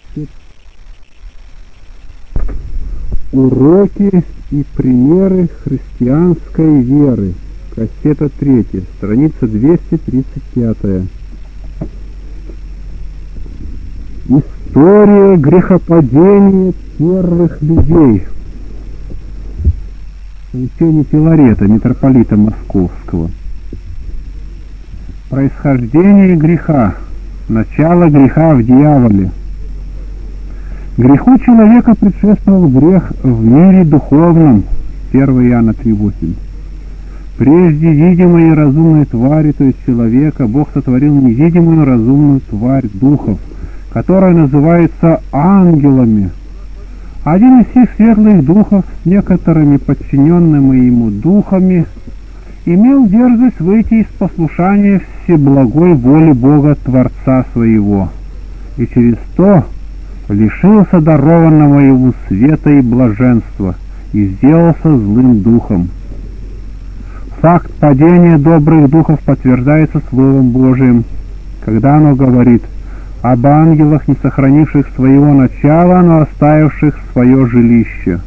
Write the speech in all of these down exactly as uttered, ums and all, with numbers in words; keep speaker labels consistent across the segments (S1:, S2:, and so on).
S1: Уроки и примеры христианской веры. Кассета третья, страница двести тридцать пять. История грехопадения первых людей. Учение Филарета, митрополита Московского. Происхождение греха. Начало греха в дьяволе. Греху человека предшествовал грех в мире духовном. первое Иоанна три восемь. Прежде видимой и разумной твари, то есть человека, Бог сотворил невидимую разумную тварь духов, которая называется ангелами. Один из всех светлых духов с некоторыми подчиненными ему духами имел дерзость выйти из послушания всеблагой воли Бога Творца своего, и через то лишился дарованного ему света и блаженства и сделался злым духом. Факт падения добрых духов подтверждается Словом Божиим, когда оно говорит об ангелах, не сохранивших своего начала, но оставивших свое жилище.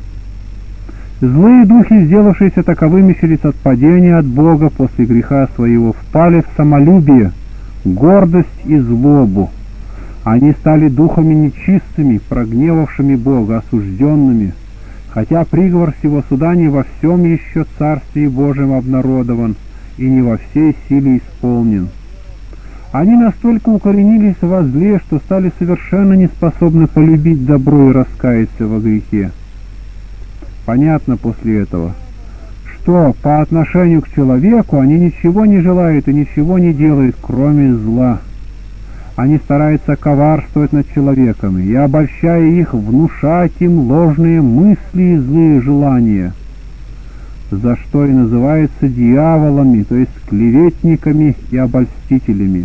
S1: Злые духи, сделавшиеся таковыми через отпадение от Бога после греха своего, впали в самолюбие, гордость и злобу. Они стали духами нечистыми, прогневавшими Бога, осужденными, хотя приговор сего суда не во всем еще Царстве Божьем обнародован и не во всей силе исполнен. Они настолько укоренились во зле, что стали совершенно неспособны полюбить добро и раскаяться во грехе. Понятно после этого, что по отношению к человеку они ничего не желают и ничего не делают, кроме зла. Они стараются коварствовать над человеком и, обольщая их, внушать им ложные мысли и злые желания, за что и называются дьяволами, то есть клеветниками и обольстителями.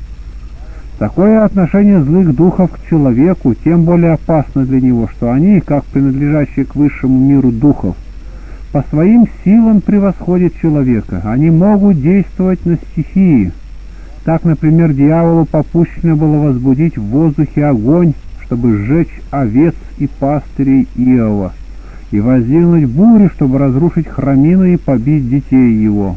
S1: Такое отношение злых духов к человеку тем более опасно для него, что они, как принадлежащие к высшему миру духов, по своим силам превосходят человека. Они могут действовать на стихии. Так, например, дьяволу попущено было возбудить в воздухе огонь, чтобы сжечь овец и пастырей Иова, и воздвигнуть бурю, чтобы разрушить храмину и побить детей его.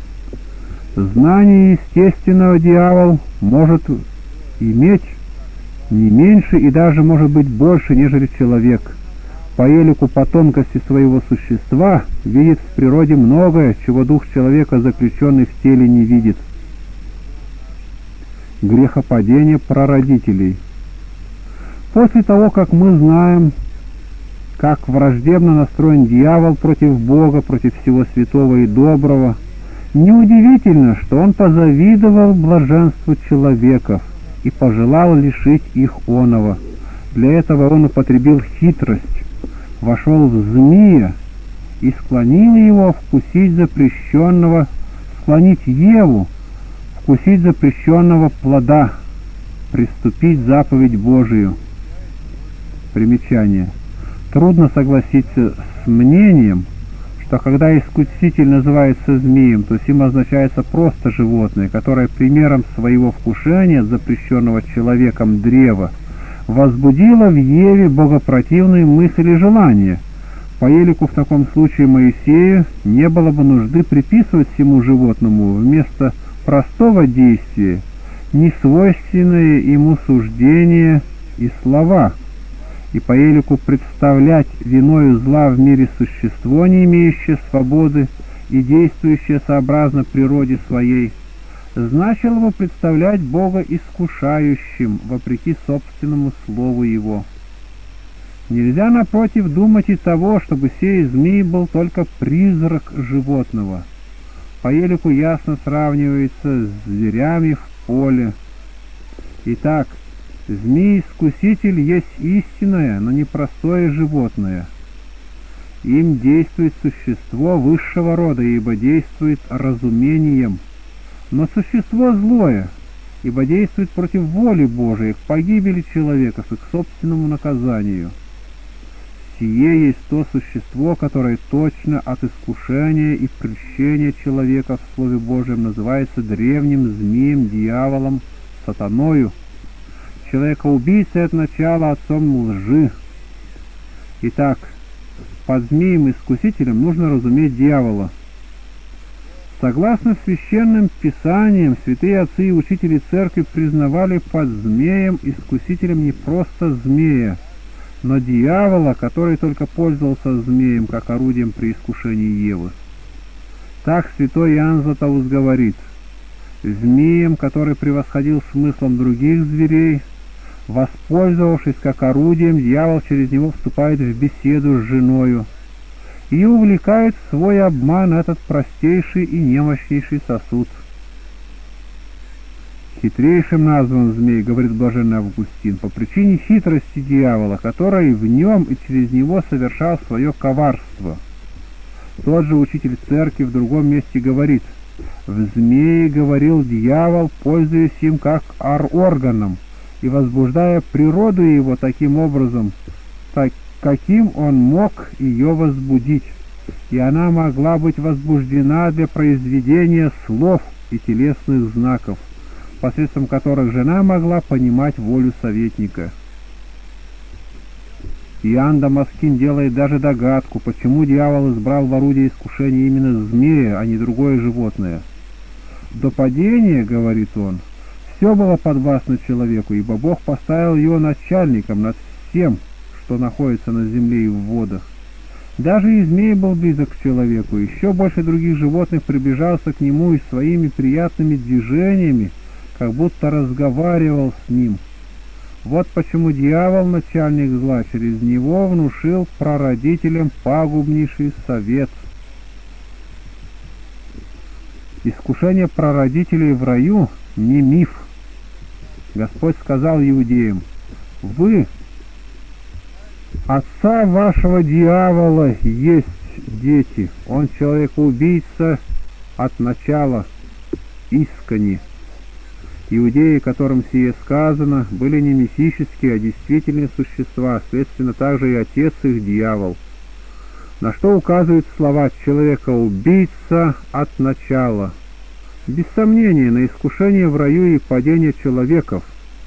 S1: Знание естественного дьявол может иметь не меньше и даже может быть больше, нежели человек. По елику потонкости своего существа видит в природе многое, чего дух человека, заключенный в теле, не видит. Грехопадение прародителей. После того, как мы знаем, как враждебно настроен дьявол против Бога, против всего святого и доброго, неудивительно, что он позавидовал блаженству человеков и пожелал лишить их оного. Для этого он употребил хитрость, вошел в змея и склонил его вкусить запрещенного, склонить Еву вкусить запрещенного плода, приступить заповедь Божию. Примечание. Трудно согласиться с мнением, что когда искуситель называется змеем, то сим означается просто животное, которое примером своего вкушения запрещенного человеком древа возбудило в Еве богопротивные мысли и желания. По елику в таком случае Моисею не было бы нужды приписывать всему животному вместо простого действия несвойственные ему суждения и слова, и по елику представлять виною зла в мире существо, не имеющее свободы и действующее сообразно природе своей, значило бы представлять Бога искушающим, вопреки собственному слову Его. Нельзя, напротив, думать и того, чтобы сей змей был только призрак животного. По елику ясно сравнивается с зверями в поле. Итак, змей-искуситель есть истинное, но непростое животное. Им действует существо высшего рода, ибо действует разумением, но существо злое, ибо действует против воли Божией, к погибели человека, к собственному наказанию. Сие есть то существо, которое точно от искушения и прельщения человека в Слове Божьем называется древним змеем, дьяволом, сатаною. человека-убийцей от начала, отцом лжи. Итак, под змеем-искусителем нужно разуметь дьявола. Согласно священным писаниям, святые отцы и учители церкви признавали под змеем-искусителем не просто змея, но дьявола, который только пользовался змеем как орудием при искушении Евы. Так святой Иоанн Златоуст говорит: «Змеем, который превосходил смыслом других зверей, воспользовавшись как орудием, дьявол через него вступает в беседу с женою и увлекает в свой обман этот простейший и немощнейший сосуд». Хитрейшим назван змей, говорит блаженный Августин, по причине хитрости дьявола, который в нем и через него совершал свое коварство. Тот же учитель церкви в другом месте говорит: «В змее говорил дьявол, пользуясь им как органом и возбуждая природу его таким образом, так, каким он мог ее возбудить, и она могла быть возбуждена для произведения слов и телесных знаков, посредством которых жена могла понимать волю советника». Иоанн Дамаскин делает даже догадку, почему дьявол избрал в орудие искушения именно змея, а не другое животное. «До падения, — говорит он, — все было подвластно человеку, ибо Бог поставил его начальником над всем, что находится на земле и в водах. Даже и змей был близок к человеку, еще больше других животных приближался к нему и своими приятными движениями, как будто разговаривал с ним. Вот почему дьявол, начальник зла, через него внушил прародителям пагубнейший совет. Искушение прародителей в раю не миф. Господь сказал иудеям: «Вы, отца вашего дьявола, есть дети, он человека-убийца от начала, искренне». Иудеи, которым сие сказано, были не мифические, а действительные существа, следственно, также и отец их дьявол. На что указывают слова «человека-убийца от начала»? Без сомнения, на искушение в раю и падение человеков.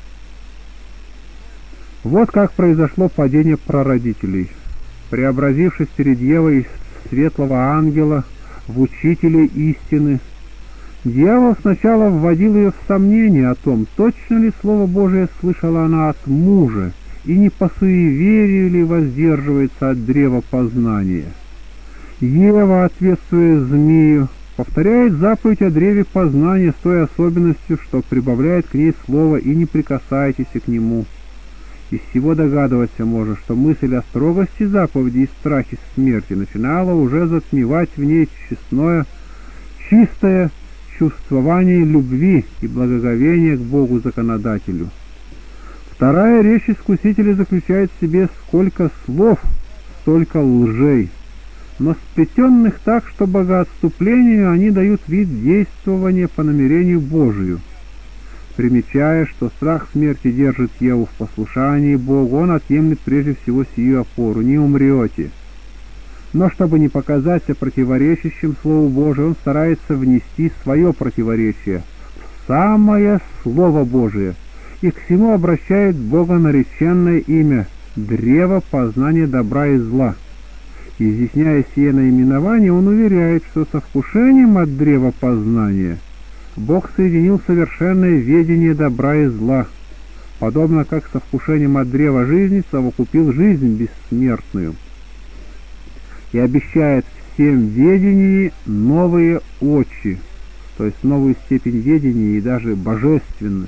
S1: Вот как произошло падение прародителей. Преобразившись перед Евой из светлого ангела в учителя истины, дьявол сначала вводил ее в сомнение о том, точно ли Слово Божие слышала она от мужа, и не по суеверию ли воздерживается от древа познания. Ева, ответствуя змею, повторяет заповедь о древе познания с той особенностью, что прибавляет к ней слово «и не прикасайтесь к нему». Из всего догадываться можно, что мысль о строгости заповеди и страхе смерти начинала уже затмевать в ней честное, чистое чувствование любви и благоговения к Богу-законодателю. Вторая речь искусителя заключает в себе сколько слов, столько лжей, но сплетенных так, что богоотступлению они дают вид действования по намерению Божию. Примечая, что страх смерти держит Еву в послушании Богу, он отъемлет прежде всего сию опору: «Не умрете». Но чтобы не показаться противоречащим Слову Божию, он старается внести свое противоречие в самое Слово Божие, и к всему обращает богонареченное имя — древо познания добра и зла. Изъясняя сие наименование, он уверяет, что со вкушением от древа познания Бог соединил совершенное ведение добра и зла, подобно как со вкушением от древа жизни совокупил жизнь бессмертную, и обещает всем ведении новые очи, то есть новую степень ведения и даже божественность.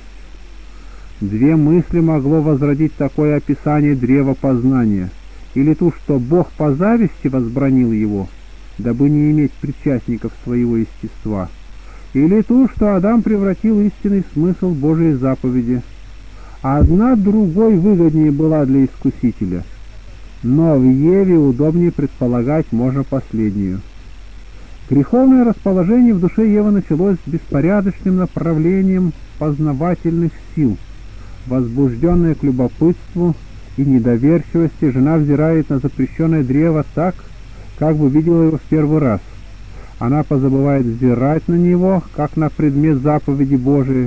S1: Две мысли могло возродить такое описание древа познания: или ту, что Бог по зависти возбранил его, дабы не иметь причастников своего естества, или ту, что Адам превратил истинный смысл Божией заповеди. А одна другой выгоднее была для искусителя, но в Еве удобнее предполагать можно последнюю. Греховное расположение в душе Евы началось с беспорядочным направлением познавательных сил. Возбужденная к любопытству и недоверчивости, жена взирает на запрещенное древо так, как бы видела его в первый раз. Она позабывает взирать на него, как на предмет заповеди Божией,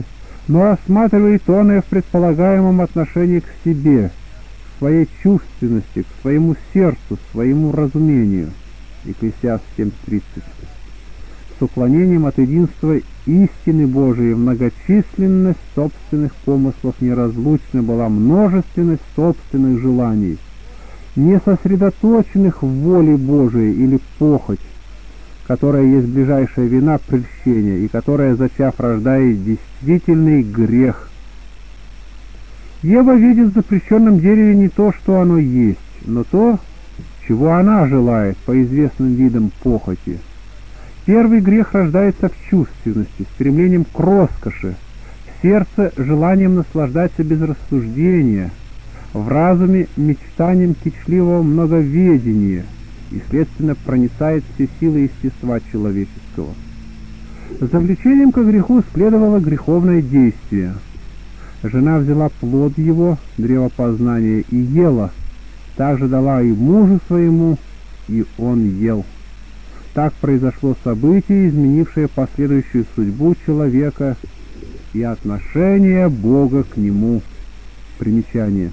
S1: но осматривает он и в предполагаемом отношении к себе, к своей чувственности, к своему сердцу, своему разумению. Екклесиаст семь тридцать. С уклонением от единства истины Божией в многочисленность собственных помыслов неразлучна была множественность собственных желаний, не сосредоточенных в воле Божией или похоть, которая есть ближайшая вина прельщения и которая, зачав, рождает действительный грех. Ева видит в запрещенном дереве не то, что оно есть, но то, чего она желает по известным видам похоти. Первый грех рождается в чувственности, стремлением к роскоши, в сердце желанием наслаждаться без рассуждения, в разуме мечтанием кичливого многоведения и, следственно, проницает все силы естества человеческого. За влечением ко греху следовало греховное действие. Жена взяла плод его, древо познания, и ела, также дала и мужу своему, и он ел. Так произошло событие, изменившее последующую судьбу человека и отношение Бога к нему. Примечание.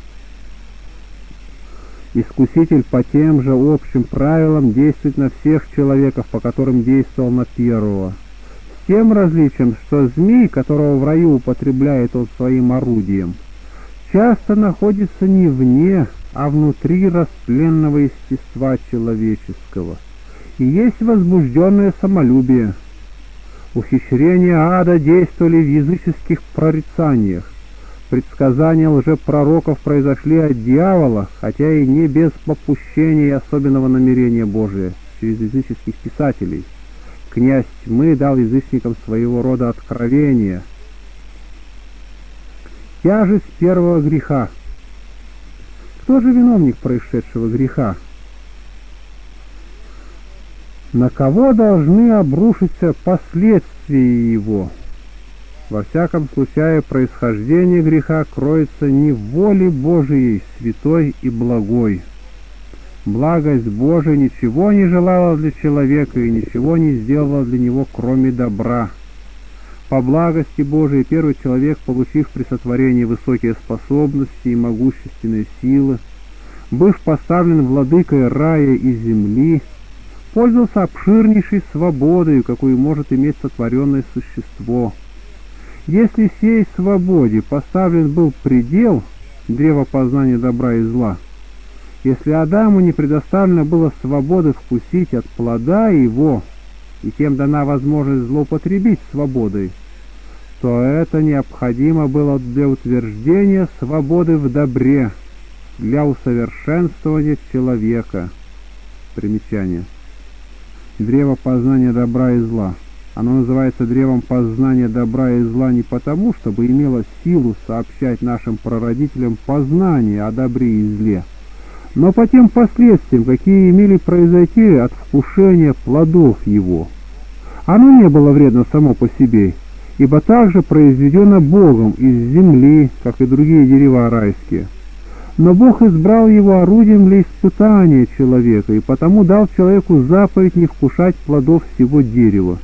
S1: Искуситель по тем же общим правилам действует на всех человеков, по которым действовал на первого. С тем различием, что змей, которого в раю употребляет он своим орудием, часто находится не вне, а внутри растленного естества человеческого. И есть возбужденное самолюбие. Ухищрения ада действовали в языческих прорицаниях. Предсказания лжепророков произошли от дьявола, хотя и не без попущения и особенного намерения Божия, через языческих писателей. Князь тьмы дал язычникам своего рода откровения. Тяжесть первого греха. Кто же виновник происшедшего греха? На кого должны обрушиться последствия его? Во всяком случае, происхождение греха кроется не в воле Божией, святой и благой. Благость Божия ничего не желала для человека и ничего не сделала для него, кроме добра. По благости Божией первый человек, получив при сотворении высокие способности и могущественные силы, быв поставлен владыкой рая и земли, пользовался обширнейшей свободой, какую может иметь сотворенное существо. Если сей свободе поставлен был предел, древо познания добра и зла, если Адаму не предоставлено было свободы вкусить от плода его, и тем дана возможность злоупотребить свободой, то это необходимо было для утверждения свободы в добре, для усовершенствования человека. Примечание. Древо познания добра и зла. Оно называется древом познания добра и зла не потому, чтобы имело силу сообщать нашим прародителям познание о добре и зле, но по тем последствиям, какие имели произойти от вкушения плодов его. Оно не было вредно само по себе, ибо также произведено Богом из земли, как и другие дерева райские. Но Бог избрал его орудием для испытания человека, и потому дал человеку заповедь не вкушать плодов всего дерева.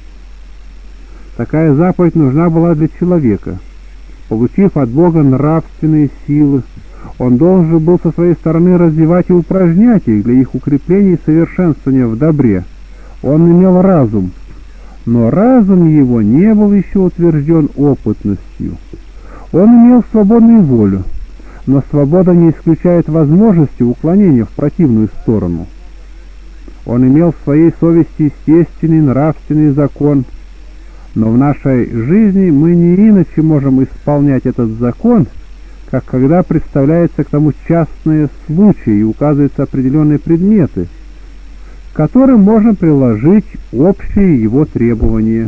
S1: Такая заповедь нужна была для человека. Получив от Бога нравственные силы, он должен был со своей стороны развивать и упражнять их для их укрепления и совершенствования в добре. Он имел разум, но разум его не был еще утвержден опытностью. Он имел свободную волю, но свобода не исключает возможности уклонения в противную сторону. Он имел в своей совести естественный нравственный закон, но в нашей жизни мы не иначе можем исполнять этот закон, как когда представляются к тому частные случаи и указываются определенные предметы, к которым можно приложить общие его требования.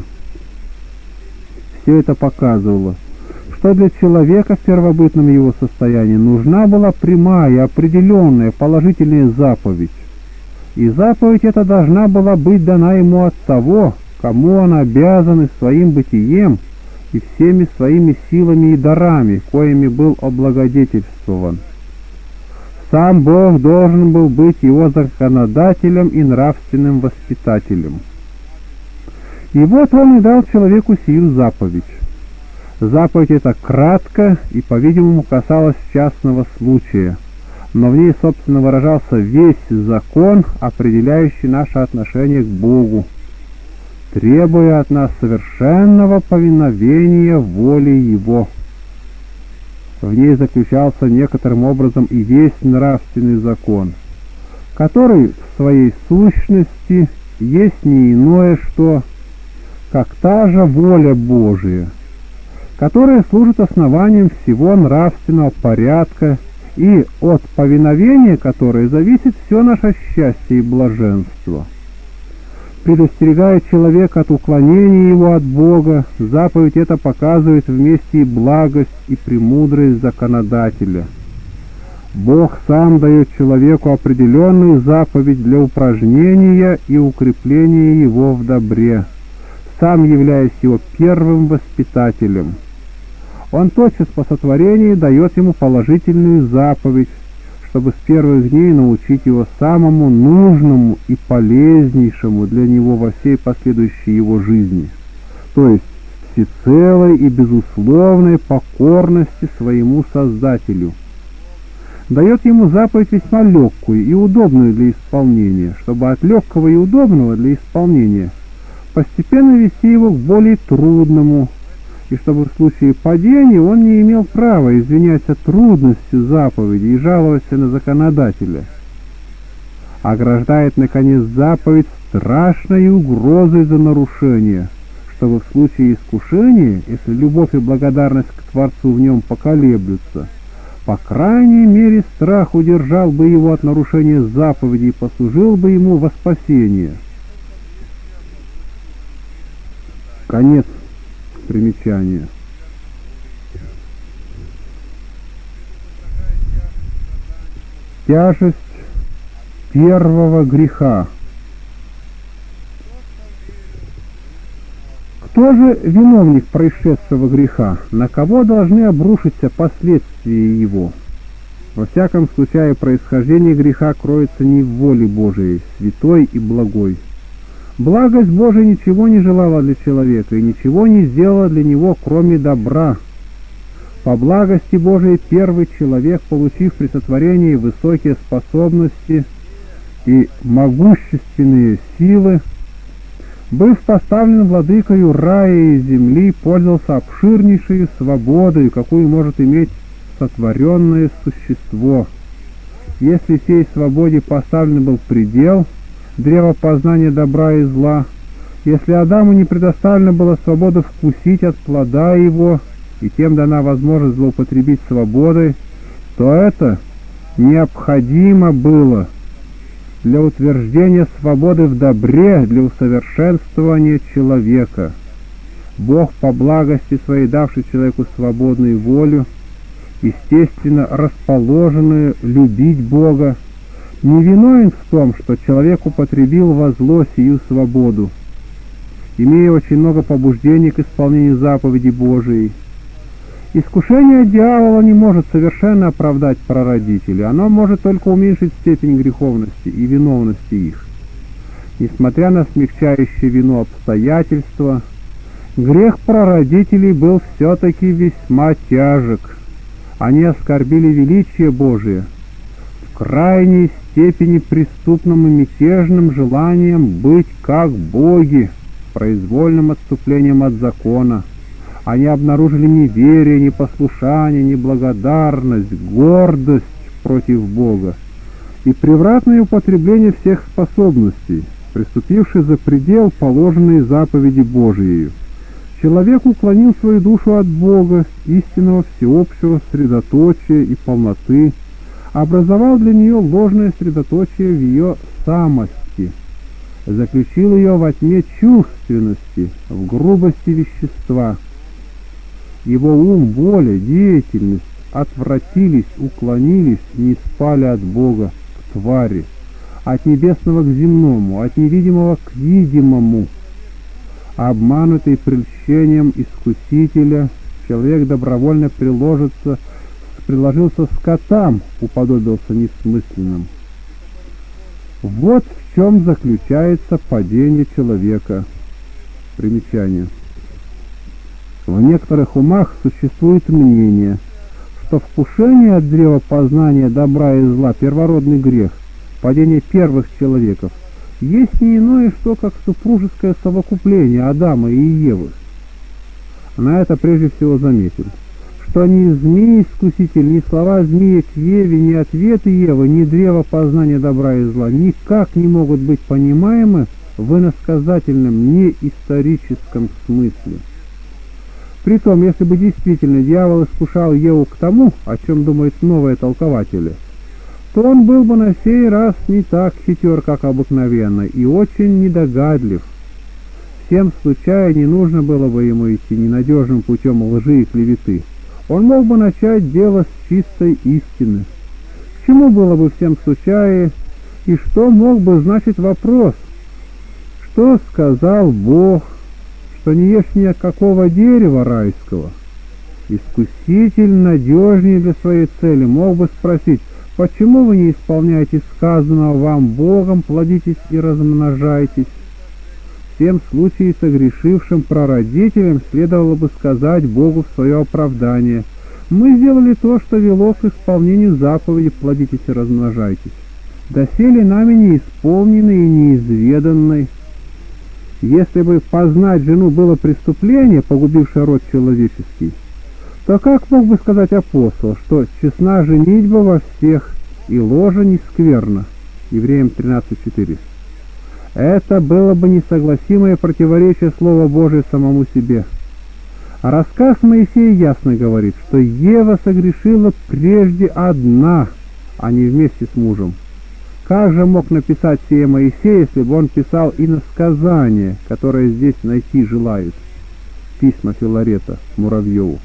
S1: Все это показывало, что для человека в первобытном его состоянии нужна была прямая, определенная, положительная заповедь. И заповедь эта должна была быть дана ему от того, кому он обязан и своим бытием, и всеми своими силами и дарами, коими был облагодетельствован. Сам Бог должен был быть его законодателем и нравственным воспитателем. И вот он и дал человеку сию заповедь. Заповедь эта кратко и, по-видимому, касалась частного случая, но в ней, собственно, выражался весь закон, определяющий наше отношение к Богу, требуя от нас совершенного повиновения воле Его. В ней заключался некоторым образом и весь нравственный закон, который в своей сущности есть не иное что, как та же воля Божия, которая служит основанием всего нравственного порядка и от повиновения которой зависит все наше счастье и блаженство. Предостерегая человека от уклонения его от Бога, заповедь эта показывает вместе и благость, и премудрость законодателя. Бог сам дает человеку определенную заповедь для упражнения и укрепления его в добре, сам являясь его первым воспитателем. Он тотчас по сотворении дает ему положительную заповедь, чтобы с первых дней научить его самому нужному и полезнейшему для него во всей последующей его жизни, то есть всецелой и безусловной покорности своему Создателю. Дает ему заповедь весьма легкую и удобную для исполнения, чтобы от легкого и удобного для исполнения постепенно вести его к более трудному, и чтобы в случае падения он не имел права извиняться трудностью заповеди и жаловаться на законодателя. Ограждает, наконец, заповедь страшной угрозой за нарушение, чтобы в случае искушения, если любовь и благодарность к Творцу в нем поколеблются, по крайней мере страх удержал бы его от нарушения заповеди и послужил бы ему во спасение. Конец примечания. Тяжесть первого греха. Кто же виновник происшедшего греха? На кого должны обрушиться последствия его? Во всяком случае, происхождение греха кроется не в воле Божией, святой и благой. Благость Божия ничего не желала для человека и ничего не сделала для него, кроме добра. По благости Божией первый человек, получив при сотворении высокие способности и могущественные силы, быв поставлен владыкою рая и земли, пользовался обширнейшей свободой, какую может иметь сотворенное существо. Если сей свободе поставлен был предел, древо познания добра и зла, если Адаму не предоставлена была свобода вкусить от плода его, и тем дана возможность злоупотребить свободой, то это необходимо было для утверждения свободы в добре, для усовершенствования человека. Бог, по благости своей давший человеку свободную волю, естественно расположенную любить Бога, не виновен в том, что человек употребил во зло сию свободу, имея очень много побуждений к исполнению заповеди Божией. Искушение дьявола не может совершенно оправдать прародителей, оно может только уменьшить степень греховности и виновности их. Несмотря на смягчающее вину обстоятельства, грех прародителей был все-таки весьма тяжек. Они оскорбили величие Божие, в крайней степени преступным и мятежным желанием быть как боги, произвольным отступлением от закона. Они обнаружили неверие, непослушание, неблагодарность, гордость против Бога и превратное употребление всех способностей, приступивший за предел положенной заповеди Божией. Человек уклонил свою душу от Бога, истинного всеобщего средоточия и полноты, образовал для нее ложное средоточие в ее самости, заключил ее во тьме чувственности, в грубости вещества. Его ум, воля, деятельность отвратились, уклонились, не спали от Бога к твари, от небесного к земному, от невидимого к видимому. Обманутый прельщением искусителя, человек добровольно приложится, приложился скотам, уподобился несмысленным. Вот в чем заключается падение человека. Примечание. В некоторых умах существует мнение, что вкушение от древа познания добра и зла, первородный грех, падение первых человеков, есть не иное, что как супружеское совокупление Адама и Евы. На это прежде всего заметил, что ни змей-искуситель, ни слова змея к Еве, ни ответы Евы, ни древо познания добра и зла никак не могут быть понимаемы в иносказательном, неисторическом смысле. Притом, если бы действительно дьявол искушал Еву к тому, о чем думают новые толкователи, то он был бы на сей раз не так хитер, как обыкновенно, и очень недогадлив. Всем случая не нужно было бы ему идти ненадежным путем лжи и клеветы. Он мог бы начать дело с чистой истины. К чему было бы всем случае, и что мог бы значить вопрос? Что сказал Бог, что не ешь никакого дерева райского? Искуситель надежнее для своей цели мог бы спросить: почему вы не исполняете сказанного вам Богом, плодитесь и размножайтесь? Всем случае согрешившим прародителям следовало бы сказать Богу в свое оправдание: мы сделали то, что вело к исполнению заповеди «плодитесь и размножайтесь», доселе нами неисполненной и неизведанной. Если бы познать жену было преступление, погубившее род человеческий, то как мог бы сказать апостол, что честна женитьба во всех, и ложа не скверна? Евреям тринадцать четыре. Это было бы несогласимое противоречие Слова Божия самому себе. А рассказ Моисея ясно говорит, что Ева согрешила прежде одна, а не вместе с мужем. Как же мог написать сие Моисей, если бы он писал иносказание, которое здесь найти желают? Письма Филарета Муравьеву.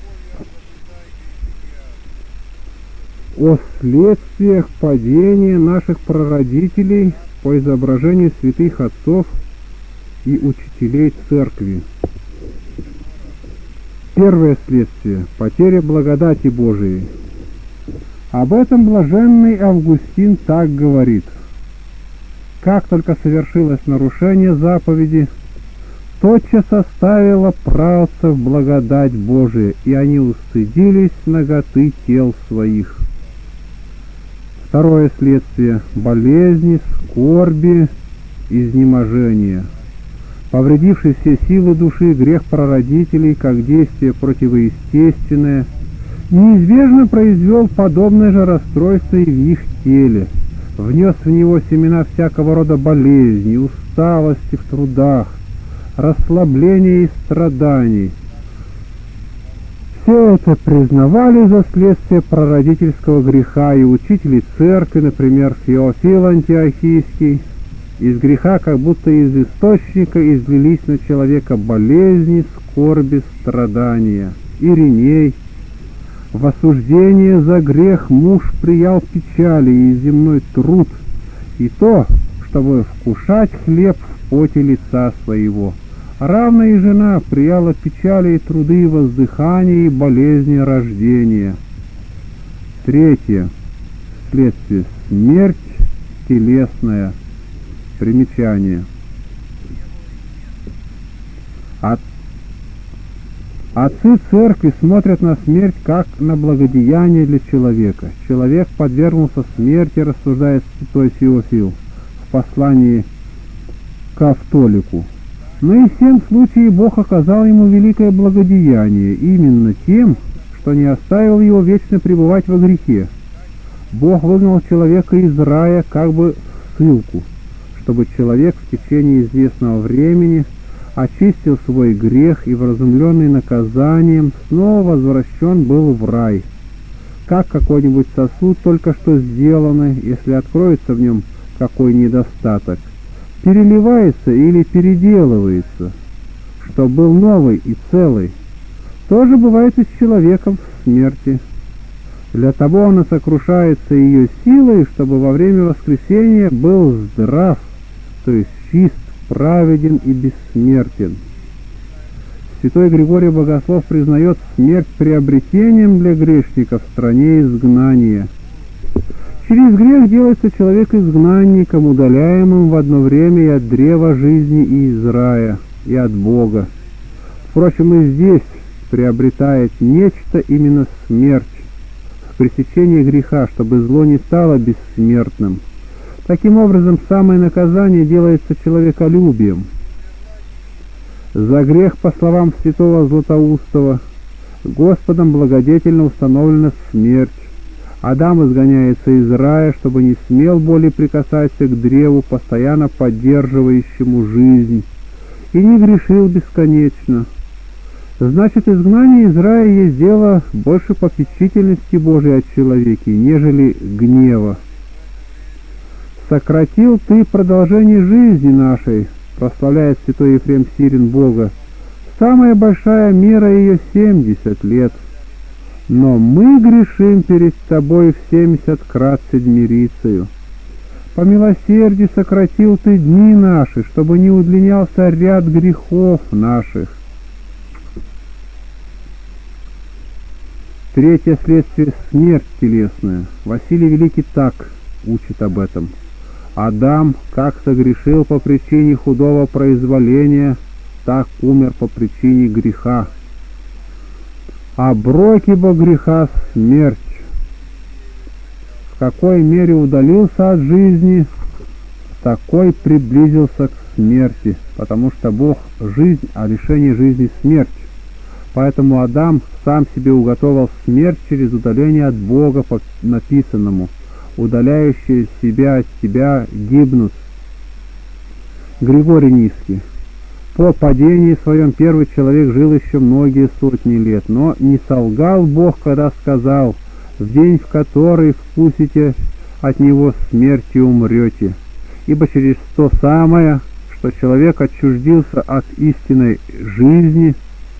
S1: О следствиях падения наших прародителей по изображению святых отцов и учителей Церкви. Первое следствие – потеря благодати Божией. Об этом блаженный Августин так говорит: как только совершилось нарушение заповеди, тотчас оставила праотцев благодать Божия, и они устыдились наготы тел своих. Второе следствие – болезни, скорби, изнеможения. Повредивший все силы души, грех прародителей, как действие противоестественное, неизбежно произвел подобное же расстройство и в их теле, внес в него семена всякого рода болезней, усталости в трудах, расслабления и страданий. Все это признавали за следствие прародительского греха и учители церкви, например, Феофил Антиохийский. Из греха, как будто из источника, излились на человека болезни, скорби, страдания. Ириней: в осуждение за грех муж приял печали и земной труд, и то, чтобы вкушать хлеб в поте лица своего. Равно и жена прияла печали и труды, и воздыхания, и болезни рождения. Третье следствие – смерть телесная. Примечание. От... Отцы церкви смотрят на смерть как на благодеяние для человека. Человек подвергнулся смерти, рассуждает святой Феофил в послании к Автолику. Но и в всем случае Бог оказал ему великое благодеяние, именно тем, что не оставил его вечно пребывать во грехе. Бог выгнал человека из рая как бы в ссылку, чтобы человек в течение известного времени очистил свой грех и, вразумленный наказанием, снова возвращен был в рай. Как какой-нибудь сосуд, только что сделанный, если откроется в нем какой недостаток, переливается или переделывается, что был новый и целый, то же бывает и с человеком в смерти. Для того он и сокрушается ее силой, чтобы во время воскресения был здрав, то есть чист, праведен и бессмертен. Святой Григорий Богослов признает смерть приобретением для грешника в стране изгнания. Через грех делается человек изгнанником, удаляемым в одно время и от древа жизни, и из рая, и от Бога. Впрочем, и здесь приобретает нечто, именно смерть, в пресечении греха, чтобы зло не стало бессмертным. Таким образом, самое наказание делается человеколюбием. За грех, по словам святого Златоустова, Господом благодетельно установлена смерть. Адам изгоняется из рая, чтобы не смел более прикасаться к древу, постоянно поддерживающему жизнь, и не грешил бесконечно. Значит, изгнание из рая есть дело больше попечительности Божией о человеке, нежели гнева. «Сократил ты продолжение жизни нашей», прославляет святой Ефрем Сирин Бога. «Самая большая мера ее семьдесят лет. Но мы грешим перед тобой в семьдесят крат седмирицею. По милосердию сократил ты дни наши, чтобы не удлинялся ряд грехов наших». Третье следствие — смерть телесная. Василий Великий так учит об этом. Адам как согрешил по причине худого произволения, так умер по причине греха. Оброки бо греха — смерть. В какой мере удалился от жизни, в такой приблизился к смерти, потому что Бог — жизнь, а лишение жизни — смерть. Поэтому Адам сам себе уготовил смерть через удаление от Бога по написанному: «Удаляющие себя от себя гибнут». Григорий Низкий. По падении своем первый человек жил еще многие сотни лет, но не солгал Бог, когда сказал: «В день, в который вкусите от него смерти, умрете». Ибо через то самое, что человек отчуждился от истинной жизни,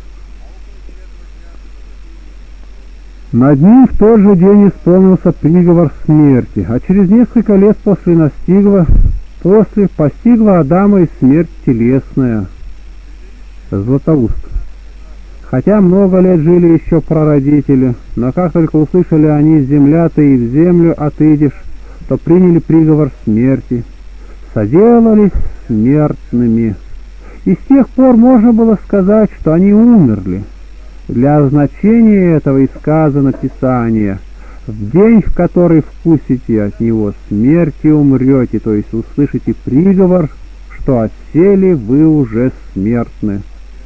S1: над ним в тот же день исполнился приговор смерти, а через несколько лет после настигла, после постигла Адама и смерть телесная. Златоуст. Хотя много лет жили еще прародители, но как только услышали они: «Земля ты, и в землю отыдешь», то приняли приговор смерти, соделались смертными. И с тех пор можно было сказать, что они умерли. Для значения этого и сказано Писание: «В день, в который вкусите от него смерти, умрете», то есть услышите приговор, что отсели вы уже смертны.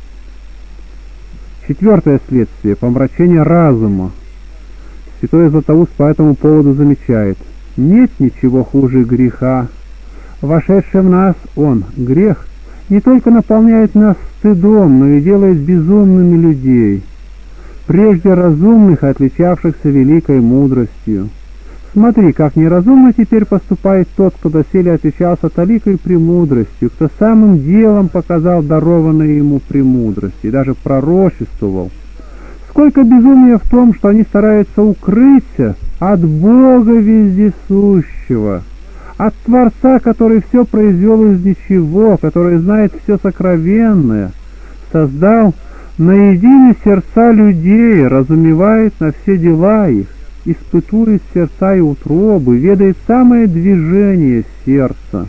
S1: Четвертое следствие — помрачение разума. Святой Златоуст по этому поводу замечает: «Нет ничего хуже греха. Вошедший в нас он, грех, не только наполняет нас стыдом, но и делает безумными людей, прежде разумных, отличавшихся великой мудростью. Смотри, как неразумно теперь поступает тот, кто доселе отличался таликой премудростью, кто самым делом показал дарованные ему премудрости и даже пророчествовал. Сколько безумия в том, что они стараются укрыться от Бога Вездесущего, от Творца, который все произвел из ничего, который знает все сокровенное, создал наедине сердца людей, разумевает на все дела их, испытует сердца и утробы, ведает самое движение сердца».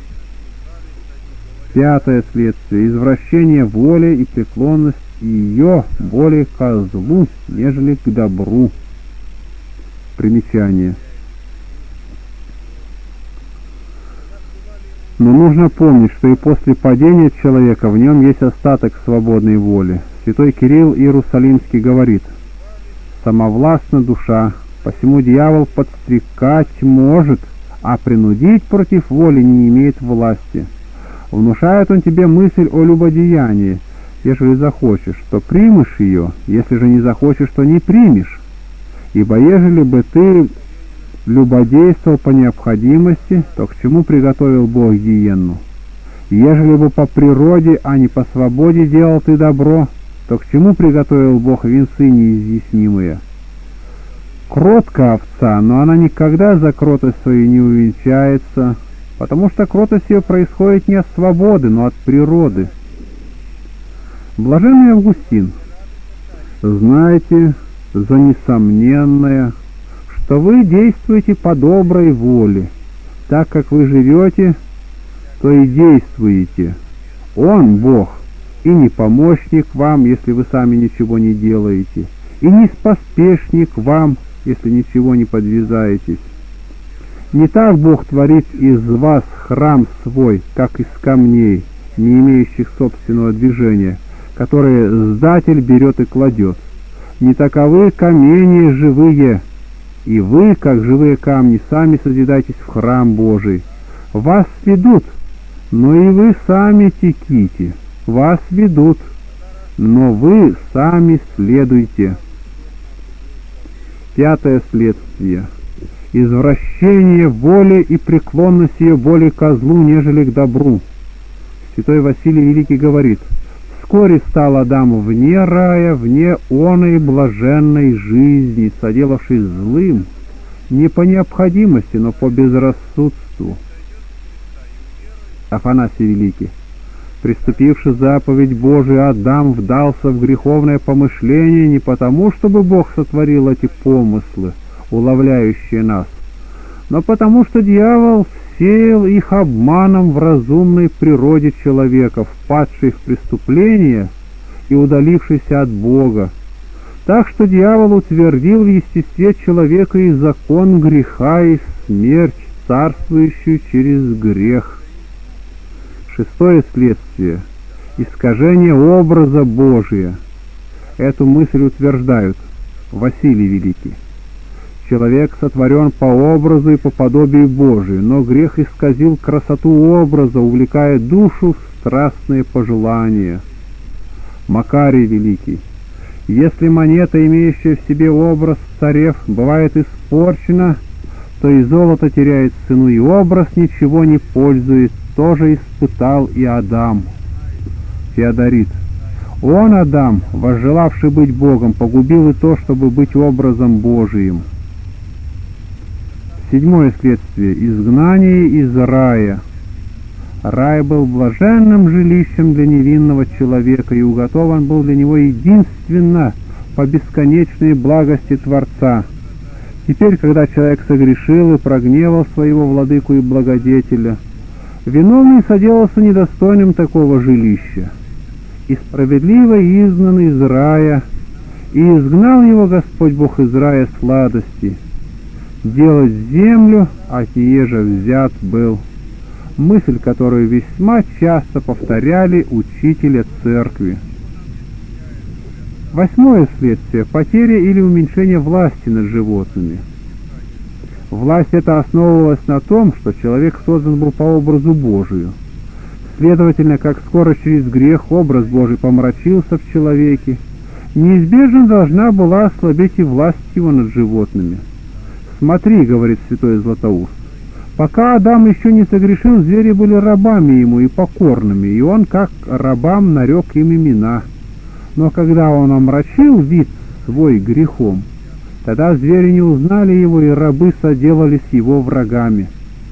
S1: Пятое следствие — извращение воли и преклонность ее более ко злу, нежели к добру. Примечание. Но нужно помнить, что и после падения человека в нем есть остаток свободной воли. Святой Кирилл Иерусалимский говорит: «Самовластна душа, посему дьявол подстрекать может, а принудить против воли не имеет власти. Внушает он тебе мысль о любодеянии, ежели захочешь, то примешь ее, если же не захочешь, то не примешь. Ибо ежели бы ты любодействовал по необходимости, то к чему приготовил Бог гиенну? Ежели бы по природе, а не по свободе делал ты добро, то к чему приготовил Бог венцы неизъяснимые? Кротка овца, но она никогда за кротость свою не увенчается, потому что кротость ее происходит не от свободы, но от природы». Блаженный Августин. «Знайте за несомненное, что вы действуете по доброй воле. Так как вы живете, то и действуете. Он, Бог, и не помощник вам, если вы сами ничего не делаете, и не споспешник вам, если ничего не подвязаетесь. Не так Бог творит из вас храм свой, как из камней, не имеющих собственного движения, которые сдатель берет и кладет. Не таковы камни живые, и вы, как живые камни, сами созидайтесь в храм Божий. Вас ведут, но и вы сами теките. Вас ведут, но вы сами следуйте. Пятое следствие. Извращение воли и преклонность ее более ко злу, нежели к добру. Святой Василий Великий говорит: «Вскоре стал Адам вне рая, вне оной блаженной жизни, соделавшись злым, не по необходимости, но по безрассудству». Афанасий Великий: «Приступивши заповедь Божию, Адам вдался в греховное помышление не потому, чтобы Бог сотворил эти помыслы, уловляющие нас, но потому, что дьявол сеял их обманом в разумной природе человека, впадший в преступление и удалившийся от Бога. Так что дьявол утвердил в естестве человека и закон греха и смерть, царствующую через грех». Шестое следствие. Искажение образа Божия. Эту мысль утверждают Василий Великий. Человек сотворен по образу и по подобию Божию, но грех исказил красоту образа, увлекая душу в страстные пожелания. Макарий Великий: если монета, имеющая в себе образ царев, бывает испорчена, то и золото теряет цену, и образ ничего не пользует, тоже испытал и Адам. Феодорит: он, Адам, возжелавший быть Богом, погубил и то, чтобы быть образом Божиим. Седьмое следствие. Изгнание из рая. Рай был блаженным жилищем для невинного человека, и уготован был для него единственно по бесконечной благости Творца. Теперь, когда человек согрешил и прогневал своего владыку и благодетеля, виновный соделался недостойным такого жилища, и справедливо изгнан из рая, и изгнал его Господь Бог из рая сладости, делать землю, а сие же взят был. Мысль, которую весьма часто повторяли учителя церкви. Восьмое следствие. Потеря или уменьшение власти над животными. Власть эта основывалась на том, что человек создан был по образу Божию. Следовательно, как скоро через грех образ Божий помрачился в человеке, неизбежно должна была ослабеть и власть его над животными. «Смотри, — говорит святой Златоуст, — пока Адам еще не согрешил, звери были рабами ему и покорными, и он, как рабам, нарек им имена. Но когда он омрачил вид свой грехом, тогда звери не узнали его, и рабы соделались его врагами.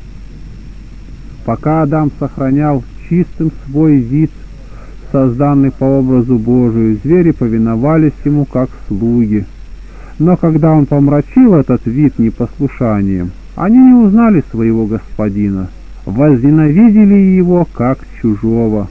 S1: Пока Адам сохранял чистым свой вид, созданный по образу Божию, звери повиновались ему как слуги. Но когда он помрачил этот вид непослушанием, они не узнали своего господина, возненавидели его как чужого».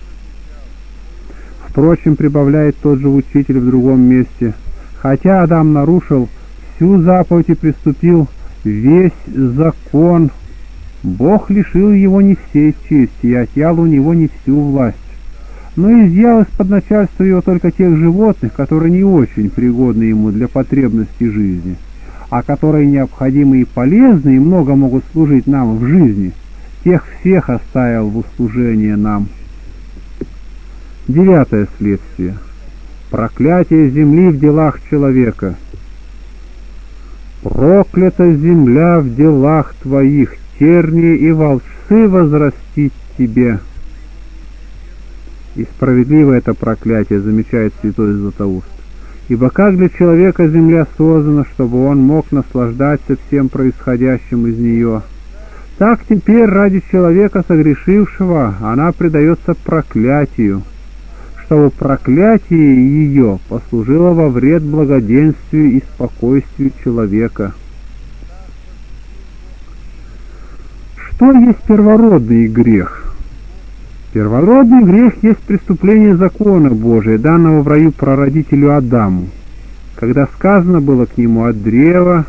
S1: Впрочем, прибавляет тот же учитель в другом месте: «Хотя Адам нарушил всю заповедь и приступил весь закон, Бог лишил его не всей чести и отъял у него не всю власть, но изъял из-под начальства его только тех животных, которые не очень пригодны ему для потребностей жизни, а которые необходимы и полезны, и много могут служить нам в жизни, тех всех оставил в услужение нам». Девятое следствие. Проклятие земли в делах человека. «Проклята земля в делах твоих, тернии и волчцы возрастить тебе». И справедливо это проклятие, замечает святой Златоуст. Ибо как для человека земля создана, чтобы он мог наслаждаться всем происходящим из нее, так теперь ради человека согрешившего она предается проклятию, чтобы проклятие ее послужило во вред благоденствию и спокойствию человека. Что есть первородный грех? Первородный грех есть преступление закона Божия, данного в раю прародителю Адаму, когда сказано было к нему от древа: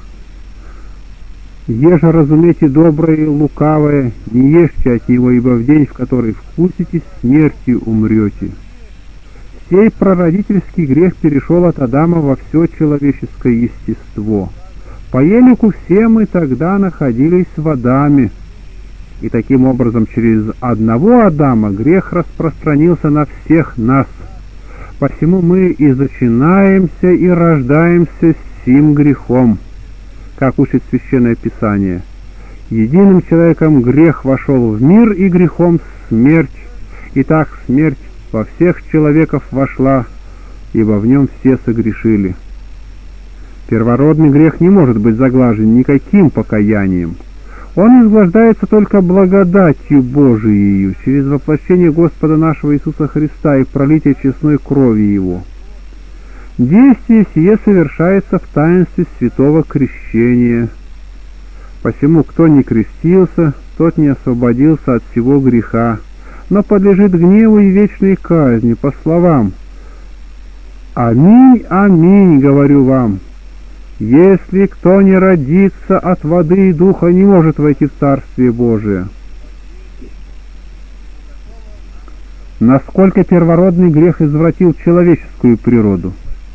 S1: «Еже разумейте доброе и лукавое, не ешьте от него, ибо в день, в который вкусите, смертью умрете». Сей прародительский грех перешел от Адама во все человеческое естество. По елику все мы тогда находились в Адаме, и таким образом через одного Адама грех распространился на всех нас. Посему мы и зачинаемся, и рождаемся с сим грехом, как учит Священное Писание. Единым человеком грех вошел в мир, и грехом смерть. И так смерть во всех человеков вошла, ибо в нем все согрешили. Первородный грех не может быть заглажен никаким покаянием. Он изглаждается только благодатью Божией, через воплощение Господа нашего Иисуса Христа и пролитие честной крови Его. Действие сие совершается в таинстве святого крещения. Посему, кто не крестился, тот не освободился от всего греха, но подлежит гневу и вечной казни, по словам: «Аминь, аминь, говорю вам, если кто не родится от воды и духа, не может войти в Царствие Божие». Насколько первородный грех извратил человеческую природу?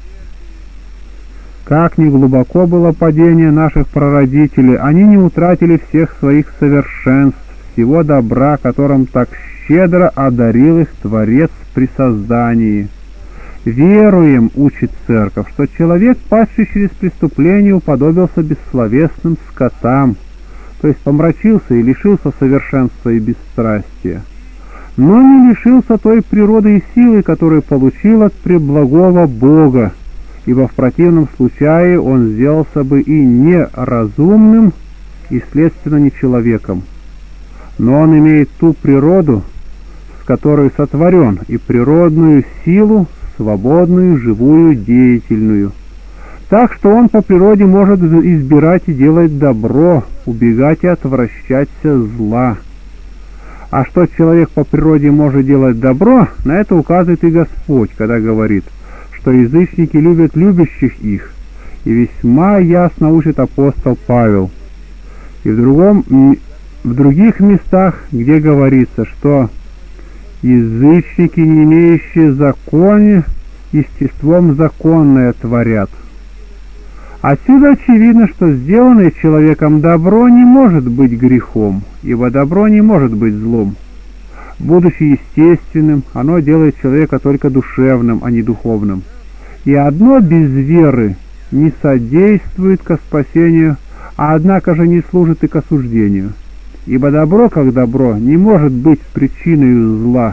S1: Как ни глубоко было падение наших прародителей, они не утратили всех своих совершенств, всего добра, которым так щедро одарил их Творец при создании. «Веруем, — учит Церковь, — что человек, падший через преступление, уподобился бессловесным скотам, то есть помрачился и лишился совершенства и бесстрастия, но не лишился той природы и силы, которую получил от преблагого Бога, ибо в противном случае он сделался бы и неразумным, и, следственно, не человеком. Но он имеет ту природу, с которой сотворен, и природную силу, свободную, живую, деятельную. Так что он по природе может избирать и делать добро, убегать и отвращаться зла. А что человек по природе может делать добро, на это указывает и Господь, когда говорит, что язычники любят любящих их, и весьма ясно учит апостол Павел. И в, другом, в других местах, где говорится, что язычники, не имеющие законе, естеством законное творят. Отсюда очевидно, что сделанное человеком добро не может быть грехом, ибо добро не может быть злом. Будучи естественным, оно делает человека только душевным, а не духовным. И одно без веры не содействует ко спасению, а однако же не служит и к осуждению. Ибо добро, как добро, не может быть причиной зла.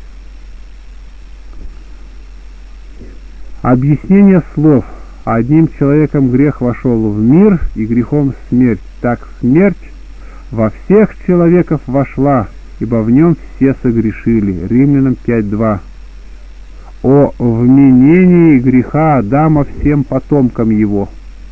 S1: Объяснение слов: «Одним человеком грех вошел в мир, и грехом смерть, так смерть во всех человеков вошла, ибо в нем все согрешили». Римлянам пять два. О вменении греха Адама всем потомкам его.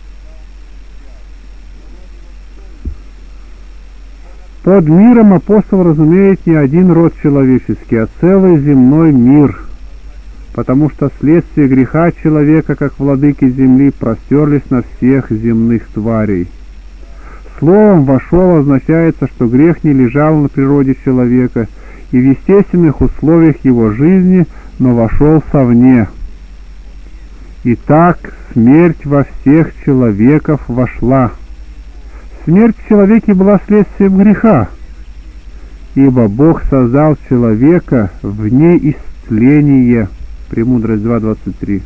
S1: Под миром апостол разумеет не один род человеческий, а целый земной мир, потому что следствие греха человека, как владыки земли, простерлись на всех земных тварей. Словом «вошел» означается, что грех не лежал на природе человека и в естественных условиях его жизни, но вошел совне. Итак, смерть во всех человеков вошла. Смерть в человеке была следствием греха, ибо Бог создал человека вне исцеления. Премудрость два двадцать три.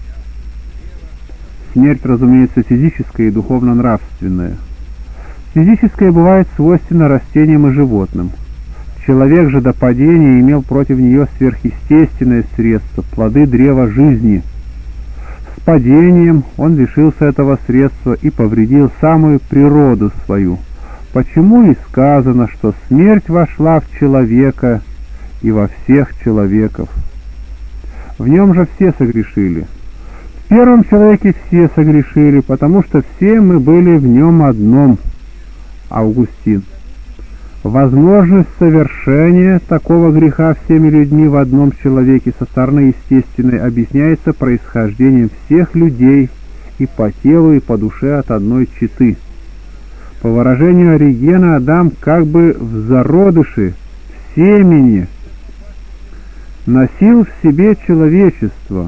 S1: Смерть, разумеется, физическая и духовно-нравственная. Физическое бывает свойственно растениям и животным. Человек же до падения имел против нее сверхъестественное средство, плоды древа жизни. С падением он лишился этого средства и повредил самую природу свою. Почему и сказано, что смерть вошла в человека и во всех человеков. В нем же все согрешили. В первом человеке все согрешили, потому что все мы были в нем одном. Августин. Возможность совершения такого греха всеми людьми в одном человеке со стороны естественной объясняется происхождением всех людей и по телу, и по душе от одной четы. По выражению Оригена, Адам как бы в зародыше, в семени носил в себе человечество,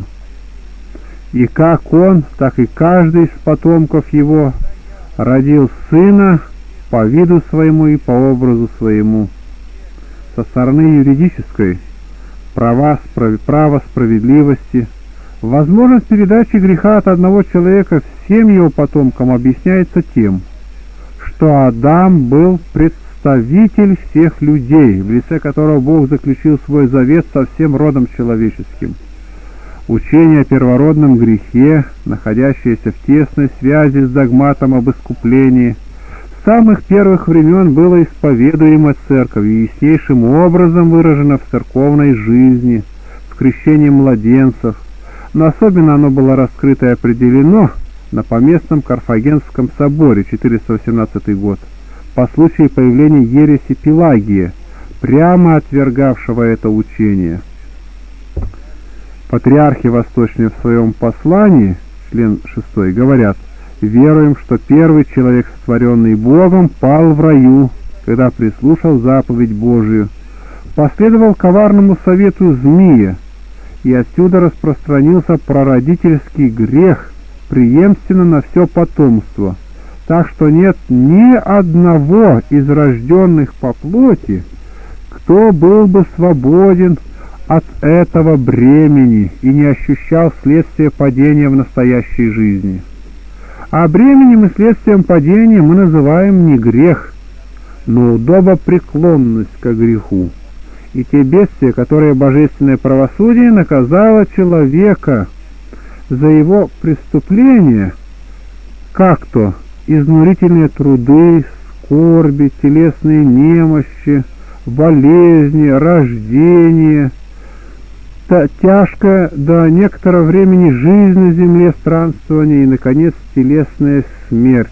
S1: и как он, так и каждый из потомков его родил сына по виду своему и по образу своему. Со стороны юридической, права, справ... права справедливости, возможность передачи греха от одного человека всем его потомкам объясняется тем, что Адам был представитель всех людей, в лице которого Бог заключил свой завет со всем родом человеческим. Учение о первородном грехе, находящееся в тесной связи с догматом об искуплении, с самых первых времен было исповедуемо Церковью, яснейшим образом выражено в церковной жизни, в крещении младенцев, но особенно оно было раскрыто и определено на поместном Карфагенском соборе, четыреста восемнадцатый год, по случаю появления ереси Пелагия, прямо отвергавшего это учение. Патриархи восточные в своем послании, член шестой, говорят: «Веруем, что первый человек, сотворенный Богом, пал в раю, когда прислушал заповедь Божию, последовал коварному совету змея, и отсюда распространился прародительский грех преемственно на все потомство, так что нет ни одного из рожденных по плоти, кто был бы свободен от этого бремени и не ощущал следствия падения в настоящей жизни. А бременем и следствием падения мы называем не грех, но удобопреклонность ко греху, и те бедствия, которые божественное правосудие наказало человека за его преступления, как то изнурительные труды, скорби, телесные немощи, болезни, рождение, тяжкая до некоторого времени жизнь на земле, странствование и, наконец, телесная смерть.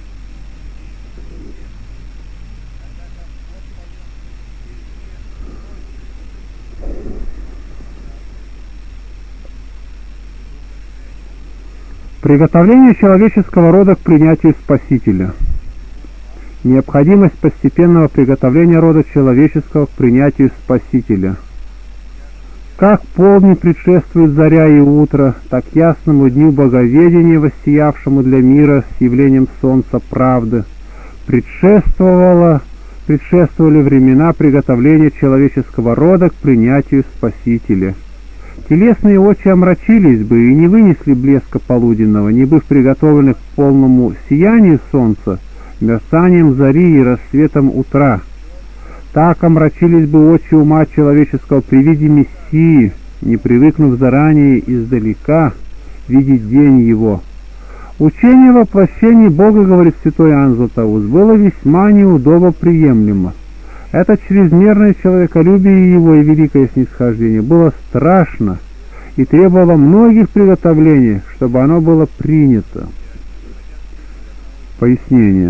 S1: Приготовление человеческого рода к принятию Спасителя. Необходимость постепенного приготовления рода человеческого к принятию Спасителя. Как полдни предшествует заря и утро, так ясному дню боговедения, воссиявшему для мира с явлением солнца правды, предшествовало, предшествовали времена приготовления человеческого рода к принятию Спасителя. Телесные очи омрачились бы и не вынесли блеска полуденного, не быв приготовлены к полному сиянию солнца, мерцанием зари и рассветом утра. Так омрачились бы очи ума человеческого при виде Мессии, не привыкнув заранее издалека видеть день его. Учение о воплощении Бога, говорит святой Иоанн Златоуст, было весьма неудобоприемлемо. Это чрезмерное человеколюбие его и великое снисхождение было страшно и требовало многих приготовлений, чтобы оно было принято. Пояснение.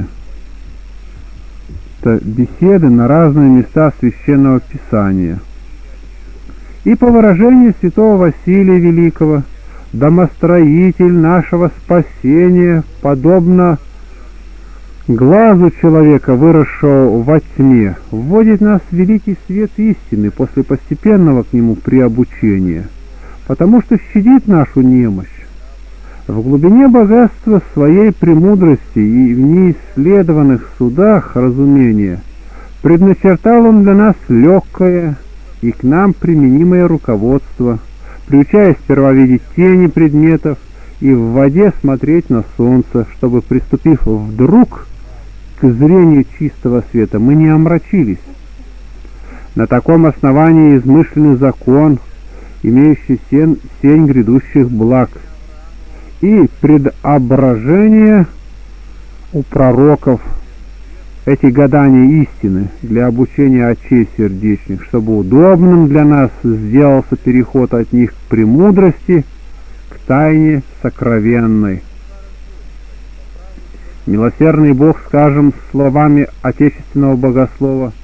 S1: Это беседы на разные места Священного Писания. И по выражению святого Василия Великого, домостроитель нашего спасения, подобно глазу человека, выросшего во тьме, вводит нас в великий свет истины после постепенного к нему приобучения, потому что щадит нашу немощь. В глубине богатства своей премудрости и в неисследованных судах разумения предначертал он для нас легкое и к нам применимое руководство, приучая сперва видеть тени предметов и в воде смотреть на солнце, чтобы, приступив вдруг к зрению чистого света, мы не омрачились. На таком основании измышленный закон, имеющий сень, сень грядущих благ, и предображение у пророков, эти гадания истины для обучения очей сердечных, чтобы удобным для нас сделался переход от них к премудрости, к тайне сокровенной. Милосердный Бог, скажем словами отечественного богослова,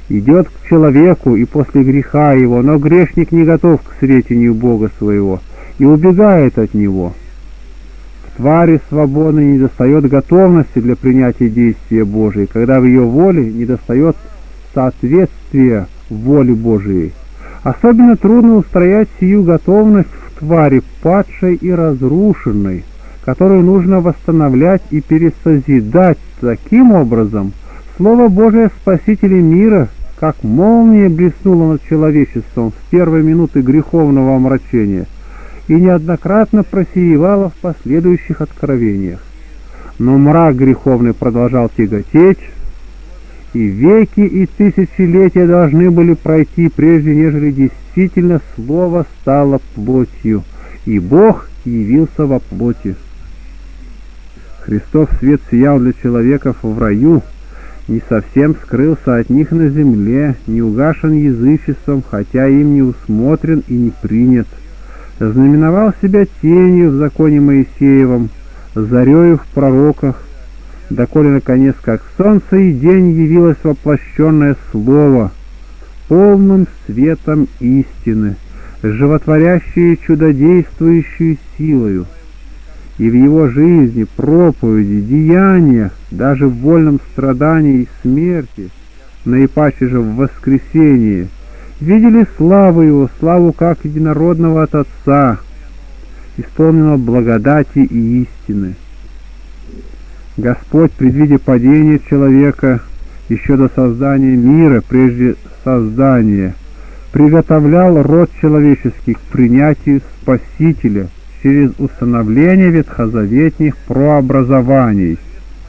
S1: идет к человеку и после греха его, но грешник не готов к встретению Бога своего и убегает от него. В твари свободной недостает готовности для принятия действия Божией, когда в ее воле недостает соответствия воле Божией. Особенно трудно устроять сию готовность в твари падшей и разрушенной, которую нужно восстановлять и пересозидать. Таким образом, Слово Божие Спасителя мира, как молния, блеснуло над человечеством в первые минуты греховного омрачения и неоднократно просеивало в последующих откровениях. Но мрак греховный продолжал тяготеть, и веки и тысячелетия должны были пройти, прежде нежели действительно Слово стало плотью, и Бог явился во плоти. Христов свет сиял для человеков в раю, не совсем скрылся от них на земле, не угашен язычеством, хотя им не усмотрен и не принят. Знаменовал себя тенью в законе Моисеевом, зарею в пророках, доколе, наконец, как солнце и день явилось воплощенное Слово, полным светом истины, животворящее и чудодействующую силою. И в его жизни, проповеди, деяниях, даже в вольном страдании и смерти, наипаче же в воскресении, видели славу его, славу как единородного от Отца, исполненного благодати и истины. Господь, предвидя падение человека еще до создания мира, прежде создания, приготовлял род человеческий к принятию Спасителя через установление ветхозаветных прообразований,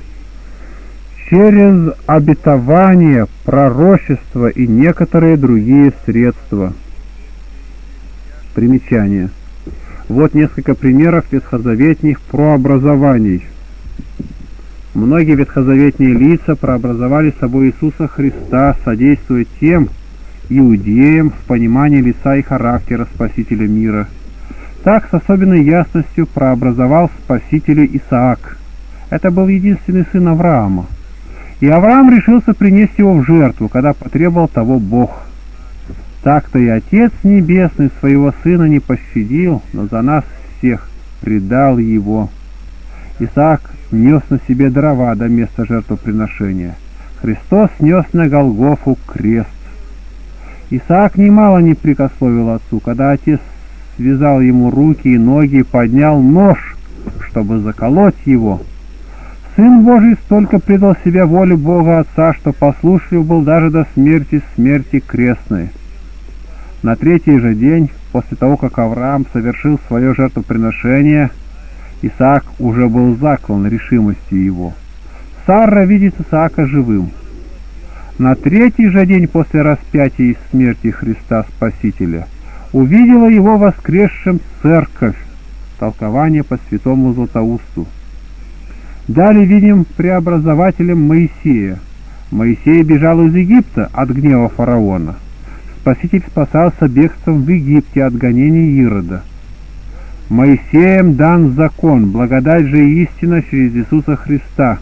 S1: через обетование, пророчество и некоторые другие средства. Примечание. Вот несколько примеров ветхозаветных прообразований. Многие ветхозаветные лица прообразовали собой Иисуса Христа, содействуя тем иудеям в понимании лица и характера Спасителя мира. Так с особенной ясностью прообразовал Спасителя Исаак. Это был единственный сын Авраама. И Авраам решился принести его в жертву, когда потребовал того Бог. Так-то и Отец Небесный своего Сына не пощадил, но за нас всех предал его. Исаак нес на себе дрова до места жертвоприношения. Христос нес на Голгофу крест. Исаак немало не прикословил отцу, когда отец связал ему руки и ноги и поднял нож, чтобы заколоть его. Сын Божий столько предал себя воле Бога Отца, что послушлив был даже до смерти, смерти крестной. На третий же день, после того, как Авраам совершил свое жертвоприношение, Исаак уже был заклан решимостью его. Сара видит Исаака живым. На третий же день после распятия и смерти Христа Спасителя увидела его воскресшим церковь, толкование по святому Златоусту. Далее видим преобразователем Моисея. Моисей бежал из Египта от гнева фараона. Спаситель спасался бегством в Египте от гонений Ирода. Моисеем дан закон, благодать же и истина через Иисуса Христа.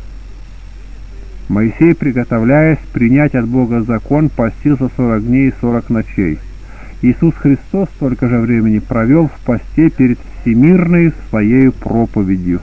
S1: Моисей, приготовляясь принять от Бога закон, постился сорок дней и сорок ночей. Иисус Христос столько же времени провел в посте перед всемирной своей проповедью.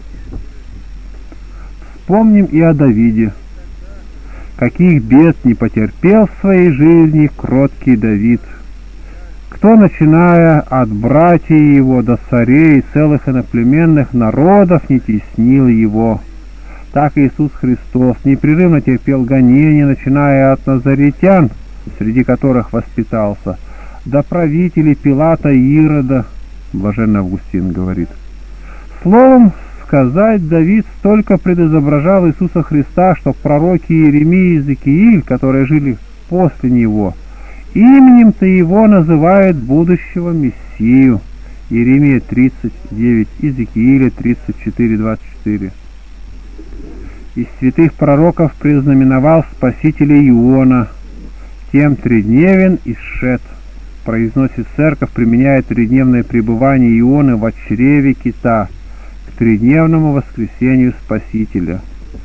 S1: Вспомним и о Давиде. Каких бед не потерпел в своей жизни кроткий Давид. Кто, начиная от братьев его до царей и целых иноплеменных народов, не теснил его. Так Иисус Христос непрерывно терпел гонения, начиная от назаретян, среди которых воспитался, до правителей Пилата и Ирода, блаженный Августин говорит. Словом сказать, Давид столько предизображал Иисуса Христа, что пророки Иеремия и Иезекииль, которые жили после него, именем-то его называют будущего Мессию. Иеремия тридцать девять, Иезекииля тридцать четыре, двадцать четыре. Из святых пророков признаменовал Спасителя Иона, тем тридневен и сшед. Произносит церковь, применяя тридневное пребывание Ионы в чреве кита к тридневному воскресению Спасителя.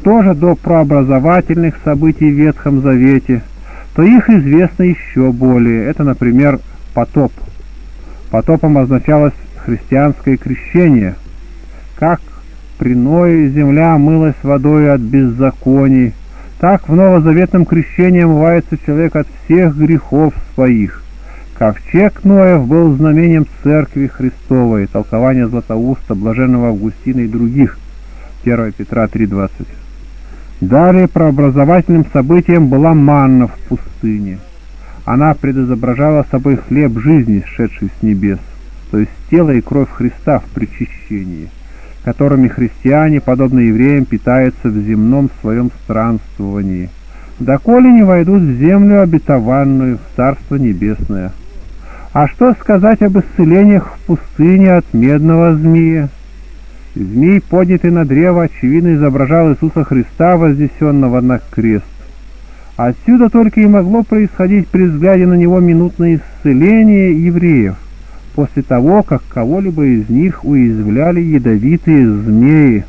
S1: Что же до прообразовательных событий в Ветхом Завете, то их известно еще более. Это, например, потоп. Потопом означалось христианское крещение. Как при Ное земля омылась водой от беззаконий, так в новозаветном крещении омывается человек от всех грехов своих. Ковчег Ноев был знамением Церкви Христовой, толкование Златоуста, Блаженного Августина и других, первое Петра три двадцать. Далее прообразовательным событием была манна в пустыне. Она предизображала собой хлеб жизни, сшедший с небес, то есть тело и кровь Христа в причащении, которыми христиане, подобно евреям, питаются в земном своем странствовании, доколе не войдут в землю обетованную, в Царство Небесное. А что сказать об исцелениях в пустыне от медного змея? Змей, поднятый на древо, очевидно изображал Иисуса Христа, вознесенного на крест. Отсюда только и могло происходить при взгляде на него минутное исцеление евреев, после того, как кого-либо из них уязвляли ядовитые змеи.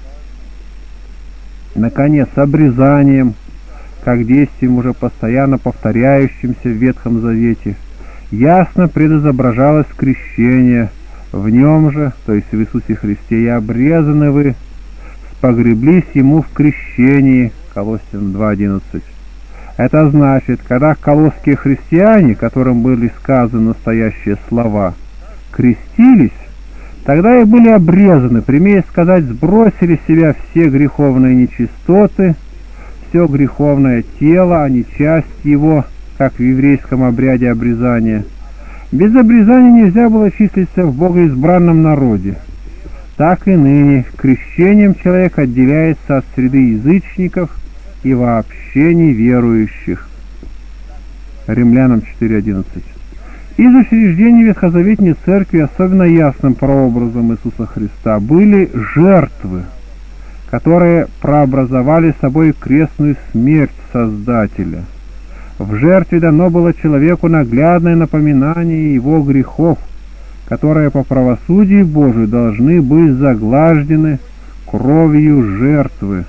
S1: Наконец, обрезанием, как действием, уже постоянно повторяющимся в Ветхом Завете, ясно предизображалось крещение. В нем же, то есть в Иисусе Христе, и обрезаны вы, спогреблись ему в крещении, Колоссянам два одиннадцать. Это значит, когда колосские христиане, которым были сказаны настоящие слова, крестились, тогда и были обрезаны, прямее сказать, сбросили с себя все греховные нечистоты, все греховное тело, а не часть его, как в еврейском обряде обрезания. Без обрезания нельзя было числиться в богоизбранном народе. Так и ныне крещением человек отделяется от среды язычников и вообще неверующих. Римлянам четыре одиннадцать. Из учреждений Ветхозаветной Церкви особенно ясным прообразом Иисуса Христа были жертвы, которые прообразовали собой крестную смерть Создателя. В жертве дано было человеку наглядное напоминание его грехов, которые по правосудию Божию должны быть заглаждены кровью жертвы.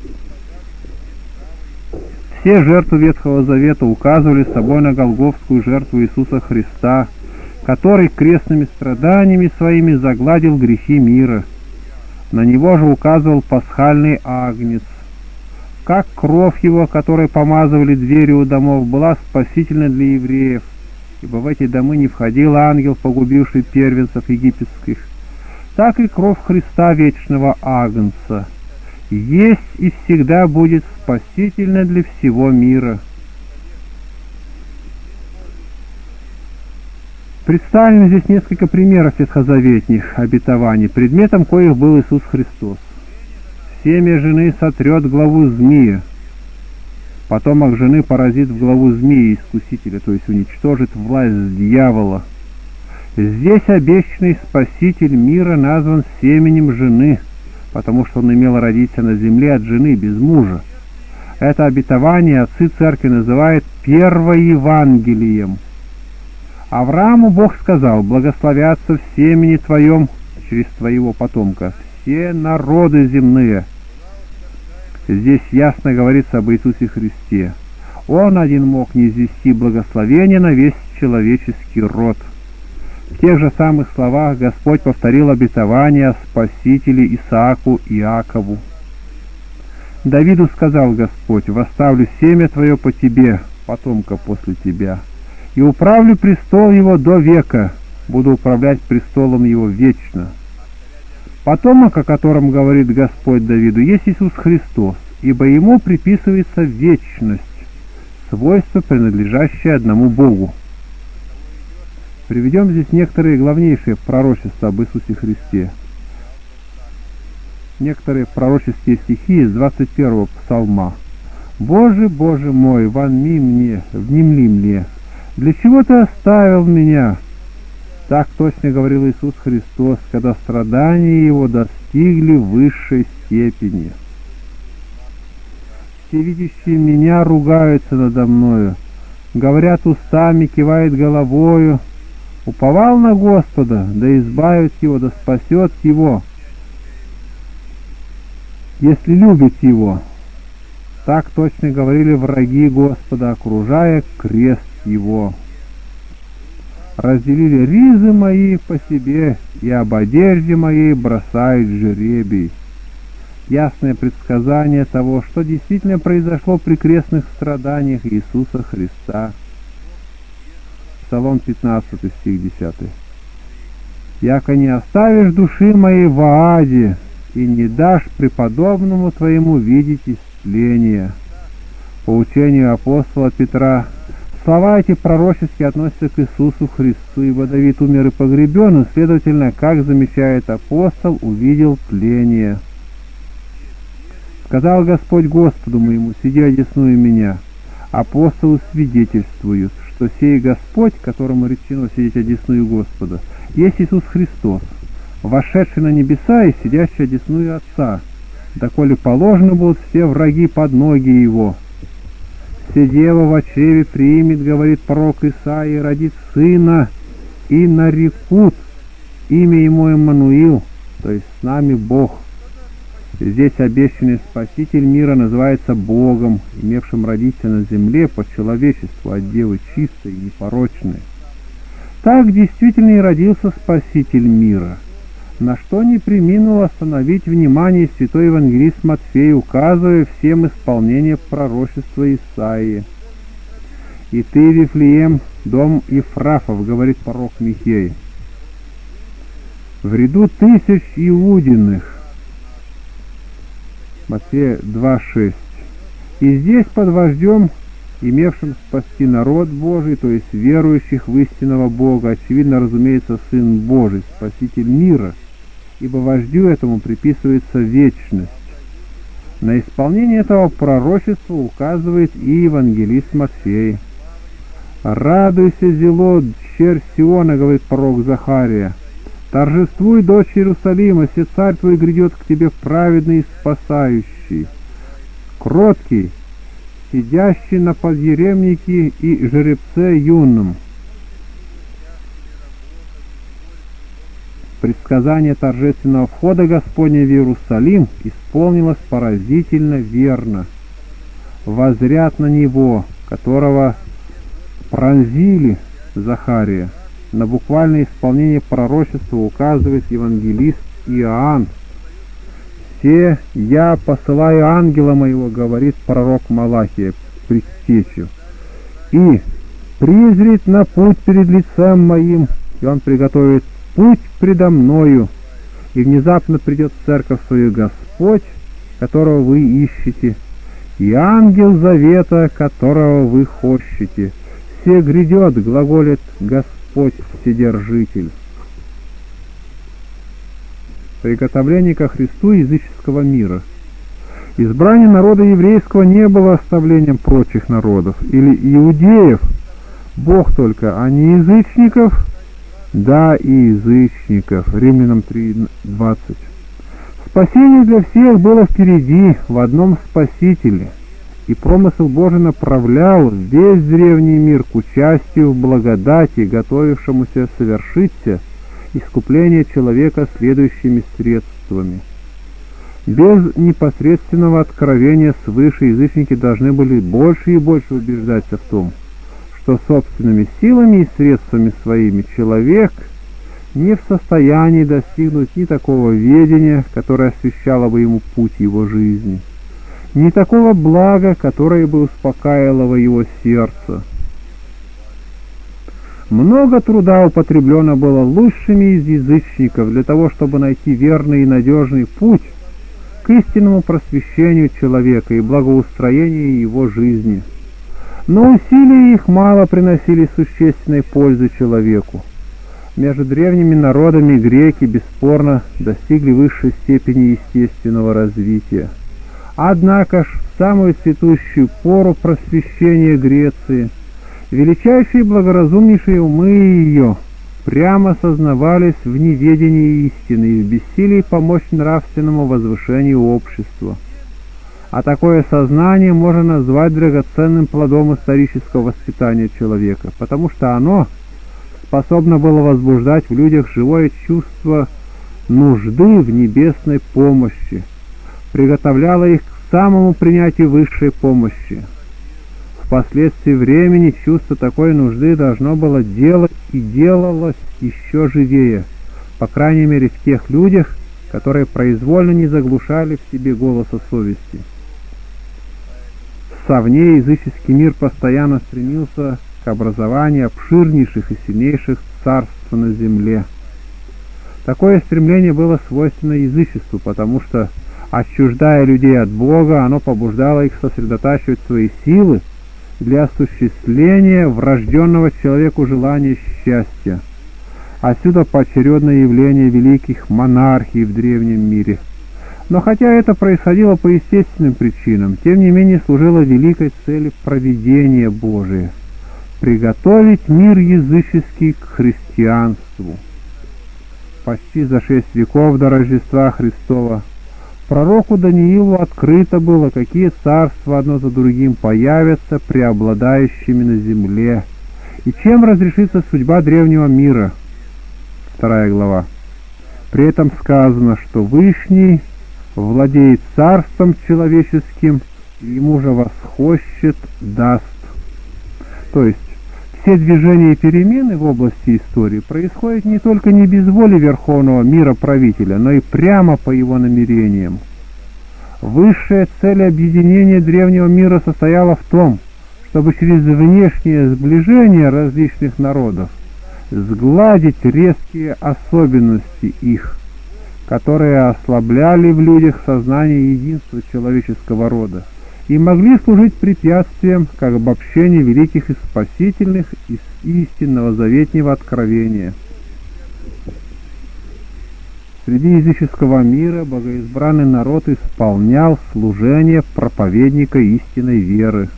S1: Все жертвы Ветхого Завета указывали собой на голгофскую жертву Иисуса Христа, который крестными страданиями своими загладил грехи мира. На него же указывал пасхальный агнец. Как кровь его, которой помазывали двери у домов, была спасительна для евреев, ибо в эти домы не входил ангел, погубивший первенцев египетских, так и кровь Христа вечного агнца есть и всегда будет спасительна для всего мира. Представим здесь несколько примеров ветхозаветных обетований, предметом коих был Иисус Христос. Семя жены сотрет главу змея, потомок жены поразит в главу змея искусителя, то есть уничтожит власть дьявола. Здесь обещанный Спаситель мира назван семенем жены, потому что он имел родиться на земле от жены без мужа. Это обетование отцы церкви называют первоевангелием. Аврааму Бог сказал: благословятся в семени твоем через твоего потомка все народы земные. Здесь ясно говорится об Иисусе Христе. Он один мог низвести благословение на весь человеческий род. В тех же самых словах Господь повторил обетование о Спасителе Исааку и Иакову. Давиду сказал Господь: «Восставлю семя твое по тебе, потомка после тебя, и управлю престол его до века, буду управлять престолом его вечно». Потомок, о котором говорит Господь Давиду, есть Иисус Христос, ибо ему приписывается вечность, свойство, принадлежащее одному Богу. Приведем здесь некоторые главнейшие пророчества об Иисусе Христе. Некоторые пророческие стихи из двадцать первого псалма. «Боже, Боже мой, вонми мне, внемли мне, для чего ты оставил меня?» Так точно говорил Иисус Христос, когда страдания Его достигли высшей степени. «Все видящие меня ругаются надо мною, говорят устами, кивают головою. Уповал на Господа, да избавит его, да спасет его. если любит его. Так точно говорили враги Господа, окружая крест его. Разделили ризы мои по себе, и об одежде моей бросают жребий. Ясное предсказание того, что действительно произошло при крестных страданиях Иисуса Христа. Псалом пятнадцатый, стих десятый. «Яко не оставишь души моей в ааде, и не дашь преподобному твоему видеть исцеление». По учению апостола Петра, слова эти пророчески относятся к Иисусу Христу, ибо Давид умер и погребен, и, следовательно, как замечает апостол, увидел тление. «Сказал Господь Господу моему, сиди одесную меня». Апостолы свидетельствуют, что сей Господь, которому речено сидеть одесную Господа, есть Иисус Христос, вошедший на небеса и сидящий одесную Отца, доколе положены будут все враги под ноги Его. «Все дева во чреве примет, — говорит пророк Исаия, — родит сына, и нарекут имя ему Иммануил, то есть с нами Бог». Здесь обещанный Спаситель мира называется Богом, имевшим родиться на земле по человечеству от девы чистой и непорочной. Так действительно и родился Спаситель мира, на что не преминул остановить внимание святой евангелист Матфей, указывая всем исполнение пророчества Исаии. «И ты, Вифлеем, дом Ефрафов, — говорит пророк Михей, — в ряду тысяч Иудиных». Матфея два шесть. И здесь под вождем, имевшим спасти народ Божий, то есть верующих в истинного Бога, очевидно, разумеется, Сын Божий, Спаситель мира, ибо вождю этому приписывается вечность. На исполнение этого пророчества указывает и евангелист Матфей. «Радуйся, зело, дщерь Сиона, — говорит пророк Захария, — торжествуй, дочь Иерусалима, се царь твой грядет к тебе праведный и спасающий, кроткий, сидящий на подъеремнике и жеребце юном». Предсказание торжественного входа Господня в Иерусалим исполнилось поразительно верно. «Возрят на него, которого пронзили» Захария. На буквальное исполнение пророчества указывает евангелист Иоанн. «Се я посылаю ангела моего, — говорит пророк Малахия, предтечу, — и призрит на путь перед лицем моим, и он приготовит путь предо мною, и внезапно придет в церковь свою Господь, которого вы ищете, и ангел завета, которого вы хощете. Се грядет, — глаголит Господь Вседержитель». Приготовление ко Христу языческого мира. Избрание народа еврейского не было оставлением прочих народов или иудеев, Бог только, а не язычников, да и язычников. Римлянам три двадцать. Спасение для всех было впереди, в одном Спасителе, и промысел Божий направлял весь древний мир к участию в благодати, готовившемуся совершиться искупление человека следующими средствами. Без непосредственного откровения свыше язычники должны были больше и больше убеждаться в том, что собственными силами и средствами своими человек не в состоянии достигнуть ни такого ведения, которое освещало бы ему путь его жизни, ни такого блага, которое бы успокаивало его сердце. Много труда употреблено было лучшими из язычников для того, чтобы найти верный и надежный путь к истинному просвещению человека и благоустроению его жизни. Но усилия их мало приносили существенной пользы человеку. Между древними народами греки бесспорно достигли высшей степени естественного развития. Однако ж в самую цветущую пору просвещения Греции величайшие и благоразумнейшие умы ее прямо сознавались в неведении истины и в бессилии помочь нравственному возвышению общества. А такое сознание можно назвать драгоценным плодом исторического воспитания человека, потому что оно способно было возбуждать в людях живое чувство нужды в небесной помощи, приготовляла их к самому принятию высшей помощи. Впоследствии времени чувство такой нужды должно было делать и делалось еще живее, по крайней мере в тех людях, которые произвольно не заглушали в себе голоса совести. В совне языческий мир постоянно стремился к образованию обширнейших и сильнейших царств на земле. Такое стремление было свойственно язычеству, потому что, отчуждая людей от Бога, оно побуждало их сосредотачивать свои силы для осуществления врожденного человеку желания счастья. Отсюда поочередное явление великих монархий в древнем мире. Но хотя это происходило по естественным причинам, тем не менее служило великой цели провидения Божия — приготовить мир языческий к христианству. Почти за шесть веков до Рождества Христова пророку Даниилу открыто было, какие царства одно за другим появятся преобладающими на земле, и чем разрешится судьба древнего мира. Вторая глава. При этом сказано, что Вышний владеет царством человеческим, и ему же восхощет даст. То есть, все движения и перемены в области истории происходят не только не без воли верховного мира-правителя, но и прямо по его намерениям. Высшая цель объединения древнего мира состояла в том, чтобы через внешнее сближение различных народов сгладить резкие особенности их, которые ослабляли в людях сознание единства человеческого рода и могли служить препятствием к обобщению великих и спасительных из истинного заветнего откровения. Среди языческого мира богоизбранный народ исполнял служение проповедника истинной веры.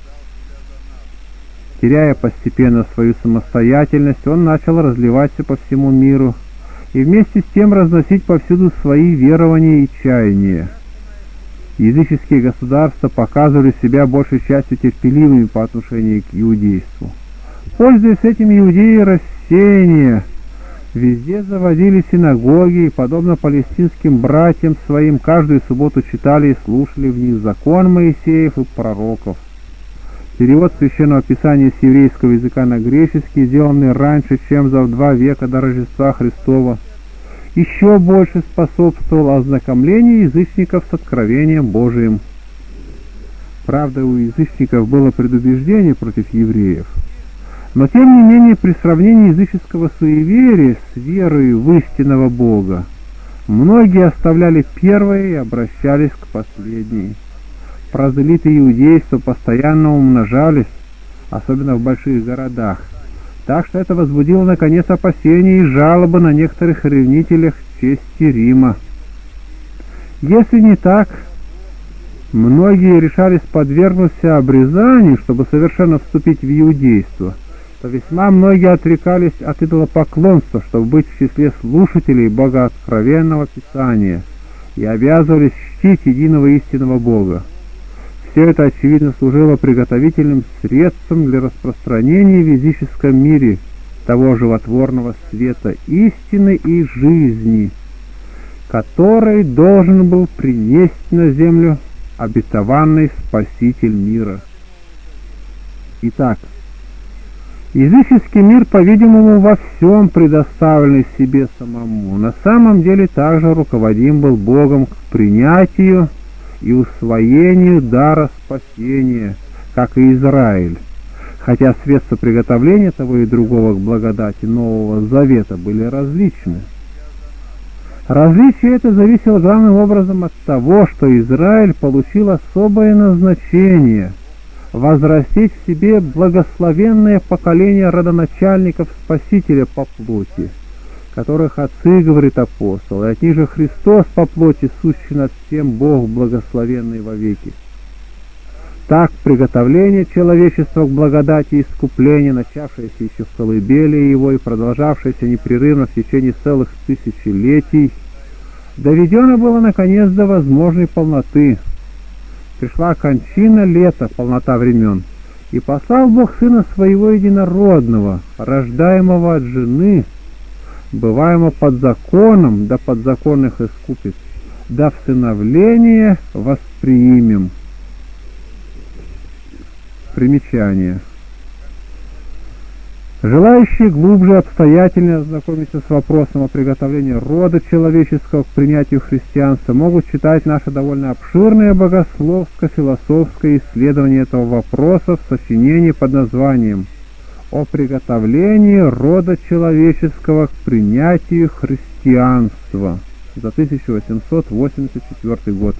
S1: Теряя постепенно свою самостоятельность, он начал разливаться по всему миру и вместе с тем разносить повсюду свои верования и чаяния. Языческие государства показывали себя большей частью терпеливыми по отношению к иудейству. Пользуясь этим, иудеи рассеяния везде заводили синагоги и, подобно палестинским братьям своим, каждую субботу читали и слушали в них закон Моисеев и пророков. Перевод Священного Писания с еврейского языка на греческий, сделанный раньше, чем за два века до Рождества Христова, еще больше способствовал ознакомлению язычников с откровением Божиим. Правда, у язычников было предубеждение против евреев, но тем не менее при сравнении языческого суеверия с верой в истинного Бога многие оставляли первое и обращались к последней. Прозелиты иудейства постоянно умножались, особенно в больших городах, так что это возбудило наконец опасения и жалобы на некоторых ревнителях чести Рима. Если не так, многие решались подвергнуться обрезанию, чтобы совершенно вступить в иудейство, то весьма многие отрекались от идолопоклонства, чтобы быть в числе слушателей богооткровенного Писания, и обязывались чтить единого истинного Бога. Все это, очевидно, служило приготовительным средством для распространения в языческом мире того животворного света истины и жизни, который должен был принести на землю обетованный Спаситель мира. Итак, языческий мир, по-видимому, во всем предоставленный себе самому, на самом деле также руководим был Богом к принятию и усвоению дара спасения, как и Израиль, хотя средства приготовления того и другого к благодати Нового Завета были различны. Различие это зависело главным образом от того, что Израиль получил особое назначение — возрастить в себе благословенное поколение родоначальников Спасителя по плоти, которых отцы, говорит апостол, и от них же Христос по плоти, сущий над всем Бог благословенный вовеки. Так приготовление человечества к благодати и искуплению, начавшееся еще в колыбели его и продолжавшееся непрерывно в течение целых тысячелетий, доведено было наконец до возможной полноты. Пришла кончина лета, полнота времен, и послал Бог Сына Своего Единородного, рождаемого от жены, бываемо под законом, да подзаконных искупец, да всыновление восприимем. Примечание. Желающие глубже обстоятельно ознакомиться с вопросом о приготовлении рода человеческого к принятию христианства могут читать наше довольно обширное богословско-философское исследование этого вопроса в сочинении под названием «О приготовлении рода человеческого к принятию христианства» за тысяча восемьсот восемьдесят четвёртый год.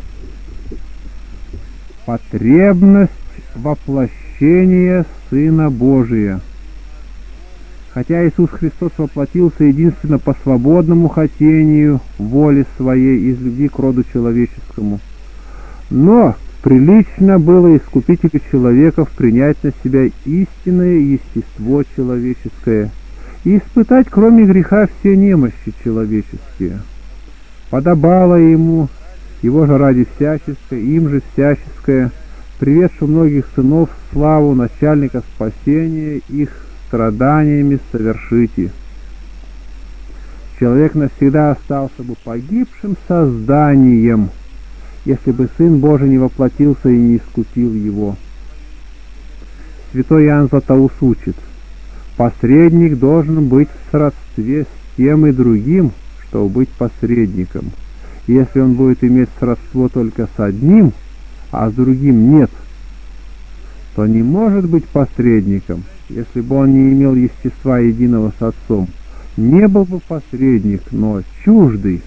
S1: Потребность воплощения Сына Божия. Хотя Иисус Христос воплотился единственно по свободному хотению воли своей из любви к роду человеческому, но прилично было искупителю человеков принять на себя истинное естество человеческое и испытать, кроме греха, все немощи человеческие. Подобало ему, его же ради всяческое, им же всяческое, приведшего многих сынов в славу начальника спасения их страданиями совершите. Человек навсегда остался бы погибшим созданием, если бы Сын Божий не воплотился и не искупил его. Святой Иоанн Златоуст учит: посредник должен быть в сродстве с тем и другим, чтобы быть посредником. Если он будет иметь сродство только с одним, а с другим нет, то не может быть посредником. Если бы он не имел естества единого с Отцом, не был бы посредник, но чуждый.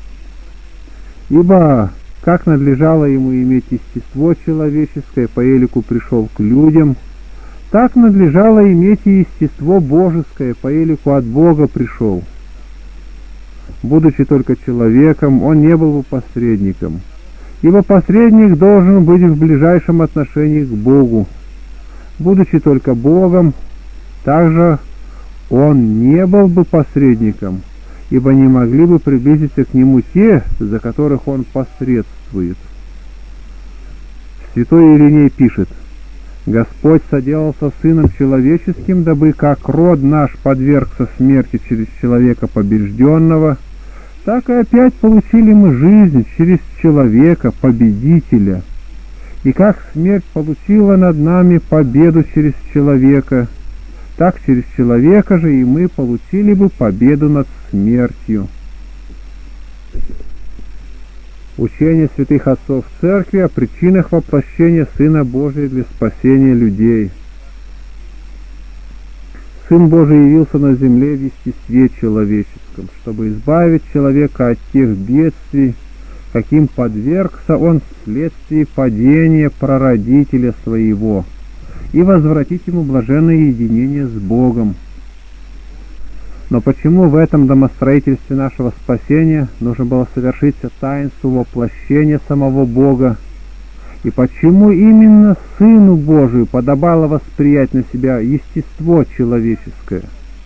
S1: Ибо как надлежало ему иметь естество человеческое, по елику пришел к людям, так надлежало иметь и естество божеское, по елику от Бога пришел. Будучи только человеком, он не был бы посредником, ибо посредник должен быть в ближайшем отношении к Богу. Будучи только Богом, также он не был бы посредником, ибо не могли бы приблизиться к нему те, за которых он посредствует. Святой Ириней пишет: «Господь соделался Сыном Человеческим, дабы как род наш подвергся смерти через человека побежденного, так и опять получили мы жизнь через человека победителя. И как смерть получила над нами победу через человека, так через человека же и мы получили бы победу над смертью». Учение святых отцов Церкви о причинах воплощения Сына Божия для спасения людей. Сын Божий явился на земле в естестве человеческом, чтобы избавить человека от тех бедствий, каким подвергся он вследствие падения прародителя своего, и возвратить ему блаженное единение с Богом. Но почему в этом домостроительстве нашего спасения нужно было совершить таинство воплощения самого Бога, и почему именно Сыну Божию подобало восприять на себя естество человеческое?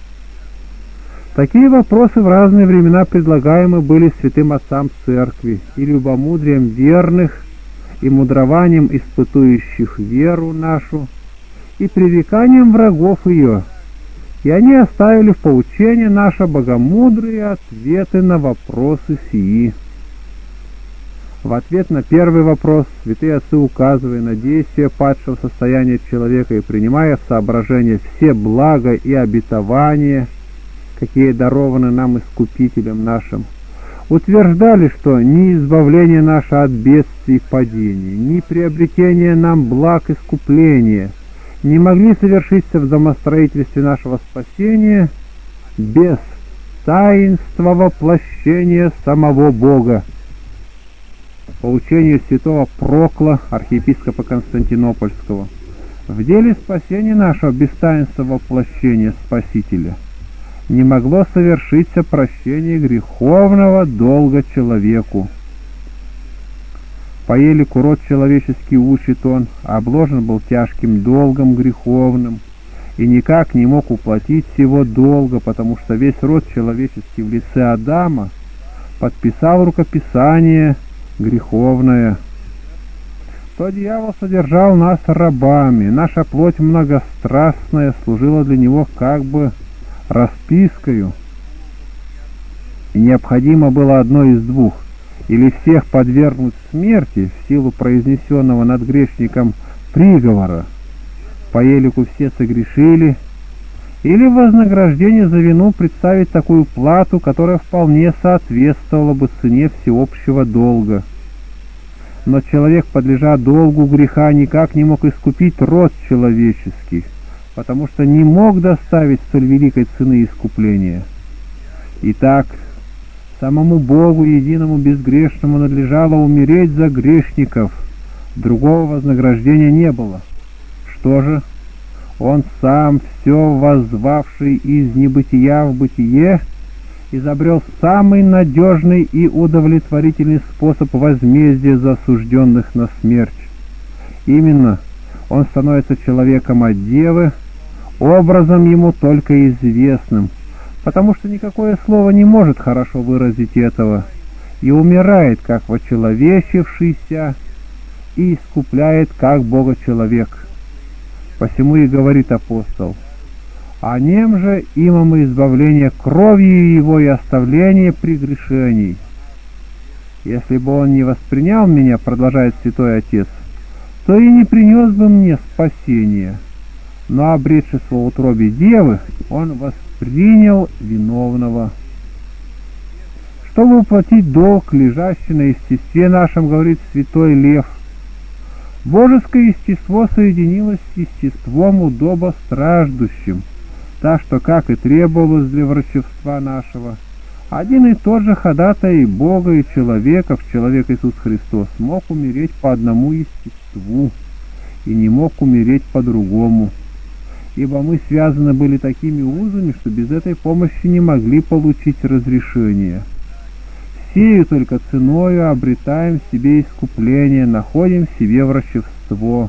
S1: Такие вопросы в разные времена предлагаемы были святым отцам Церкви и любомудрием верных, и мудрованием испытующих веру нашу, и пререканием врагов ее, и они оставили в поучение наше богомудрые ответы на вопросы сии. В ответ на первый вопрос святые отцы, указывая на действие падшего состояния человека и принимая в соображение все блага и обетования, какие дарованы нам Искупителем нашим, утверждали, что ни избавление наше от бедствий падений, ни приобретение нам благ искупления не могли совершиться в домостроительстве нашего спасения без таинства воплощения самого Бога. По учению святого Прокла, архиепископа Константинопольского, в деле спасения нашего без таинства воплощения Спасителя не могло совершиться прощение греховного долга человеку. По елику род человеческий, учит он, обложен был тяжким долгом греховным и никак не мог уплатить сего долга, потому что весь род человеческий в лице Адама подписал рукописание греховное. То дьявол содержал нас рабами, наша плоть многострастная служила для него как бы распискою, и необходимо было одно из двух: или всех подвергнуть смерти в силу произнесенного над грешником приговора, по елику все согрешили, или в вознаграждение за вину представить такую плату, которая вполне соответствовала бы цене всеобщего долга. Но человек, подлежа долгу греха, никак не мог искупить род человеческий, потому что не мог доставить столь великой цены искупления. Итак, самому Богу, единому безгрешному, надлежало умереть за грешников, другого вознаграждения не было. Что же? Он сам, все воззвавший из небытия в бытие, изобрел самый надежный и удовлетворительный способ возмездия за осужденных на смерть. Именно он становится человеком от девы, образом ему только известным, потому что никакое слово не может хорошо выразить этого, и умирает, как вочеловечившийся, и искупляет, как Бога-человек. Посему и говорит апостол: «О нем же имам избавление кровью его и оставление прегрешений». Если бы он не воспринял меня, продолжает святой отец, то и не принес бы мне спасения. Но обретшись во утробе девы, он воспринял виновного. Чтобы уплатить долг, лежащий на естестве нашем, говорит святой Лев, божеское естество соединилось с естеством удобостраждущим, так что, как и требовалось для врачевства нашего, один и тот же ходатай Бога и человека, в человек Иисус Христос, мог умереть по одному естеству и не мог умереть по-другому, ибо мы связаны были такими узами, что без этой помощи не могли получить разрешение. Сею только ценою обретаем в себе искупление, находим в себе врачевство.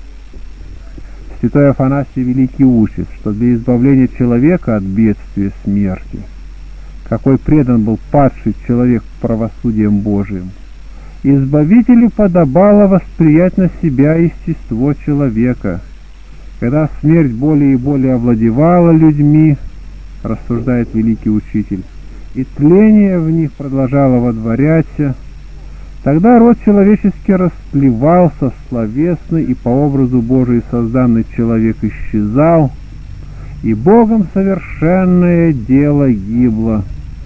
S1: Святой Афанасий Великий учит, что для избавления человека от бедствия смерти, какой предан был падший человек правосудием Божиим, избавителю подобало восприять на себя естество человека. Когда смерть более и более овладевала людьми, рассуждает великий учитель, и тление в них продолжало водворяться, тогда род человеческий расплевался, словесный и по образу Божию созданный человек исчезал, и Богом совершенное дело гибло.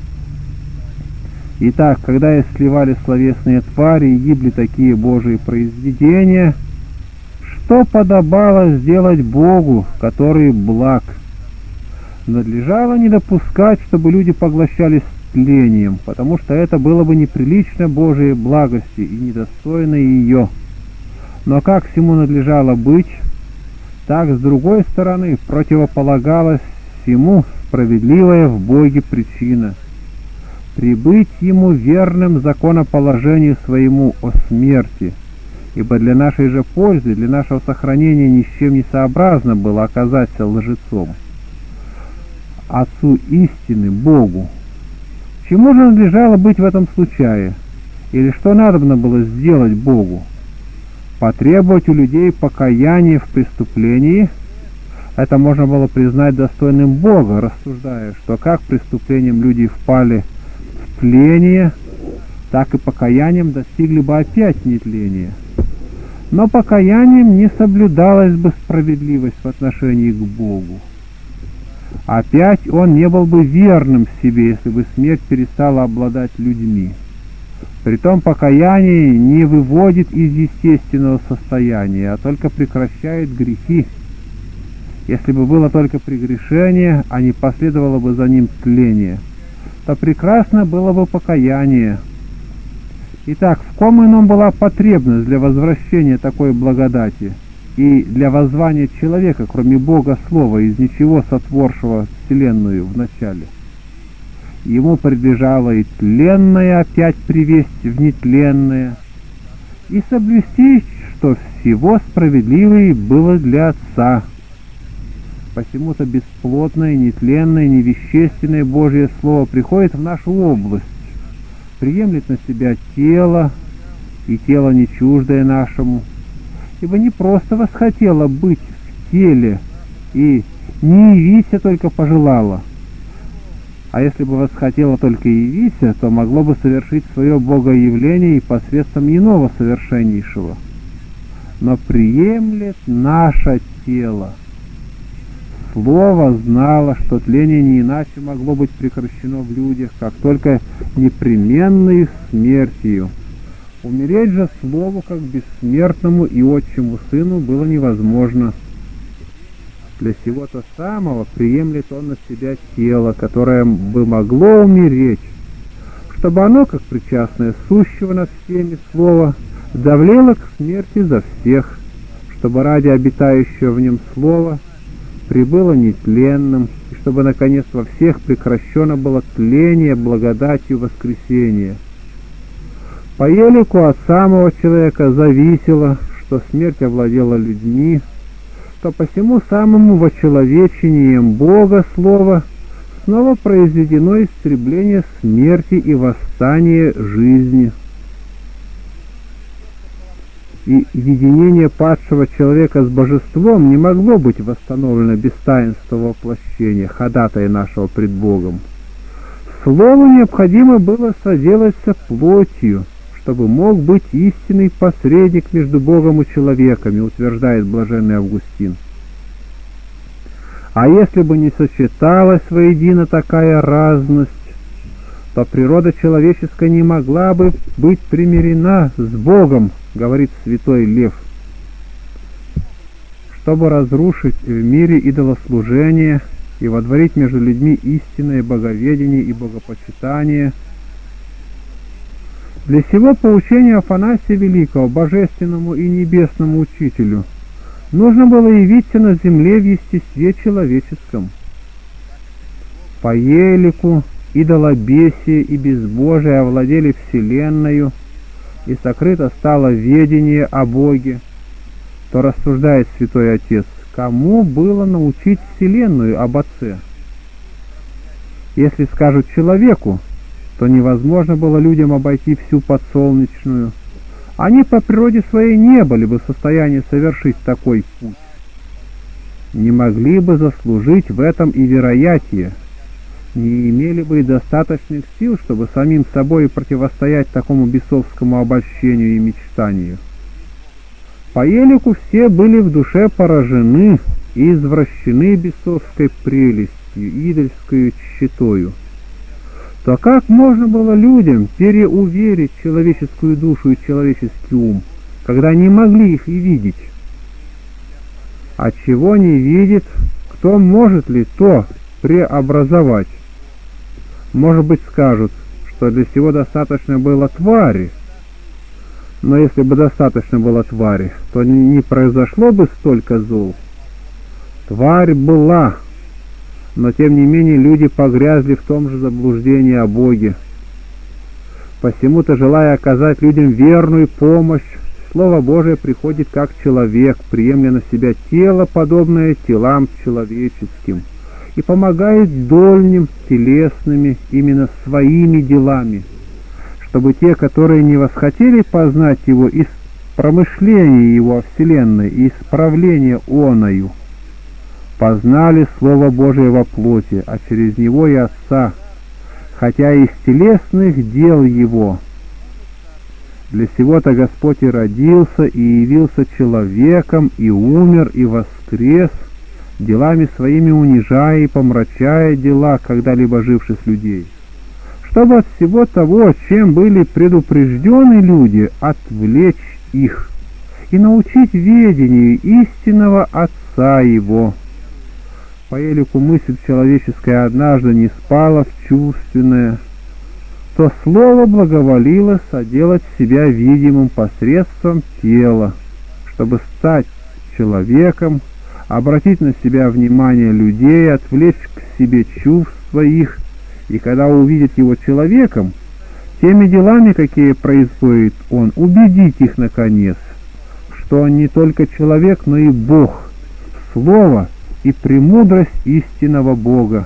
S1: Итак, когда и сливали словесные твари и гибли такие Божии произведения, что подобало сделать Богу, который благ? Надлежало не допускать, чтобы люди поглощались тлением, потому что это было бы неприлично Божией благости и недостойно ее. Но как всему надлежало быть, так с другой стороны противополагалась всему справедливая в Боге причина — прибыть ему верным законоположению своему о смерти, ибо для нашей же пользы, для нашего сохранения ни с чем не сообразно было оказаться лжецом. Отцу истины, Богу. Чему же надлежало быть в этом случае? Или что надобно было сделать Богу? Потребовать у людей покаяния в преступлении? Это можно было признать достойным Бога, рассуждая, что как преступлением люди впали в тление, так и покаянием достигли бы опять нетления. Но покаянием не соблюдалась бы справедливость в отношении к Богу. Опять он не был бы верным себе, если бы смерть перестала обладать людьми. Притом покаяние не выводит из естественного состояния, а только прекращает грехи. Если бы было только прегрешение, а не последовало бы за ним тление, то прекрасно было бы покаяние. Итак, в ком ином была потребность для возвращения такой благодати и для воззвания человека, кроме Бога Слова, из ничего сотворшего вселенную в начале? Ему предлежало и тленное опять привесть в нетленное, и соблюсти, что всего справедливое было для Отца. Посему-то бесплотное, нетленное, невещественное Божье Слово приходит в нашу область, приемлет на себя тело, и тело не чуждое нашему, ибо не просто восхотело быть в теле и не явиться только пожелало, А если бы восхотело только явиться, то могло бы совершить свое богоявление и посредством иного совершеннейшего. Но приемлет наше тело. Слово знало, что тление не иначе могло быть прекращено в людях, как только непременной смертью. Умереть же Слову, как бессмертному и отчему Сыну, было невозможно. Для сего-то самого приемлет он на себя тело, которое бы могло умереть, чтобы оно, как причастное сущего над всеми Слово, давлело к смерти за всех, чтобы ради обитающего в нем Слова прибыло нетленным, и чтобы, наконец, во всех прекращено было тление благодатью воскресения. По елику от самого человека зависело, что смерть овладела людьми, то по всему самому вочеловечением Бога Слова снова произведено истребление смерти и восстание жизни. И единение падшего человека с божеством не могло быть восстановлено без таинства воплощения, ходатая нашего пред Богом. Слову необходимо было соделаться плотью, чтобы мог быть истинный посредник между Богом и человеками, утверждает блаженный Августин. А если бы не сочеталась воедино такая разность, то природа человеческая не могла бы быть примирена с Богом, говорит святой Лев. Чтобы разрушить в мире идолослужение и водворить между людьми истинное боговедение и богопочитание, для сего поучения Афанасия Великого, божественному и небесному учителю, нужно было явиться на земле в естестве человеческом. По елику идолобесие и безбожие овладели вселенною, и сокрыто стало ведение о Боге, то рассуждает Святой Отец, кому было научить вселенную об Отце? Если скажут человеку, то невозможно было людям обойти всю подсолнечную. Они по природе своей не были бы в состоянии совершить такой путь. Не могли бы заслужить в этом и вероятие, не имели бы и достаточных сил, чтобы самим собой противостоять такому бесовскому обольщению и мечтанию. По елику все были в душе поражены и извращены бесовской прелестью, идольскою тщетою. То как можно было людям переуверить человеческую душу и человеческий ум, когда не могли их и видеть? А чего не видит, кто может ли то преобразовать? Может быть, скажут, что для сего достаточно было твари, но если бы достаточно было твари, то не произошло бы столько зол. Тварь была, но тем не менее люди погрязли в том же заблуждении о Боге. Посему-то, желая оказать людям верную помощь, Слово Божие приходит как человек, приемля на себя тело, подобное телам человеческим, и помогает дольним, телесными, именно своими делами, чтобы те, которые не восхотели познать Его из промышления Его о вселенной и исправления оною, познали Слово Божие во плоти, а через Него и Отца, хотя из телесных дел Его. Для сего-то Господь и родился, и явился человеком, и умер, и воскрес, делами своими унижая и помрачая дела когда-либо живших людей, чтобы от всего того, чем были предупреждены люди, отвлечь их и научить ведению истинного Отца Его. По елику мысль человеческая однажды не спала в чувственное, то Слово благоволило соделать себя видимым посредством тела, чтобы стать человеком, обратить на себя внимание людей, отвлечь к себе чувства их, и когда увидит его человеком, теми делами, какие производит он, убедить их, наконец, что он не только человек, но и Бог, Слово и премудрость истинного Бога.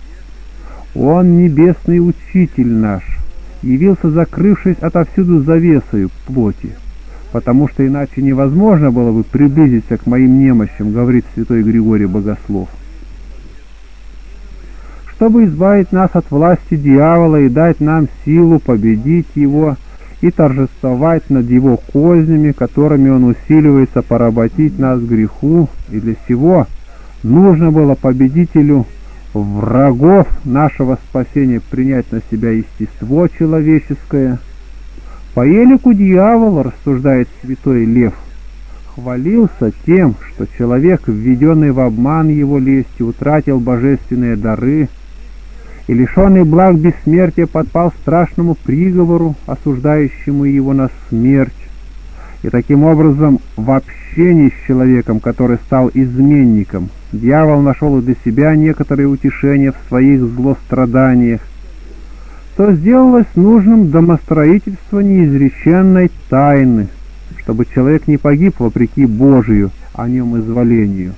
S1: Он, небесный учитель наш, явился, закрывшись отовсюду завесою плоти, потому что иначе невозможно было бы приблизиться к моим немощам, говорит святой Григорий Богослов. чтобы избавить нас от власти дьявола и дать нам силу победить его и торжествовать над его кознями, которыми он усиливается поработить нас к греху, и для сего нужно было победителю врагов нашего спасения принять на себя естество человеческое. По елику дьявола, рассуждает святой Лев, хвалился тем, что человек, введенный в обман его лестью, утратил божественные дары, и лишенный благ бессмертия подпал страшному приговору, осуждающему его на смерть. И таким образом в общении с человеком, который стал изменником, дьявол нашел для себя некоторые утешения в своих злостраданиях, то сделалось нужным домостроительство неизреченной тайны, чтобы человек не погиб вопреки Божию о нем изволению.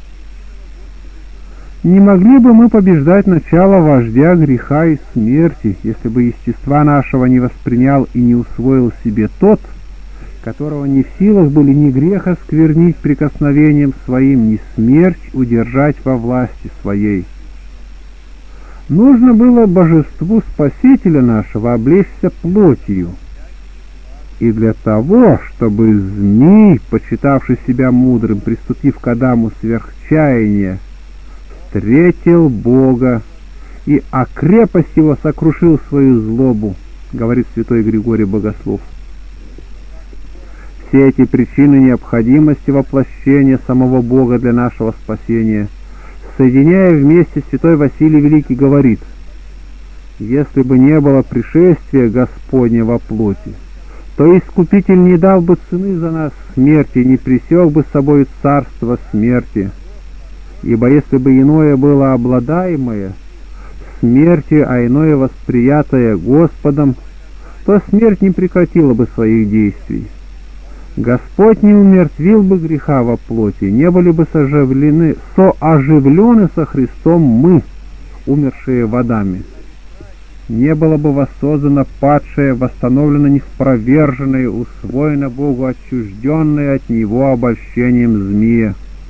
S1: Не могли бы мы побеждать начало вождя греха и смерти, если бы естества нашего не воспринял и не усвоил себе тот, которого не в силах были ни грех осквернить прикосновением своим, ни смерть удержать во власти своей. Нужно было божеству Спасителя нашего облечься плотью, и для того, чтобы змей, почитавший себя мудрым, приступив к Адаму сверхчаяния, встретил Бога и о крепость его сокрушил свою злобу, говорит святой Григорий Богослов. Все эти причины необходимости воплощения самого Бога для нашего спасения, соединяя вместе, святой Василий Великий говорит: если бы не было пришествия Господня во плоти, то Искупитель не дал бы цены за нас смерти, не пресек бы с собой царство смерти. Ибо если бы иное было обладаемое смертью, а иное восприятое Господом, то смерть не прекратила бы своих действий. Господь не умертвил бы греха во плоти, не были бы соживлены, сооживлены со Христом мы, умершие в Адаме. Не было бы воссоздано падшее, восстановлено неспроверженное, усвоено Богу отчужденное от Него обольщением змея.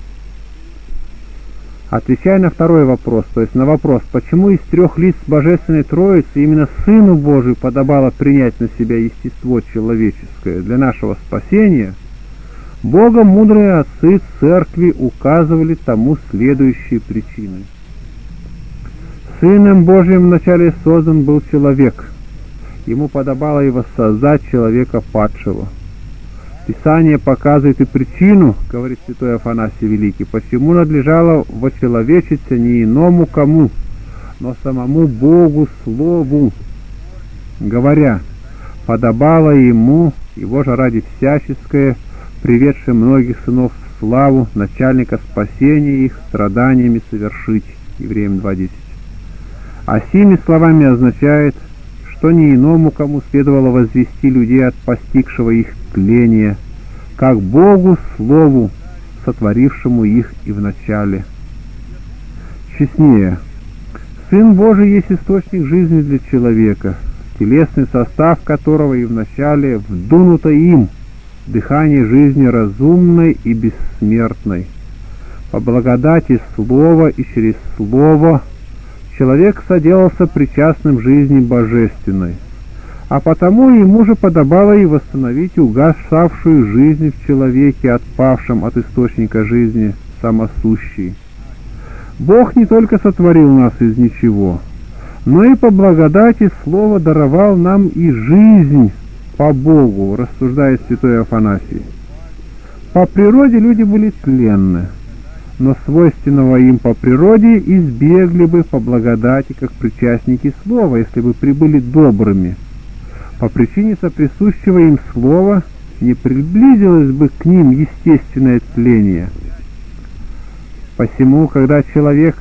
S1: Отвечая на второй вопрос, то есть на вопрос, почему из трех лиц Божественной Троицы именно Сыну Божию подобало принять на себя естество человеческое для нашего спасения, Богом мудрые отцы Церкви указывали тому следующие причины. Сыном Божиим вначале создан был человек, ему подобало и воссоздать человека падшего. Писание показывает и причину, говорит святой Афанасий Великий, почему надлежало вочеловечиться не иному кому, но самому Богу Слову, говоря: подобало ему, его же ради всяческое, приведшее многих сынов в славу, начальника спасения их страданиями совершить. Евреям два десять. А сими словами означает, что не иному кому следовало возвести людей от постигшего их тления, как Богу Слову, сотворившему их и в начале. Честнее, Сын Божий есть источник жизни для человека, телесный состав которого и в начале вдунуто им дыхание жизни разумной и бессмертной. По благодати Слова и через Слово человек соделался причастным жизни божественной, а потому ему же подобало и восстановить угасавшую жизнь в человеке, отпавшем от источника жизни самосущей. Бог не только сотворил нас из ничего, но и по благодати Слова даровал нам и жизнь по Богу, рассуждает святой Афанасий. По природе люди были тленны, но свойственного им по природе избегли бы по благодати, как причастники Слова, если бы прибыли добрыми. По причине соприсущего им слова не приблизилось бы к ним естественное тление. Посему, когда человек,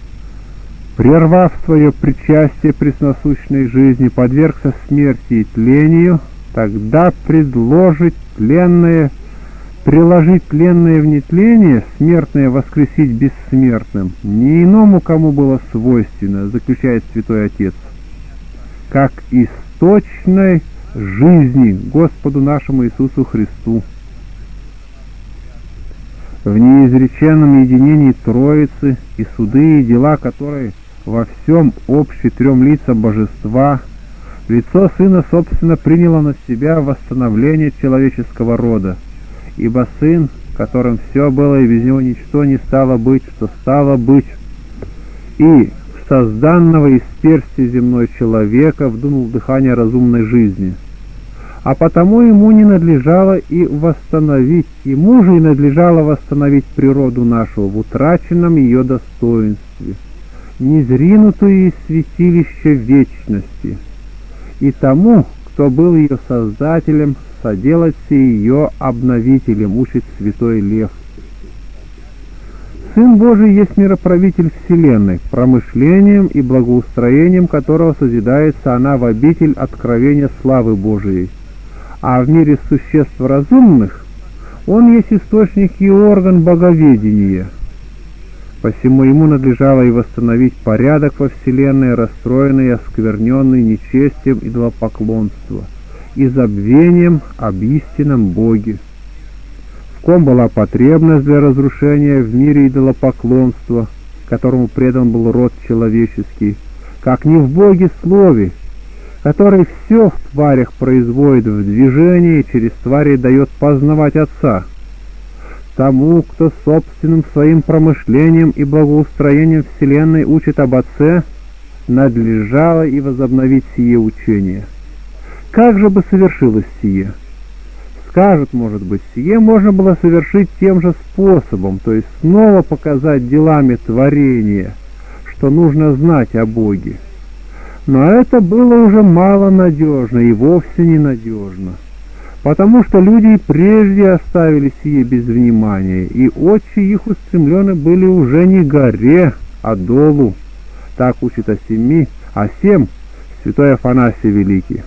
S1: прервав свое причастие пресносущной жизни, подвергся смерти и тлению, тогда предложить тленное, приложить тленное в нетление, смертное воскресить бессмертным, не иному кому было свойственно, заключает Святой Отец, как источной жизни Господу нашему Иисусу Христу. В неизреченном единении Троицы и суды, и дела, которые во всем общий трем лицам божества, лицо Сына, собственно, приняло на себя восстановление человеческого рода, ибо Сын, которым все было и без него ничто не стало быть, что стало быть, и созданного из персти земной человека вдунул дыхание разумной жизни. А потому ему не надлежало и восстановить, ему же и надлежало восстановить природу нашу в утраченном ее достоинстве, незринутую из святилища вечности, и тому, кто был ее создателем, соделаться ее обновителем, учит святой Лев. Сын Божий есть мироправитель вселенной, промышлением и благоустроением которого созидается она в обитель откровения славы Божией. А в мире существ разумных он есть источник и орган боговедения. Посему ему надлежало и восстановить порядок во вселенной, расстроенный и оскверненный нечестием идолопоклонства и забвением об истинном Боге, в ком была потребность для разрушения в мире идолопоклонства, которому предан был род человеческий, как не в Боге Слове, который все в тварях производит в движении и через твари дает познавать Отца. Тому, кто собственным своим промышлением и благоустроением вселенной учит об Отце, надлежало и возобновить сие учение. Как же бы совершилось сие? Скажут, может быть, сие можно было совершить тем же способом, то есть снова показать делами творения, что нужно знать о Боге. Но это было уже мало надежно и вовсе ненадежно, потому что люди и прежде оставили сие без внимания, и очи их устремлены были уже не горе, а долу. Так учит о семи, о сем святой Афанасий Великий.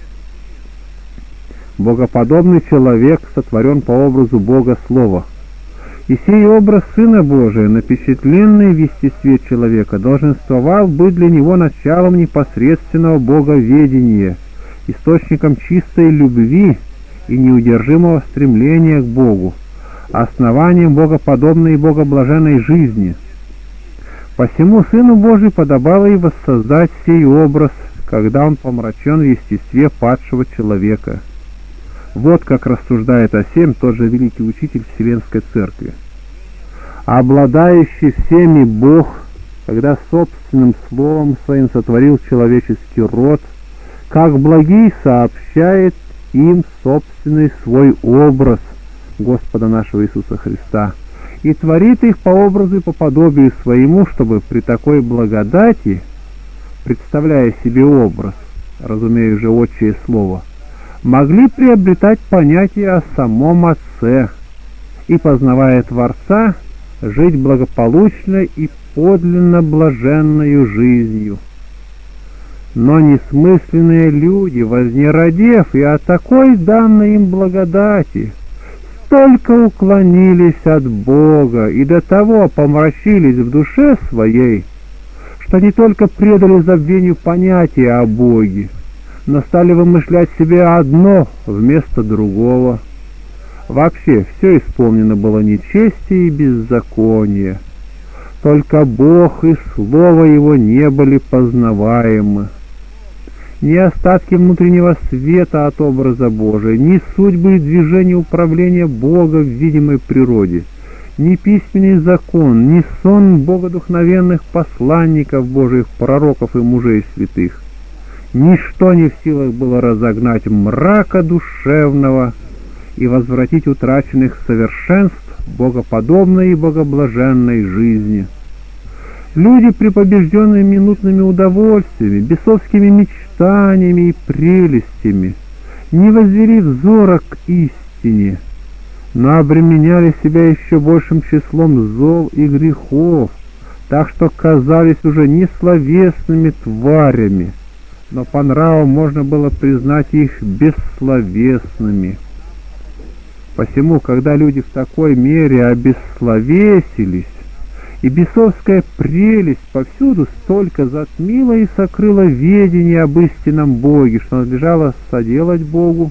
S1: Богоподобный человек сотворен по образу Бога Слова, и сей образ Сына Божия, напечатленный в естестве человека, долженствовал быть для него началом непосредственного боговедения, источником чистой любви и неудержимого стремления к Богу, основанием богоподобной и богоблаженной жизни. Посему Сыну Божию подобало и воссоздать сей образ, когда он помрачен в естестве падшего человека. Вот как рассуждает о сем тот же великий учитель Вселенской Церкви. Обладающий всеми Бог, когда собственным словом своим сотворил человеческий род, как благий сообщает им собственный свой образ Господа нашего Иисуса Христа, и творит их по образу и по подобию своему, чтобы при такой благодати, представляя себе образ, разумею же отчее слово, могли приобретать понятие о самом Отце и, познавая Творца, жить благополучной и подлинно блаженною жизнью. Но несмысленные люди, вознеродев и от такой данной им благодати, столько уклонились от Бога и до того помрачились в душе своей, что не только предали забвению понятия о Боге, но стали вымышлять себе одно вместо другого. Вообще все исполнено было нечестие и беззаконие, только Бог и Слово Его не были познаваемы. Ни остатки внутреннего света от образа Божия, ни судьбы и движения управления Бога в видимой природе, ни письменный закон, ни сон богодухновенных посланников Божиих, пророков и мужей святых, ничто не в силах было разогнать мрака душевного и возвратить утраченных совершенств богоподобной и богоблаженной жизни. Люди, припобежденные минутными удовольствиями, бесовскими мечтаниями и прелестями, не возвели взора к истине, но обременяли себя еще большим числом зол и грехов, так что казались уже не словесными тварями, но по нраву можно было признать их бессловесными. Посему, когда люди в такой мере обессловесились, и бесовская прелесть повсюду столько затмила и сокрыла ведение об истинном Боге, что надлежало соделать Богу,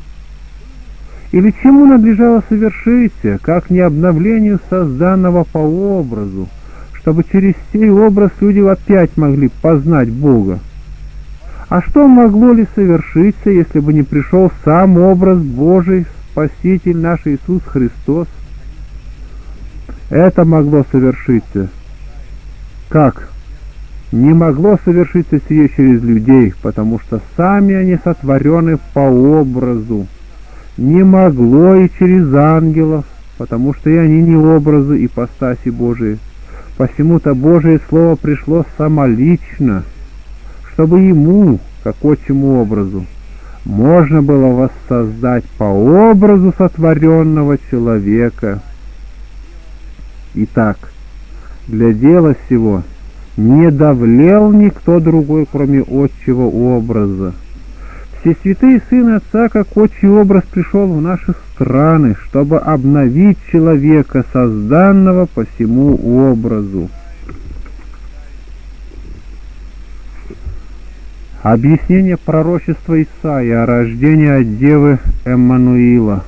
S1: или чему надлежало совершить, как не обновлению созданного по образу, чтобы через сей образ люди опять могли познать Бога. А что могло ли совершиться, если бы не пришел сам образ Божий, Спаситель наш Иисус Христос? Это могло совершиться. Как? Не могло совершиться сие через людей, потому что сами они сотворены по образу. Не могло и через ангелов, потому что и они не образы ипостаси Божии. Посему-то Божие Слово пришло самолично, чтобы ему, как отчему образу, можно было воссоздать по образу сотворенного человека. Итак, для дела сего не довлел никто другой, кроме отчего образа. Все святые сыны Отца, как отчий образ, пришел в наши страны, чтобы обновить человека, созданного по сему образу. Объяснение пророчества Исаии о рождении от девы Эммануила.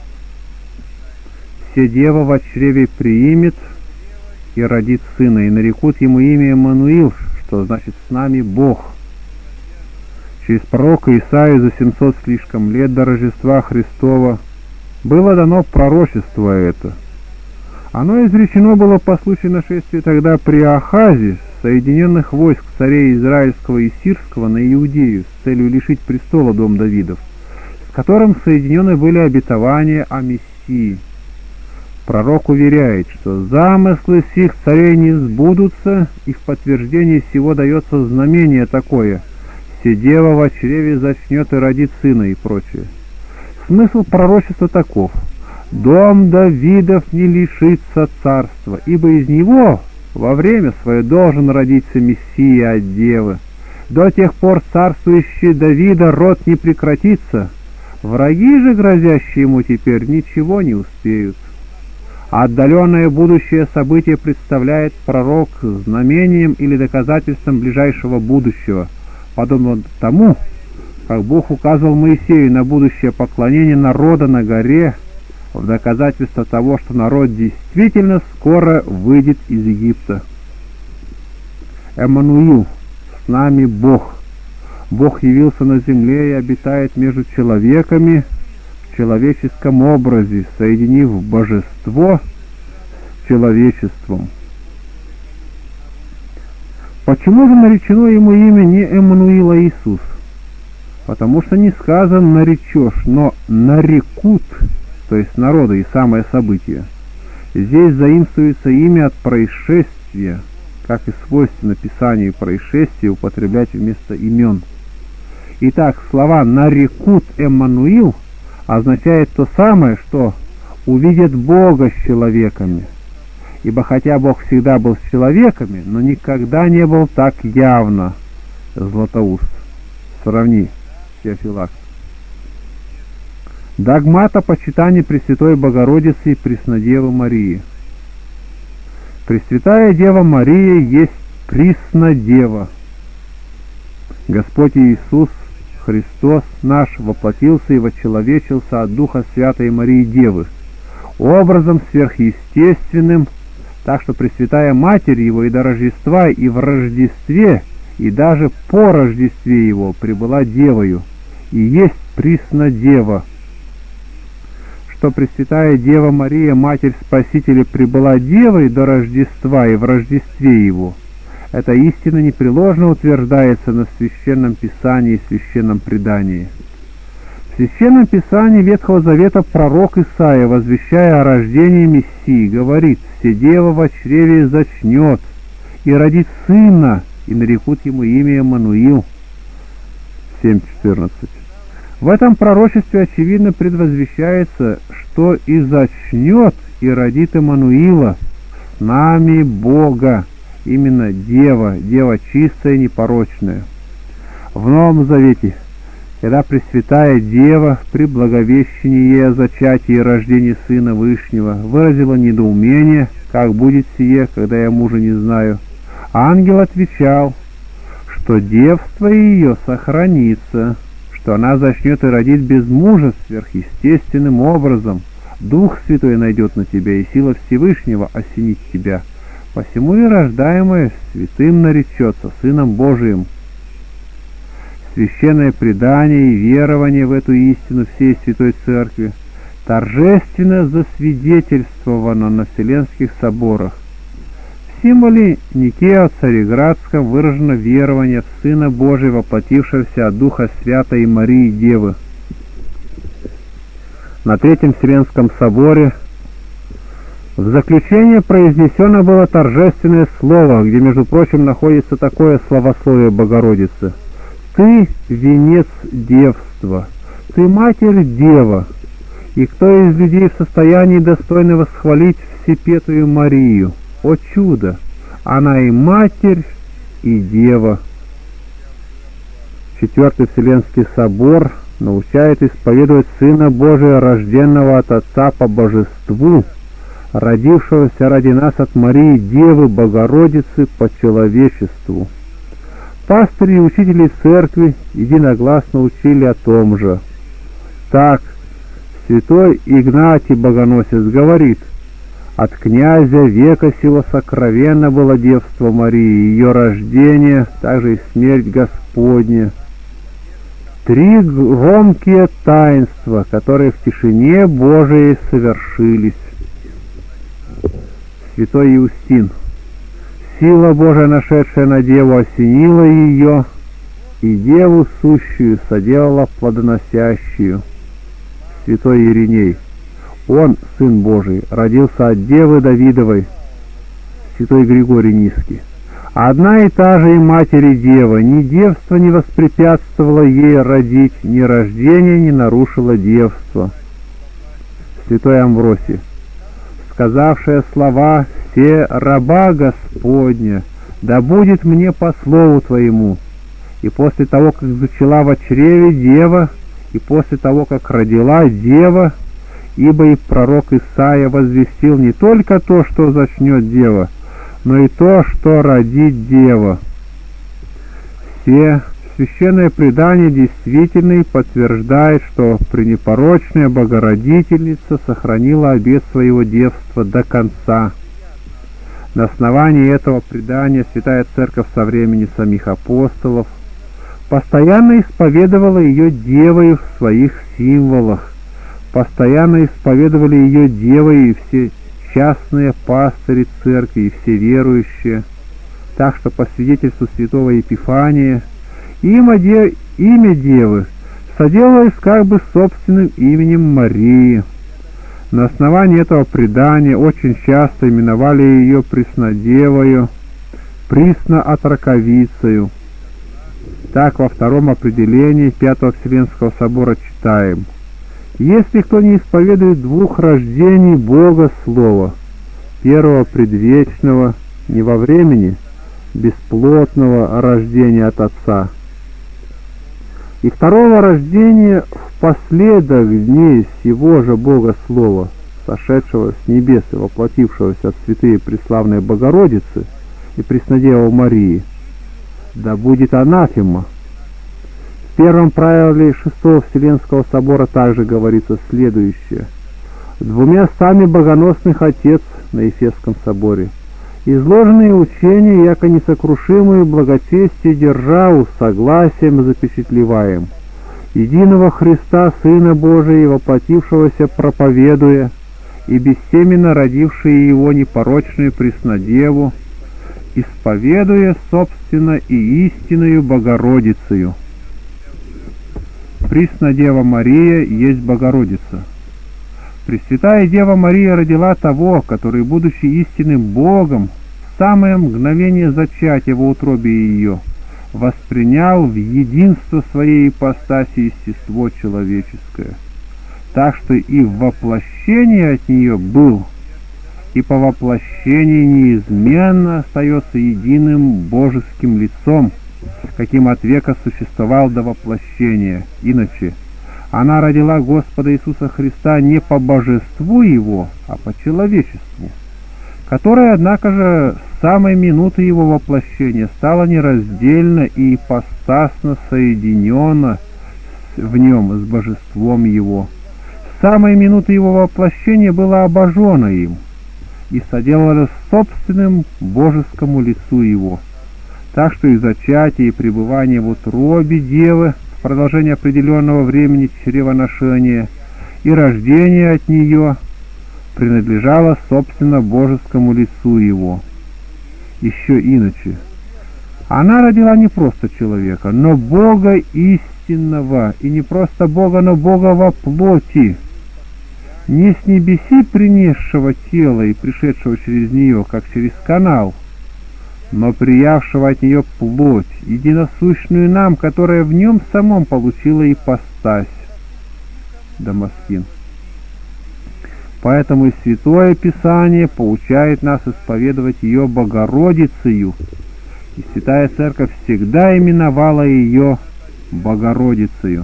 S1: «Се дева во чреве приимет и родит сына, и нарекут ему имя Эммануил», что значит «с нами Бог». Через пророка Исаию за семьсот слишком лет до Рождества Христова было дано пророчество это. Оно изречено было по случаю нашествия тогда при Ахазе соединенных войск царей Израильского и Сирского на Иудею с целью лишить престола дом Давидов, с которым соединены были обетования о Мессии. Пророк уверяет, что замыслы сих царей не сбудутся, и в подтверждение сего дается знамение такое: «Се дева во чреве зачнет и родит сына» и прочее. Смысл пророчества таков: дом Давидов не лишится царства, ибо из него во время свое должен родиться Мессия от девы. До тех пор царствующий Давида род не прекратится, враги же, грозящие ему теперь, ничего не успеют. Отдаленное будущее событие представляет пророк знамением или доказательством ближайшего будущего, подобно тому, как Бог указывал Моисею на будущее поклонение народа на горе, в доказательство того, что народ действительно скоро выйдет из Египта. Эммануил, с нами Бог. Бог явился на земле и обитает между человеками в человеческом образе, соединив божество с человечеством. Почему же наречено ему имя не Эммануил, а Иисус? Потому что не сказано «наречешь», но «нарекут», то есть народа и самое событие. Здесь заимствуется имя от происшествия, как и свойственно Писанию происшествия употреблять вместо имен. Итак, слова «нарекут Эммануил» означает то самое, что увидят Бога с человеками. Ибо хотя Бог всегда был с человеками, но никогда не был так явно. Златоуст. Сравни, Феофилакт. Догмат о почитании Пресвятой Богородицы и Преснодевы Марии. Пресвятая Дева Мария есть Преснодева. Господь Иисус Христос наш воплотился и вочеловечился от Духа Святой Марии Девы, образом сверхъестественным, так что Пресвятая Матерь Его и до Рождества, и в Рождестве, и даже по Рождестве Его пребыла Девою, и есть Преснодева. Что Пресвятая Дева Мария, Матерь Спасителя, пребыла Девой до Рождества и в Рождестве Его, эта истина непреложно утверждается на Священном Писании и Священном Предании. В Священном Писании Ветхого Завета пророк Исаия, возвещая о рождении Мессии, говорит: «Се дева во чреве зачнет и родит сына, и нарекут ему имя Эммануил». семь четырнадцать. В этом пророчестве очевидно предвозвещается, что и зачнет, и родит Эммануила, с нами Бога, именно Дева, Дева чистая и непорочная. В Новом Завете, когда Пресвятая Дева при благовещении ей о зачатии и рождении Сына Вышнего выразила недоумение, как будет сие, когда я мужа не знаю, ангел отвечал, что девство ее сохранится, что она зачнет и родит без мужа сверхъестественным образом, Дух Святой найдет на тебя, и сила Всевышнего осенит тебя. посему и рождаемое святым наречется, Сыном Божиим. Священное предание и верование в эту истину всей Святой Церкви торжественно засвидетельствовано на Вселенских соборах. В символе Никео-Цареградском выражено верование в Сына Божия, воплотившегося от Духа Святой Марии Девы. На Третьем Вселенском соборе в заключение произнесено было торжественное слово, где, между прочим, находится такое славословие Богородицы: «Ты — венец девства, ты — Матерь-Дева, и кто из людей в состоянии достойно восхвалить Всепетую Марию? О чудо! Она и Матерь, и Дева». Четвертый Вселенский собор научает исповедовать Сына Божия, рожденного от Отца по божеству, родившегося ради нас от Марии Девы Богородицы по человечеству. Пастыри и учители церкви единогласно учили о том же. Так, святой Игнатий Богоносец говорит: «От князя века сего сокровенно было девство Марии, ее рождение, также и смерть Господня. Три громкие таинства, которые в тишине Божией совершились». Святой Иустин: «Сила Божия, нашедшая на Деву, осенила ее, и Деву сущую соделала плодоносящую». Святой Ириней: «Он, Сын Божий, родился от Девы Давидовой». Святой Григорий Низкий: «Одна и та же и Матери Дева, ни девство не воспрепятствовало ей родить, ни рождение не нарушило девство». Святой Амвросий: «Сказавшая слова: все раба Господня, да будет мне по слову Твоему. И после того, как зачала во чреве Дева, и после того, как родила Дева, ибо и пророк Исаия возвестил не только то, что зачнет Дева, но и то, что родит Дева». Все священное предание действительно подтверждает, что пренепорочная Богородительница сохранила обет своего девства до конца. На основании этого предания Святая Церковь со времени самих апостолов постоянно исповедовала ее девой в своих символах, постоянно исповедовали ее девой и все частные пастыри церкви, и все верующие. Так что, по свидетельству святого Епифания, имя, де... имя Девы соделалось как бы собственным именем Марии. На основании этого предания очень часто именовали ее Преснодевою, Присно-Отроковицею. Так, во втором определении Пятого Вселенского собора читаем: «Если кто не исповедует двух рождений Бога Слова, первого предвечного, не во времени, бесплотного рождения от Отца, и второго рождения в последах дней сего же Бога Слова, сошедшего с небес и воплотившегося от святые преславной Богородицы и Преснодевы Марии, да будет анафема». В первом правиле Шестого Вселенского собора также говорится следующее: «Двумя стами богоносных Отец» на Ефесском соборе: «изложенные учения, яко несокрушимую благочестие державу, согласием запечатлеваем, единого Христа, Сына Божия, воплотившегося проповедуя, и бессеменно родившие его непорочную Преснодеву, исповедуя, собственно, и истинную Богородицею». Преснодева Мария есть Богородица. Пресвятая Дева Мария родила того, который, будучи истинным Богом, в самое мгновение зачатия в утробе ее воспринял в единство своей ипостаси естество человеческое, так что и в воплощении от нее был, и по воплощении неизменно остается единым божеским лицом, каким от века существовал до воплощения. Иначе она родила Господа Иисуса Христа не по божеству Его, а по человечеству, которое, однако же, с самой минуты Его воплощения стало нераздельно и ипостасно соединено в Нем с божеством Его. С самой минуты Его воплощения было обожено им. и соделалось собственным божескому лицу его. Так что и зачатие, и пребывание в утробе девы в продолжение определенного времени чревоношения, и рождение от нее принадлежало собственно божескому лицу его. Еще иначе. Она родила не просто человека, но Бога истинного, и не просто Бога, но Бога во плоти, не с небеси принесшего тело и пришедшего через нее, как через канал, но приявшего от нее плоть, единосущную нам, которая в нем самом получила ипостась. Дамаскин. Поэтому и Святое Писание поучает нас исповедовать ее Богородицею, и Святая Церковь всегда именовала ее Богородицею.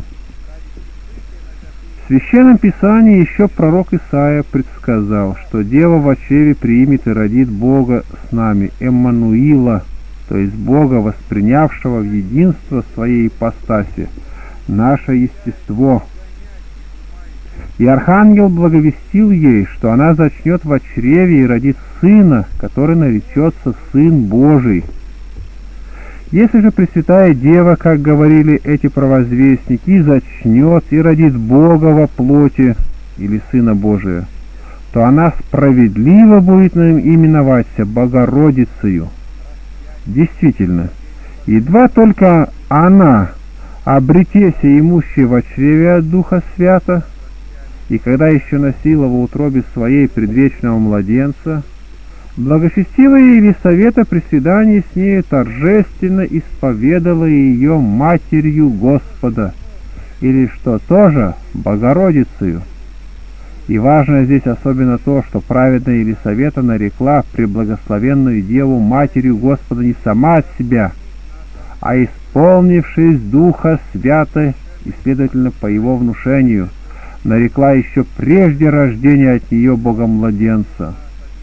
S1: В Священном Писании еще пророк Исаия предсказал, что Дева в чреве примет и родит Бога с нами, Эммануила, то есть Бога, воспринявшего в единство своей ипостаси наше естество. И Архангел благовестил ей, что она зачнет в чреве и родит Сына, который наречется Сын Божий. Если же Пресвятая Дева, как говорили эти провозвестники, зачнет и родит Бога во плоти, или Сына Божия, то она справедливо будет именоваться Богородицею. Действительно, едва только она, обретеся имущей во чреве от Духа Свята, и когда еще носила во утробе своей предвечного младенца, благочестивая Елисавета при свидании с нею торжественно исповедала ее Матерью Господа, или, что тоже, Богородицею. И важно здесь особенно то, что праведная Елисавета нарекла преблагословенную Деву Матерью Господа не сама от себя, а исполнившись Духа Свята, и, следовательно, по его внушению, нарекла еще прежде рождения от нее Бога-младенца.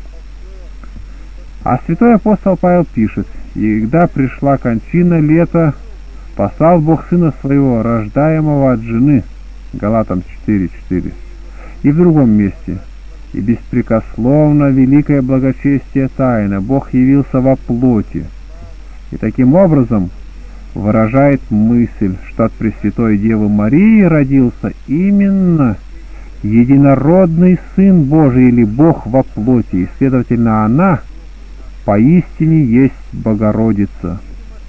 S1: А святой апостол Павел пишет: «И когда пришла кончина лета, послал Бог Сына Своего, рождаемого от жены». Галатам четыре четыре. И в другом месте: «И беспрекословно великое благочестие тайна, Бог явился во плоти». И таким образом выражает мысль, что от Пресвятой Девы Марии родился именно единородный Сын Божий, или Бог во плоти, и, следовательно, она поистине есть Богородица.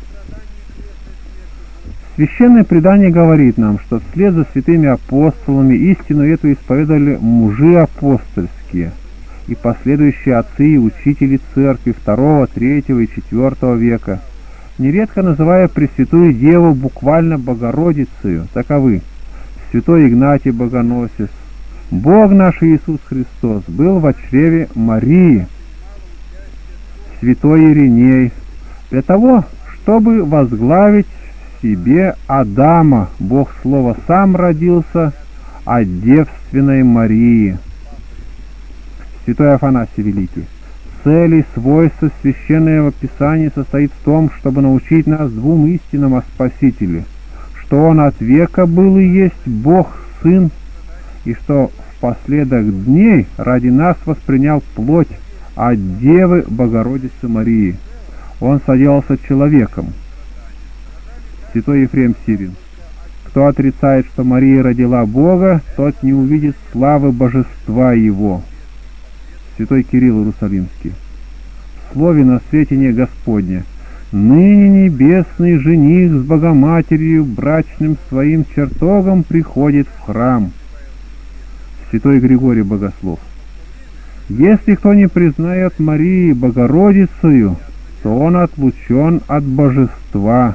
S1: Священное предание говорит нам, что вслед за святыми апостолами истину эту исповедовали мужи апостольские и последующие отцы и учители церкви второго, третьего и четвертого века, нередко называя Пресвятую Деву буквально Богородицею. Таковы: святой Игнатий Богоносец: «Бог наш Иисус Христос был во чреве Марии». Святой Ириней: «Для того, чтобы возглавить в себе Адама, Бог Слово сам родился от девственной Марии». Святой Афанасий Великий: «Цель и свойство Священного Писания состоит в том, чтобы научить нас двум истинам о Спасителе, что Он от века был и есть Бог Сын, и что впоследок дней ради нас воспринял плоть от Девы Богородицы Марии. Он соделался человеком». Святой Ефрем Сирин: «Кто отрицает, что Мария родила Бога, тот не увидит славы божества Его». Святой Кирилл Иерусалимский: «В слове на святине Господня: ныне небесный жених с Богоматерью брачным своим чертогом приходит в храм». Святой Григорий Богослов: «Если кто не признает Марии Богородицею, то он отлучен от божества».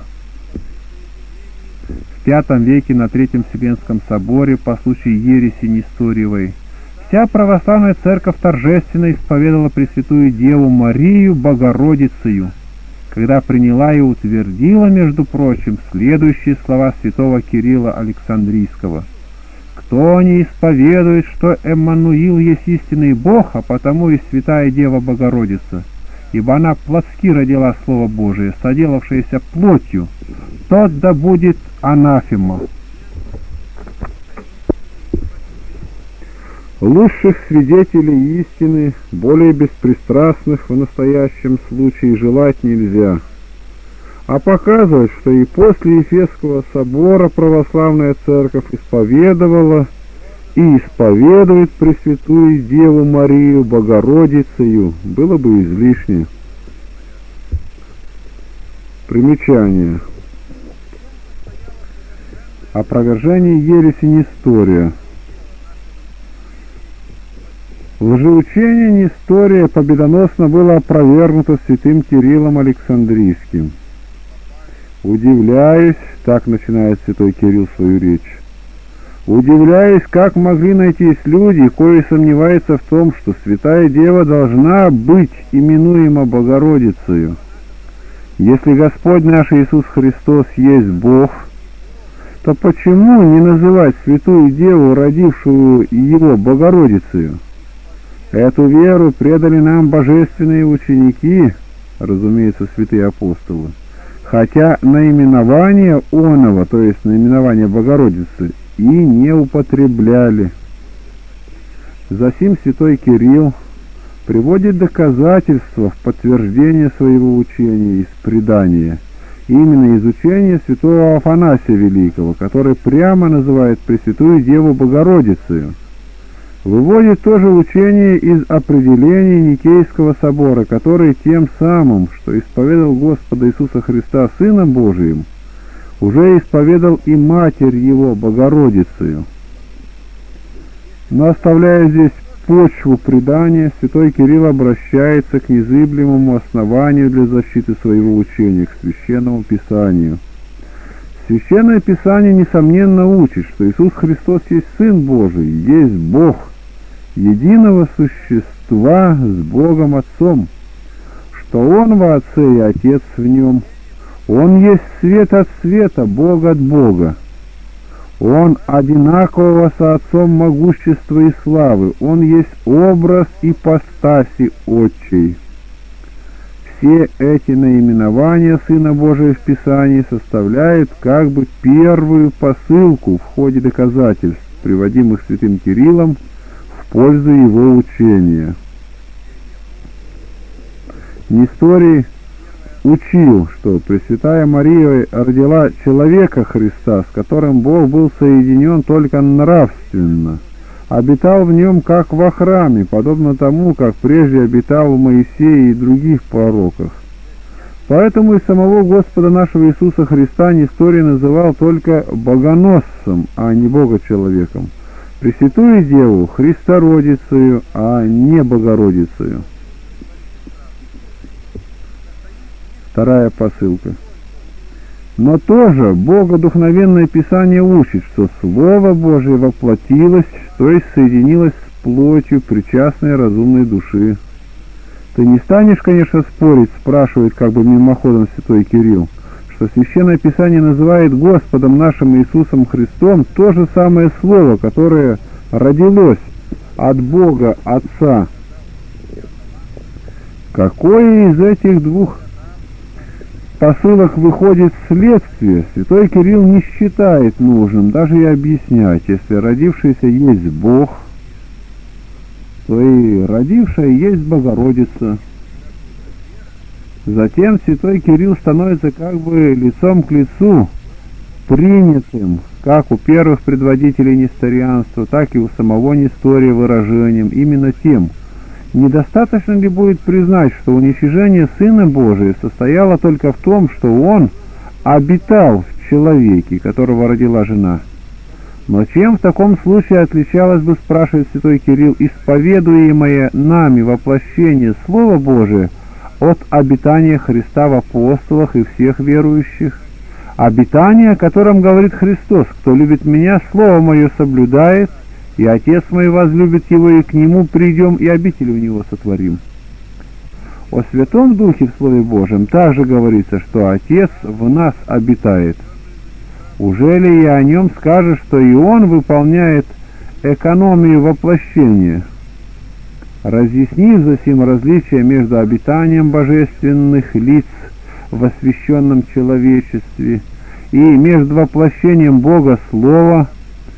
S1: В пятом веке на Третьем Вселенском соборе по случаю ереси Несториевой вся православная церковь торжественно исповедовала Пресвятую Деву Марию Богородицею, когда приняла и утвердила, между прочим, следующие слова святого Кирилла Александрийского: «Кто не исповедует, что Эммануил есть истинный Бог, а потому и Святая Дева Богородица, ибо она плотски родила Слово Божие, соделавшееся плотью, тот да будет анафема». Лучших свидетелей истины, более беспристрастных в настоящем случае желать нельзя, а показывает, что и после Ефесского собора православная церковь исповедовала и исповедует Пресвятую Деву Марию Богородицею, было бы излишне. Примечание. Опровержение ереси Нестория. Лжеучение Нестория победоносно было опровергнуто святым Кириллом Александрийским. «Удивляюсь», так начинает святой Кирилл свою речь, «удивляюсь, как могли найтись люди, кои сомневаются в том, что Святая Дева должна быть именуема Богородицею. Если Господь наш Иисус Христос есть Бог, то почему не называть Святую Деву, родившую Его, Богородицею? Эту веру предали нам божественные ученики, разумеется, святые апостолы, хотя наименование оного, то есть наименование Богородицы, и не употребляли». Засим святой Кирилл приводит доказательства в подтверждение своего учения из предания, именно из учения святого Афанасия Великого, который прямо называет Пресвятую Деву Богородицею. Выводит тоже учение из определения Никейского собора, который тем самым, что исповедал Господа Иисуса Христа Сыном Божиим, уже исповедал и Матерь Его, Богородицею. Но оставляя здесь почву предания, святой Кирилл обращается к незыблемому основанию для защиты своего учения, к Священному Писанию. Священное Писание, несомненно, учит, что Иисус Христос есть Сын Божий, есть Бог, единого существа с Богом Отцом, что Он во Отце и Отец в Нем, Он есть свет от света, Бог от Бога, Он одинакового со Отцом могущества и славы, Он есть образ ипостаси Отчей. Все эти наименования Сына Божия в Писании составляют как бы первую посылку в ходе доказательств, приводимых святым Кириллом в пользу его учения. Несторий учил, что Пресвятая Мария родила человека Христа, с которым Бог был соединен только нравственно, обитал в нем как во храме, подобно тому, как прежде обитал в Моисее и других пророках. Поэтому и самого Господа нашего Иисуса Христа Несторий называл только богоносцем, а не Бога-человеком, Пресвятую Деву Христородицею, а не Богородицею. Вторая посылка. Но тоже Богодухновенное Писание учит, что Слово Божие воплотилось, то есть соединилось с плотью причастной разумной души. Ты не станешь, конечно, спорить, спрашивает как бы мимоходом святой Кирилл, что Священное Писание называет Господом нашим Иисусом Христом то же самое Слово, которое родилось от Бога Отца. Какое из этих двух посылок выходит следствие, святой Кирилл не считает нужным даже и объяснять. Если родившийся есть Бог, то и родившая есть Богородица. Затем святой Кирилл становится как бы лицом к лицу принятым, как у первых предводителей несторианства, так и у самого Нестория выражением, именно тем, недостаточно ли будет признать, что уничижение Сына Божия состояло только в том, что Он обитал в человеке, которого родила жена? Но чем в таком случае отличалось бы, спрашивает святой Кирилл, исповедуемое нами воплощение Слова Божия от обитания Христа в апостолах и всех верующих? Обитание, о котором говорит Христос: «Кто любит Меня, Слово Мое соблюдает, и Отец мой возлюбит его, и к Нему придем, и обитель у Него сотворим». О Святом Духе в Слове Божьем также говорится, что Отец в нас обитает. Уже ли и о Нем скажешь, что и Он выполняет экономию воплощения? Разъяснив засим различие между обитанием божественных лиц в освященном человечестве и между воплощением Бога Слова,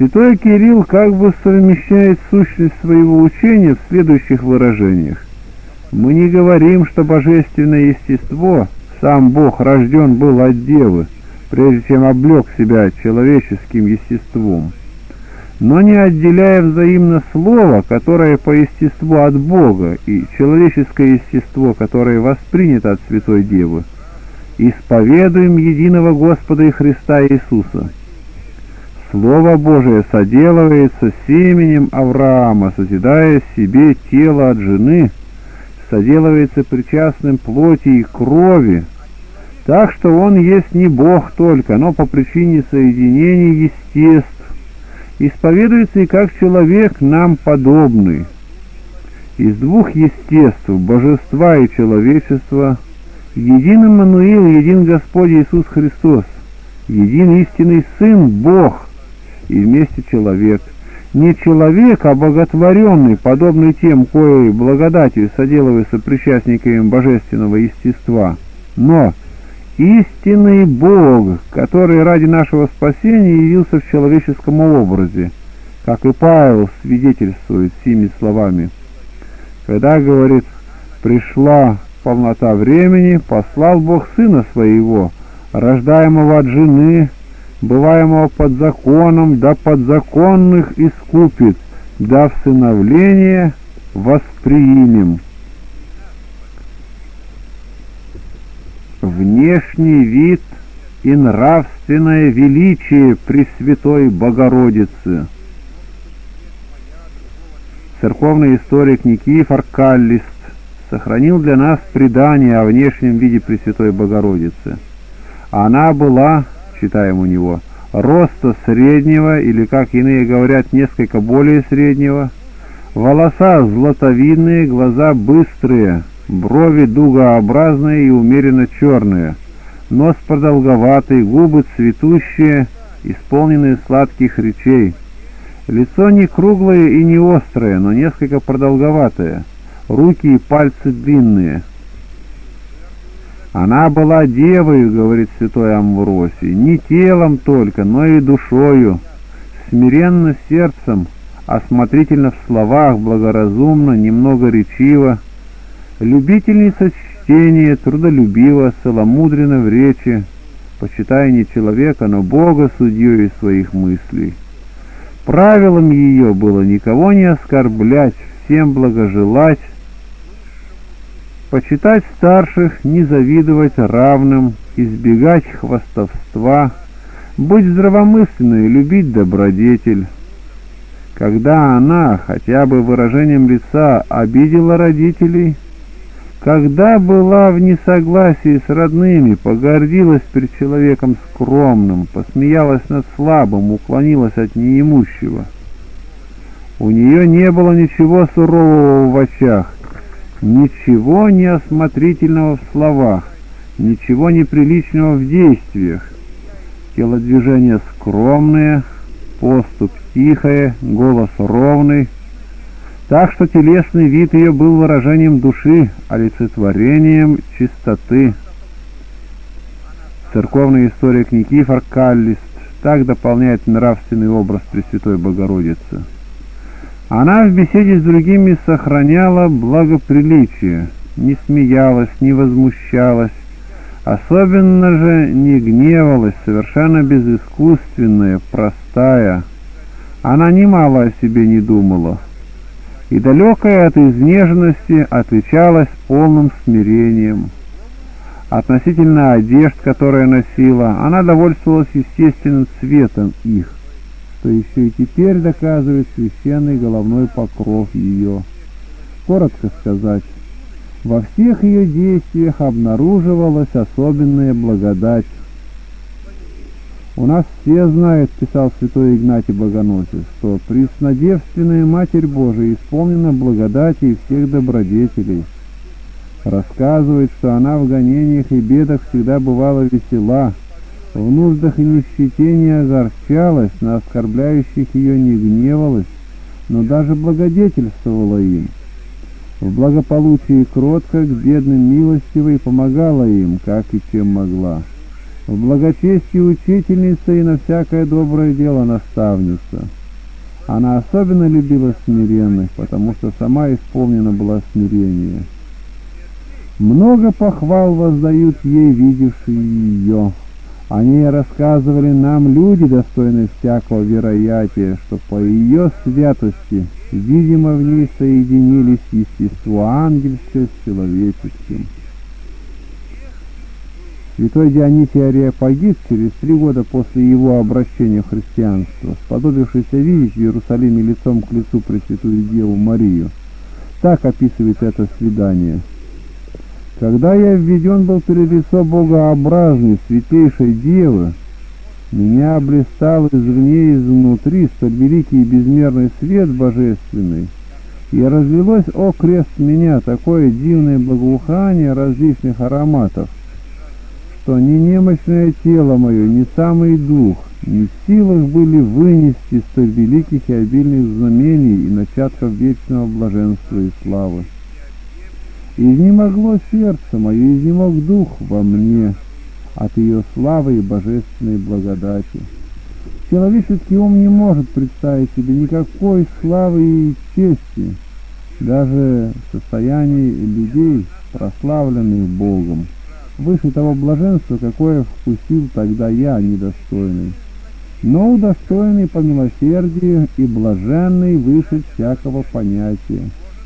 S1: Святой Кирилл как бы совмещает сущность своего учения в следующих выражениях. Мы не говорим, что божественное естество, сам Бог рожден был от Девы, прежде чем облег себя человеческим естеством, но не отделяя взаимно слово, которое по естеству от Бога, и человеческое естество, которое воспринято от Святой Девы, исповедуем единого Господа и Христа Иисуса. Слово Божие соделывается семенем Авраама, созидая себе тело от жены, соделывается причастным плоти и крови, так что он есть не Бог только, но по причине соединения естеств, исповедуется и как человек нам подобный. Из двух естеств, божества и человечества, един Иммануил, един Господь Иисус Христос, един истинный Сын Бог и вместе человек. Не человек, а боготворенный, подобный тем, коей благодатью соделывается причастниками божественного естества, но истинный Бог, который ради нашего спасения явился в человеческом образе, как и Павел свидетельствует сими словами, когда говорит: «Пришла полнота времени, послал Бог Сына Своего, рождаемого от жены, бываемого под законом, да подзаконных искупит, да всыновление восприимем». Внешний вид и нравственное величие Пресвятой Богородицы. Церковный историк Никифор Каллист сохранил для нас предание о внешнем виде Пресвятой Богородицы. Она была, читаем у него, роста среднего, или, как иные говорят, несколько более среднего, волоса златовидные, глаза быстрые, брови дугообразные и умеренно черные, нос продолговатый, губы цветущие, исполненные сладких речей, лицо не круглое и не острое, но несколько продолговатое, руки и пальцы длинные. Она была девою, говорит святой Амвросий, не телом только, но и душою, смиренно сердцем, осмотрительно в словах, благоразумно, немного речиво, любительница чтения, трудолюбива, целомудрена в речи, почитая не человека, но Бога судьей своих мыслей. Правилом ее было никого не оскорблять, всем благожелать, почитать старших, не завидовать равным, избегать хвастовства, быть здравомысленной, любить добродетель. Когда она, хотя бы выражением лица, обидела родителей, когда была в несогласии с родными, погордилась перед человеком скромным, посмеялась над слабым, уклонилась от неимущего, у нее не было ничего сурового в очах, ничего неосмотрительного в словах, ничего неприличного в действиях, телодвижения скромные, поступь тихая, голос ровный, так что телесный вид ее был выражением души, олицетворением чистоты. Церковный историк Никифор Каллист так дополняет нравственный образ Пресвятой Богородицы. Она в беседе с другими сохраняла благоприличие, не смеялась, не возмущалась, особенно же не гневалась, совершенно безыскусственная, простая. Она немало о себе не думала, и, далекая от изнеженности, отличалась полным смирением. Относительно одежд, которые носила, она довольствовалась естественным цветом их, что еще и теперь доказывает священный головной покров ее. Коротко сказать, во всех ее действиях обнаруживалась особенная благодать. «У нас все знают, — писал святой Игнатий Богоносец, — что преснодевственная Матерь Божия исполнена благодати и всех добродетелей. Рассказывает, что она в гонениях и бедах всегда бывала весела, в нуждах и нищете не огорчалась, на оскорбляющих ее не гневалась, но даже благодетельствовала им. В благополучии кротко к бедным милостиво и помогала им, как и чем могла. В благочестии учительница и на всякое доброе дело наставница. Она особенно любила смиренных, потому что сама исполнена была смирения. Много похвал воздают ей видевшие ее. О ней рассказывали нам люди, достойные всякого вероятия, что по ее святости, видимо, в ней соединились естество ангельское с человеческим. Святой Дионисий Ареопагит через три года после его обращения в христианство, сподобившийся видеть в Иерусалиме лицом к лицу Пресвятую Деву Марию, так описывает это свидание. «Когда я введен был перед лицо богообразной святейшей Девы, меня блистал извне и изнутри столь великий и безмерный свет божественный, и разлилось, о крест меня, такое дивное благоухание различных ароматов, что ни немощное тело мое, ни самый дух не в силах были вынести столь великих и обильных знамений и начатков вечного блаженства и славы. Изнемогло сердце мое, изнемог дух во мне от ее славы и божественной благодати. Человеческий ум не может представить себе никакой славы и чести, даже в состоянии людей, прославленных Богом, выше того блаженства, какое вкусил тогда я, недостойный, но удостоенный по милосердию и блаженный выше всякого понятия.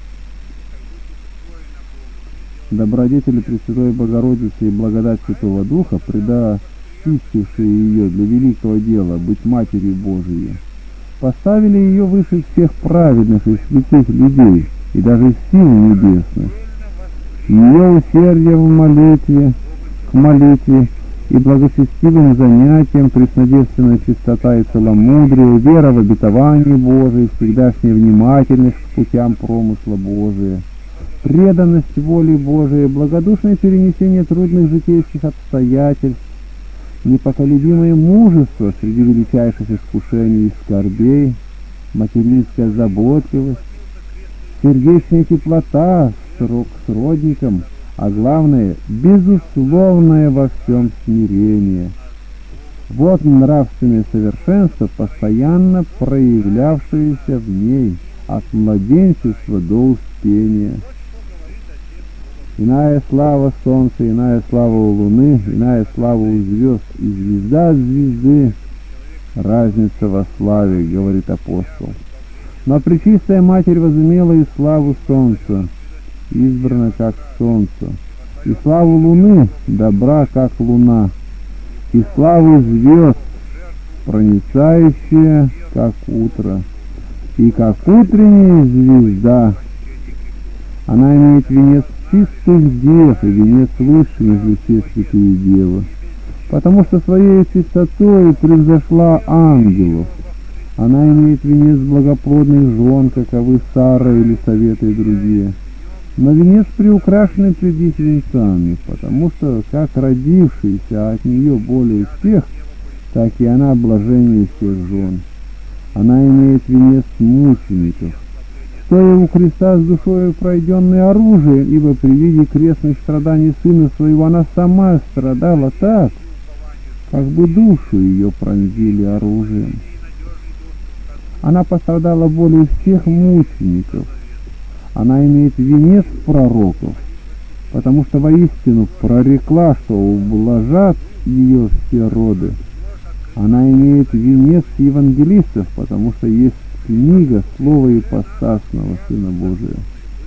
S1: Добродетели Пресвятой Богородицы и благодать Святого Духа, предочистившие ее для великого дела быть Матерью Божией, поставили ее выше всех праведных и святых людей и даже сил небесных. Ее усердие в молитве, к молитве и благочестивым занятиям, преснодевственная чистота и целомудрие, вера в обетование Божие, всегдашняя внимательность к путям промысла Божия, преданность воле Божией, благодушное перенесение трудных житейских обстоятельств, непоколебимое мужество среди величайших искушений и скорбей, материнская заботливость, сердечная теплота срок сродникам, а главное, безусловное во всем смирение. Вот нравственное совершенство, постоянно проявлявшееся в ней от младенчества до успения. Иная слава солнца, иная слава у луны, иная слава у звезд, и звезда от звезды, разница во славе, говорит апостол. Но Пречистая Матерь возымела и славу солнца, избрана как солнце, и славу луны, добра как луна, и славу звезд, проницающая как утро, и как утренняя звезда. Она имеет венец чистых дев и венец выше, нежели все святые девы, потому что своей чистотой превзошла ангелов. Она имеет венец благоплодных жен, каковы Сара, Елисавета и другие, но венец приукрашенный пред их венцами, потому что, как родившийся от нее более всех, так и она блаженнее всех жен. Она имеет венец мучеников, стоя у креста с душою пройденной оружием, ибо при виде крестных страданий сына своего она сама страдала так, как бы душу ее пронзили оружием. Она пострадала более всех мучеников. Она имеет венец пророков, потому что воистину прорекла, что ублажат ее все роды. Она имеет венец евангелистов, потому что есть книга слова ипостасного Сына Божия.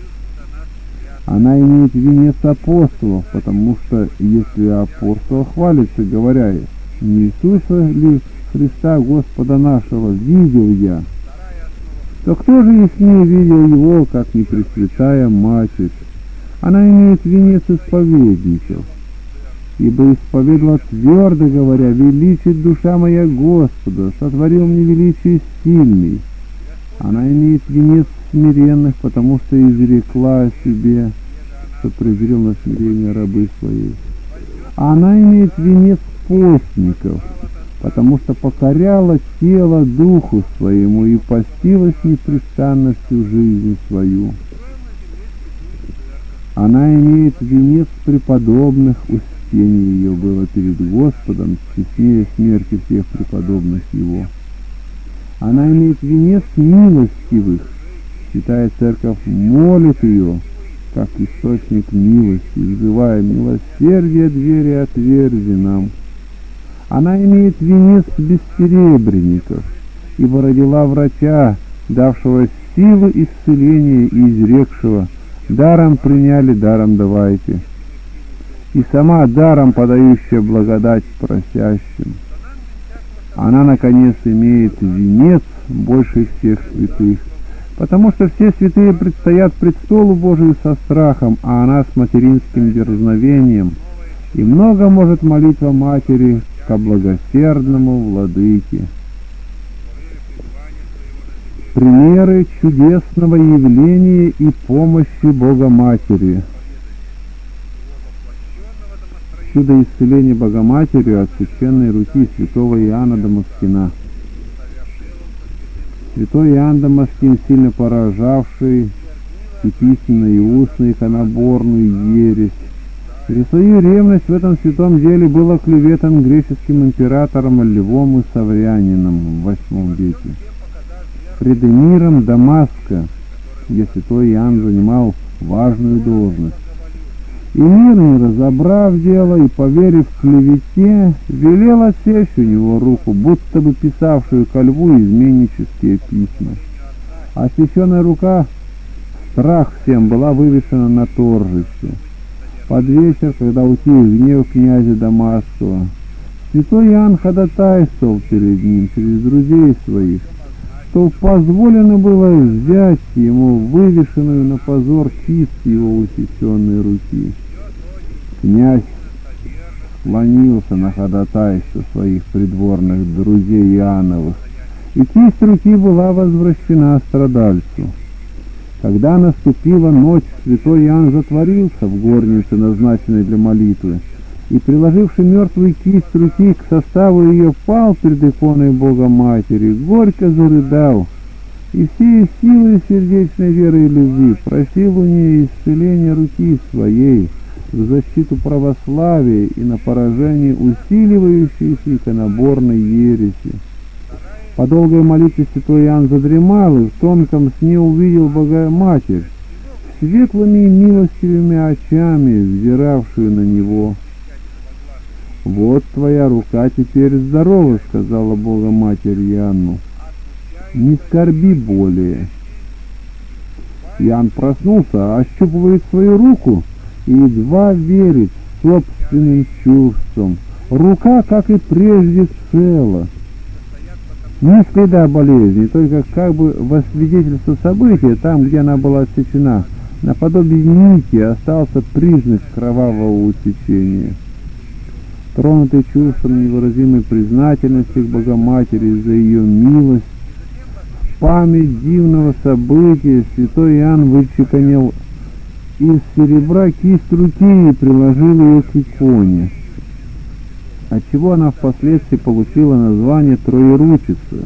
S1: Она имеет венец апостолов, потому что если апостол хвалится, говоря: «Не Иисуса ли Христа Господа нашего видел я», то кто же яснее видел его, как не Пресвятая Матерь? Она имеет венец исповедников, ибо исповедала твердо говоря: «Величит душа моя Господа, сотворил мне величие сильный». Она имеет венец смиренных, потому что изрекла о себе, что презрел на смирение рабы своей. Она имеет венец постников, потому что покоряла тело духу своему и постилась непрестанностью жизни свою. Она имеет венец преподобных, почтение ее было перед Господом честнее смерти всех преподобных его. Она имеет венец милостивых, Святая Церковь молит ее, как источник милости, взывая: «Милосердие двери отверзи нам». Она имеет венец бессеребренников, ибо родила врача, давшего силу исцеления и изрекшего: «Даром приняли, даром давайте». И сама даром подающая благодать просящим. Она, наконец, имеет венец больше всех святых, потому что все святые предстоят престолу Божию со страхом, а она с материнским дерзновением, и много может молитва Матери ко благосердному Владыке. Примеры чудесного явления и помощи Богоматери. Чудо исцеления Богоматерью от священной руки святого Иоанна Дамаскина. Святой Иоанн Дамаскин, сильно поражавший и письменную, и устную, иконоборную ересь, через свою ревность в этом святом деле был оклеветан греческим императором Львом и Саврянином в восьмом веке. Пред эмиром Дамаска, где святой Иоанн занимал важную должность. Эмир, не разобрав дело и поверив в клевете, велел отсечь у него руку, будто бы писавшую ко льву изменнические письма. Осеченная рука, страх всем, была вывешена на торжище. Под вечер, когда утих гнев князя Дамасского, святой Иоанн ходатайствовал перед ним через друзей своих, что позволено было взять ему вывешенную на позор кисть его усеченной руки. Князь склонился на ходатайство своих придворных друзей Иоанновых, и кисть руки была возвращена страдальцу. Когда наступила ночь, святой Иоанн затворился в горнице, назначенной для молитвы, и, приложивши мертвую кисть руки к составу ее, пал перед иконой Богоматери, горько зарыдал, и всей силой сердечной веры и любви просил у нее исцеления руки своей в защиту православия и на поражение усиливающейся иконоборной ереси. По долгой молитве святой Иоанн задремал и в тонком сне увидел Богоматерь, светлыми и милостивыми очами взиравшую на него. «Вот твоя рука теперь здорова», — сказала Богоматерь Иоанну. «Не скорби более». Иоанн проснулся, ощупывает свою руку и едва верит собственным чувствам. Рука, как и прежде, цела. Ни следа болезни, только как бы во свидетельство события, там, где она была отсечена, наподобие нити остался признак кровавого утечения. Тронутый чувством невыразимой признательности к Богоматери за ее милость, в память дивного события святой Иоанн вычеканил из серебра кисть руки и приложил ее к иконе, отчего она впоследствии получила название Троеручица.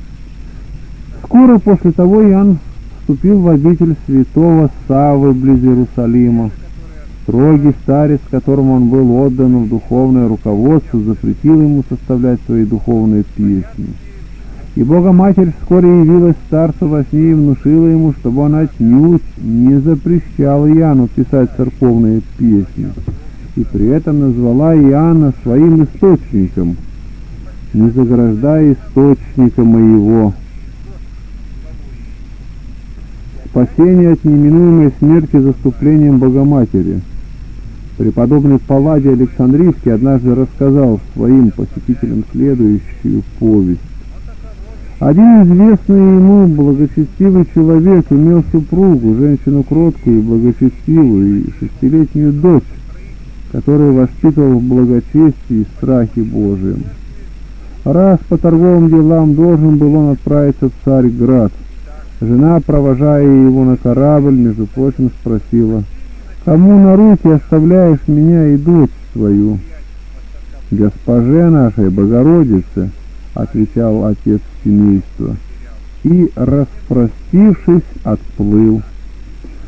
S1: Скоро после того Иоанн вступил в обитель святого Саввы близ Иерусалима. Строгий старец, которому он был отдан в духовное руководство, запретил ему составлять свои духовные песни. И Богоматерь вскоре явилась старцу во сне и внушила ему, чтобы он отнюдь не запрещал Иоанну писать церковные песни, и при этом назвала Иоанна своим источником: «Не заграждай источника моего». Спасение от неминуемой смерти заступлением Богоматери. Преподобный Палладий Александрийский однажды рассказал своим посетителям следующую повесть. Один известный ему благочестивый человек имел супругу, женщину кроткую и благочестивую, и шестилетнюю дочь, которую воспитывал в благочестии и страхе Божием. Раз по торговым делам должен был он отправиться в Царьград. Жена, провожая его на корабль, между прочим, спросила: «Кому на руки оставляешь меня и дочь свою?» «Госпоже нашей, Богородице», — отвечал отец семейства, и, распростившись, отплыл.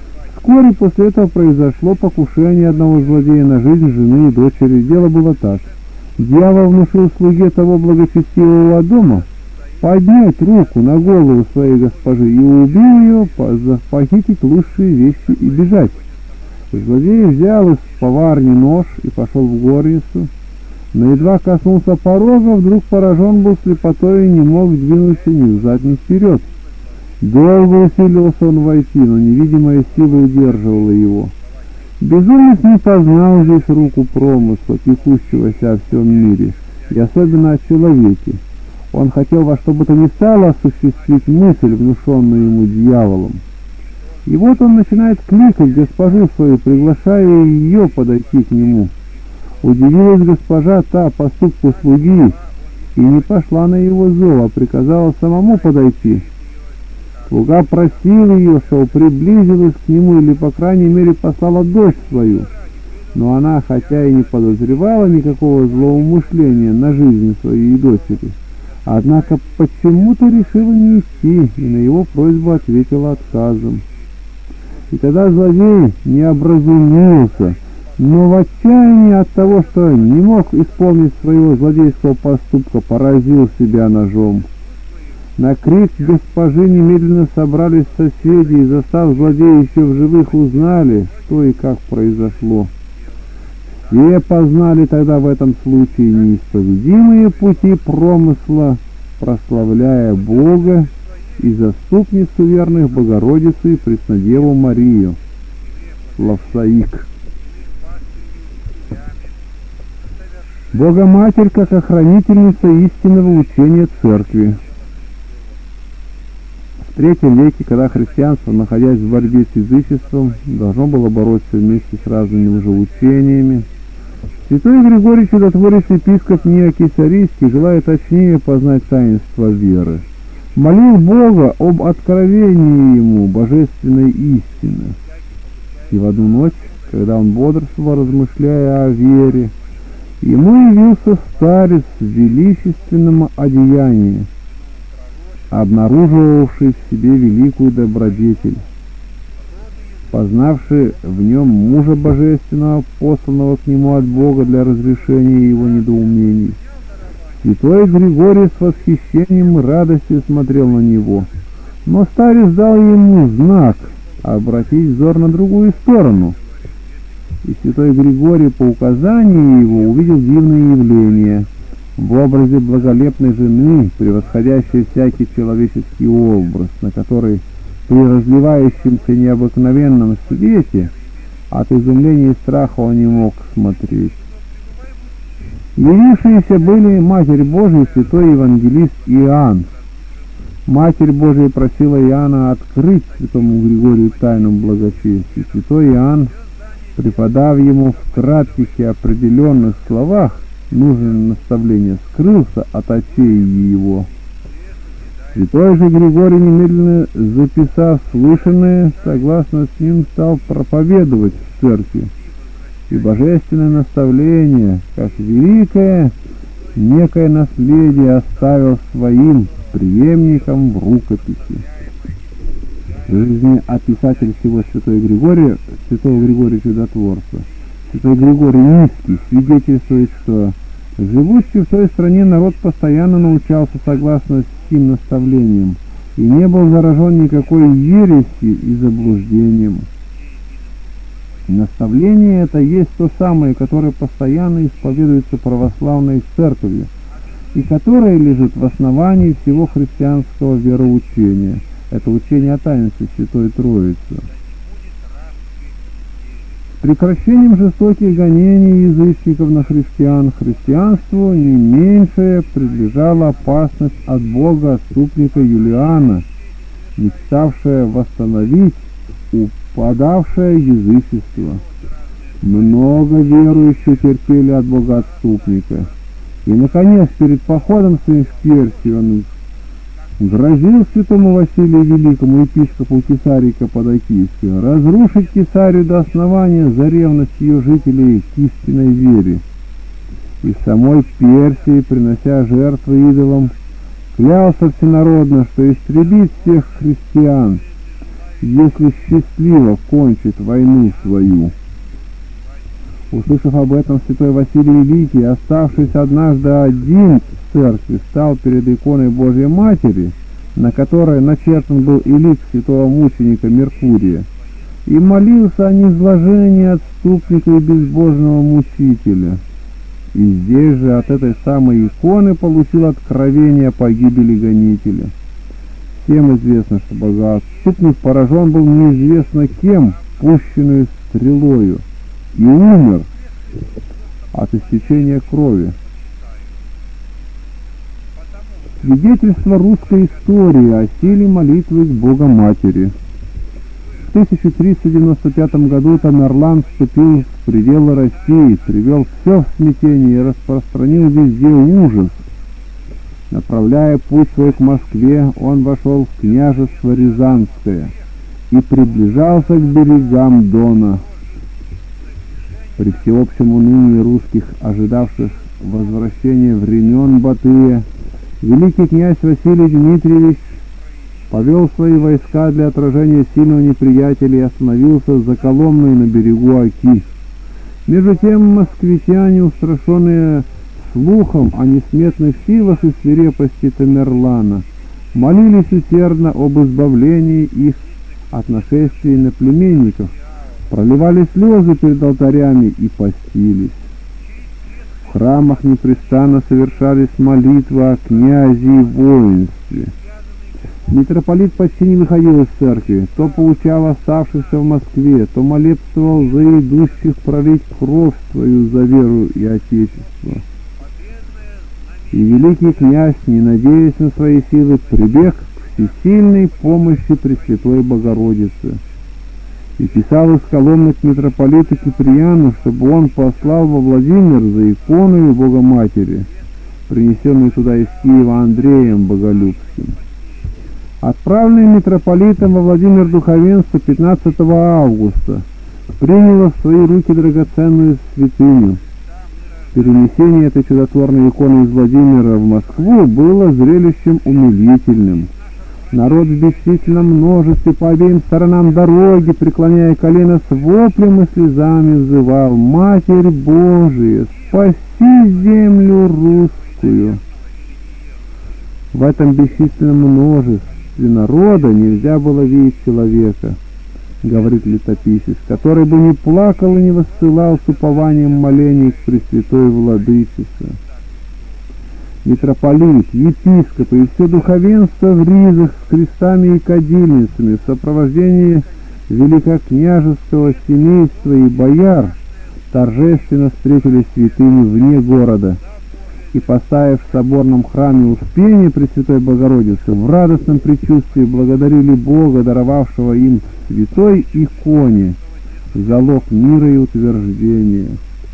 S1: Вскоре после этого произошло покушение одного злодея на жизнь жены и дочери. Дело было так. Дьявол внушил слуге того благочестивого дома поднять руку на голову своей госпожи и, убив ее, похитить лучшие вещи и бежать. Злодей взял из поварни нож и пошел в горницу, но едва коснулся порога, вдруг поражен был слепотой и не мог двинуться ни взад, ни вперед. Долго усилился он войти, но невидимая сила удерживала его. Безумец не познал здесь руку промысла, текущегося о всем мире, и особенно о человеке. Он хотел во что бы то ни стало осуществить мысль, внушенную ему дьяволом. И вот он начинает кликать госпожу свою, приглашая ее подойти к нему. Удивилась госпожа та поступку слуги и не пошла на его зов, а приказала самому подойти. Слуга просил ее, что приблизилась к нему или, по крайней мере, послала дочь свою. Но она, хотя и не подозревала никакого злоумышления на жизни своей дочери, однако почему-то решила не идти и на его просьбу ответила отказом. И тогда злодей не образумился, но в отчаянии от того, что не мог исполнить своего злодейского поступка, поразил себя ножом. На крик госпожи немедленно собрались соседи и, застав злодея еще в живых, узнали, что и как произошло. Все познали тогда в этом случае неисповедимые пути промысла, прославляя Бога и заступницу верных Богородицу и Преснодеву Марию. Лавсаик. Богоматерь как охранительница истинного учения Церкви. В третьем веке, когда христианство, находясь в борьбе с язычеством, должно было бороться вместе с разными лжеучениями, святой Григорий Чудотворец, епископ Неокесарийский, желая точнее познать таинство веры, молил Бога об откровении ему божественной истины. И в одну ночь, когда он бодрствовал, размышляя о вере, ему явился старец в величественном одеянии, обнаруживавший в себе великую добродетель, познавший в нем мужа божественного, посланного к нему от Бога для разрешения его недоумений. Святой Григорий с восхищением и радостью смотрел на него, но старец дал ему знак обратить взор на другую сторону, и святой Григорий по указанию его увидел дивное явление в образе благолепной жены, превосходящей всякий человеческий образ, на который при разливающемся необыкновенном свете от изумления и страха он не мог смотреть. Явившиеся были Матерь Божия и святой евангелист Иоанн. Матерь Божия просила Иоанна открыть святому Григорию тайну благочестия. Святой Иоанн, преподав ему в кратких и определенных словах нужное наставление, скрылся от очей его. Святой же Григорий, немедленно записав слышанное, согласно с ним стал проповедовать в церкви, и божественное наставление, как великое некое наследие, оставил своим преемникам в рукописи. Жизнеописатель всего святой Григория, святого Григория Чудотворца, святой Григорий Низкий, свидетельствует, что живущий в той стране народ постоянно научался согласно с сим наставлением и не был заражен никакой ересью и заблуждением. Наставление это есть то самое, которое постоянно исповедуется православной церковью и которое лежит в основании всего христианского вероучения. Это учение о таинстве Святой Троицы. С прекращением жестоких гонений язычников на христиан, христианству не меньшая приближала опасность от Бога отступника Юлиана, мечтавшая восстановить упадавшее язычество. Много верующих терпели от Бога отступника. И, наконец, перед походом своим в Персию он грозил святому Василию Великому, епископу Кесарии Каппадокийской, разрушить Кесарию до основания за ревность ее жителей к истинной вере. И в самой Персии, принося жертвы идолам, клялся всенародно, что истребит всех христиан, если счастливо кончит войну свою. Услышав об этом, святой Василий Великий, оставшись однажды один в церкви, встал перед иконой Божьей Матери, на которой начертан был и лик святого мученика Меркурия, и молился о низложении отступника и безбожного мучителя. И здесь же от этой самой иконы получил откровение о погибели гонителя. Всем известно, что богоотступник поражен был неизвестно кем, пущенную стрелою, и умер от истечения крови. Свидетельство русской истории о силе молитвы к Богоматери. В тысяча триста девяносто пятом году Тамерлан вступил в пределы России, привел все в смятение и распространил везде ужас. Направляя путь свой к Москве, он вошел в княжество Рязанское и приближался к берегам Дона. При всеобщем унынии русских, ожидавших возвращения времен Батыя, великий князь Василий Дмитриевич повел свои войска для отражения сильного неприятеля и остановился за Коломной на берегу Оки. Между тем москвитяне, устрашенные слухом о несметных силах и свирепости Тамерлана, молились усердно об избавлении их от нашествия наплеменников, проливали слезы перед алтарями и постились. В храмах непрестанно совершались молитвы о князе и воинстве. Митрополит почти не выходил из церкви, то поучал оставшихся в Москве, то молебствовал за идущих пролить кровь свою за веру и отечество. И великий князь, не надеясь на свои силы, прибег к всесильной помощи Пресвятой Богородицы и писал из Коломны к митрополиту Киприяну, чтобы он послал во Владимир за иконою Богоматери, принесенную туда из Киева Андреем Боголюбским. Отправленный митрополитом во Владимир духовенство пятнадцатого августа приняло в свои руки драгоценную святыню. Перенесение этой чудотворной иконы из Владимира в Москву было зрелищем умилительным. Народ в бесчисленном множестве по обеим сторонам дороги, преклоняя колено, с воплем и слезами взывал: «Матерь Божия, спаси землю русскую!» В этом бесчисленном множестве народа нельзя было видеть человека, говорит летописец, который бы не плакал и не воссылал с упованием молений к Пресвятой Владычице. Митрополит, епископы и все духовенство в ризах с крестами и кадильницами в сопровождении великокняжеского семейства и бояр торжественно встретили святыню вне города и, поставив в соборном храме Успения Пресвятой Богородицы, в радостном предчувствии благодарили Бога, даровавшего им в святой иконе залог мира и утверждения.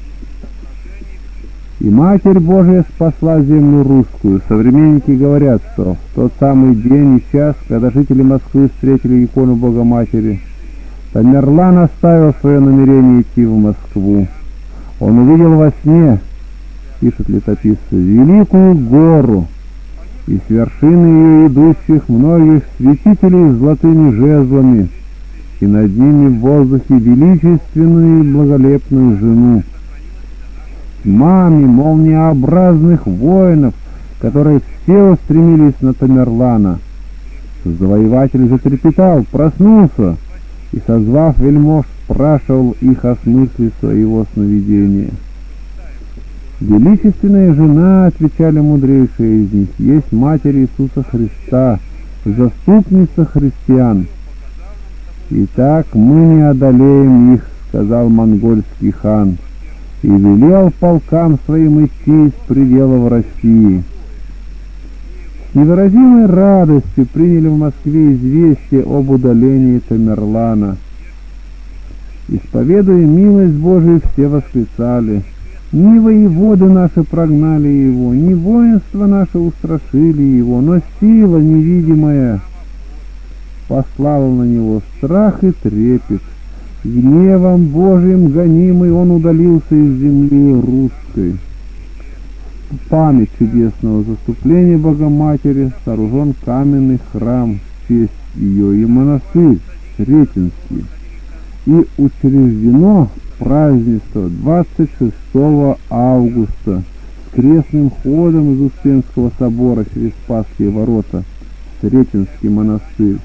S1: И Матерь Божия спасла землю русскую. Современники говорят, что в тот самый день и час, когда жители Москвы встретили икону Богоматери, Тамерлан оставил свое намерение идти в Москву. Он увидел во сне, пишет летописцы, великую гору, и с вершины ее идущих многих святителей с золотыми жезлами, и над ними в воздухе величественную и благолепную жену, тьмами молниеобразных воинов, которые все устремились на Тамерлана. Завоеватель затрепетал, проснулся и, созвав вельмож, спрашивал их о смысле своего сновидения. «Величественная жена, — отвечали мудрейшие из них, — есть Матерь Иисуса Христа, заступница христиан. Итак, мы не одолеем их, — сказал монгольский хан, и велел полкам своим идти из пределов России». С невыразимой радостью приняли в Москве известие об удалении Тамерлана. Исповедуя милость Божию, все восклицали: «Не воеводы наши прогнали его, не воинство наше устрашили его, но сила невидимая послала на него страх и трепет. Гневом Божиим гонимый он удалился из земли русской. В память чудесного заступления Богоматери сооружен каменный храм в честь ее и монастырь, Сретенский, и учреждено празднество двадцать шестого августа с крестным ходом из Успенского собора через Спасские ворота, Сретенский монастырь.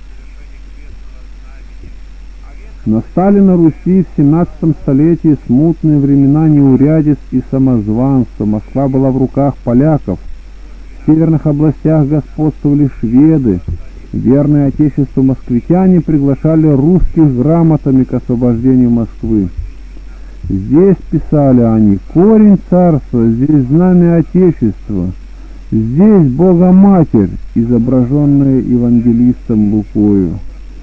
S1: Настали на Руси в семнадцатом столетии смутные времена неурядиц и самозванства. Москва была в руках поляков. В северных областях господствовали шведы. Верные отечеству москвитяне приглашали русских грамотами к освобождению Москвы. Здесь, писали они, корень царства, здесь знамя отечества, здесь Богоматерь, изображенная евангелистом Лукою.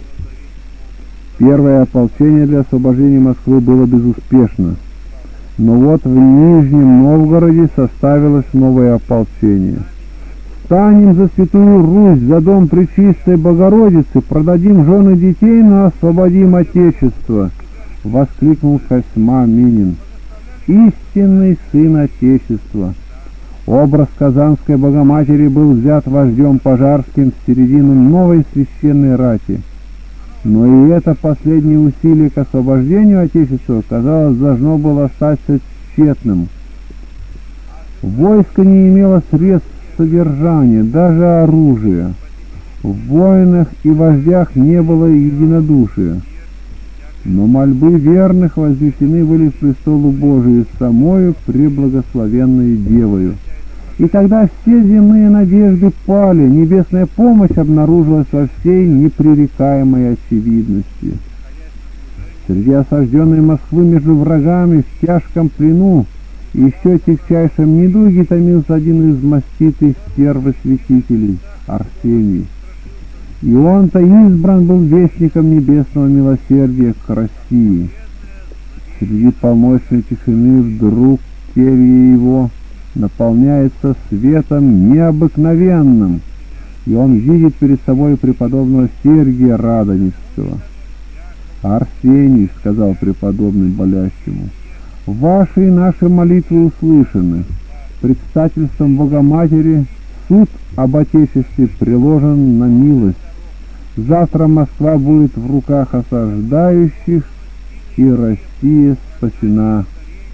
S1: Первое ополчение для освобождения Москвы было безуспешно, но вот в Нижнем Новгороде составилось новое ополчение. «Станем за Святую Русь, за дом Пречистой Богородицы, продадим жены детей, но освободим Отечество!» — воскликнул Косьма Минин. Истинный сын Отечества. Образ Казанской Богоматери был взят вождем Пожарским в середину новой священной рати. Но и это последнее усилие к освобождению Отечества, казалось, должно было остаться тщетным. Войско не имело средств содержания, даже оружия. В воинах и вождях не было единодушия. Но мольбы верных вознесены были к престолу Божию самою преблагословенной Девою. И тогда все земные надежды пали, небесная помощь обнаружилась во всей непререкаемой очевидности. Среди осажденной Москвы между врагами в тяжком плену и еще тягчайшем недуге томился один из маститых первосвятителей, Арсений. И он-то избран был вестником небесного милосердия к России. Среди полночной тишины вдруг келья его наполняется светом необыкновенным, и он видит перед собой преподобного Сергия Радонежского. «Арсений, — сказал преподобный болящему, — ваши и наши молитвы услышаны. Предстательством Богоматери суд об Отечестве приложен на милость. Завтра Москва будет в руках осаждающих, и Россия спасена».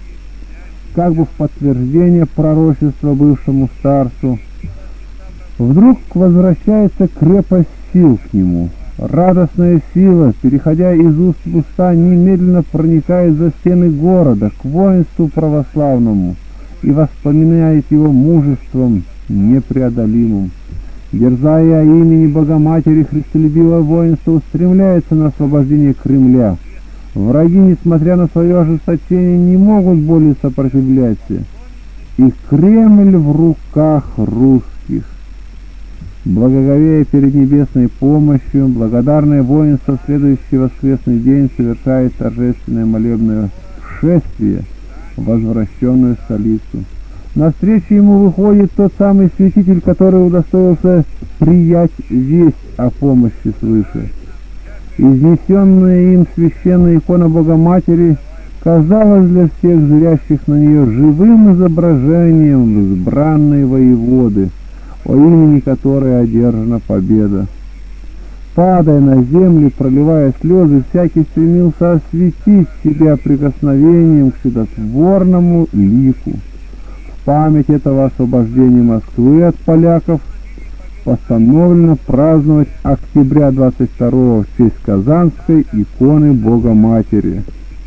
S1: Как бы в подтверждение пророчества бывшему старцу, вдруг возвращается крепость сил к нему. Радостная сила, переходя из уст в уста, немедленно проникает за стены города к воинству православному и воспоминает его мужеством непреодолимым. Дерзая о имени Богоматери, христолюбивое воинство устремляется на освобождение Кремля. Враги, несмотря на свое ожесточение, не могут более сопротивляться, и Кремль в руках русских. Благоговея перед небесной помощью, благодарное воинство в следующий воскресный день совершает торжественное молебное шествие в возвращенную столицу. Навстречу ему выходит тот самый святитель, который удостоился приять весть о помощи свыше. Изнесенная им священная икона Богоматери казалась для всех зрящих на нее живым изображением взбранной воеводы, о имени которой одержана победа. Падая на землю, проливая слезы, всякий стремился осветить себя прикосновением к чудотворному лику. В память этого освобождения Москвы от поляков постановлено праздновать октября двадцать второго в честь Казанской иконы Богоматери.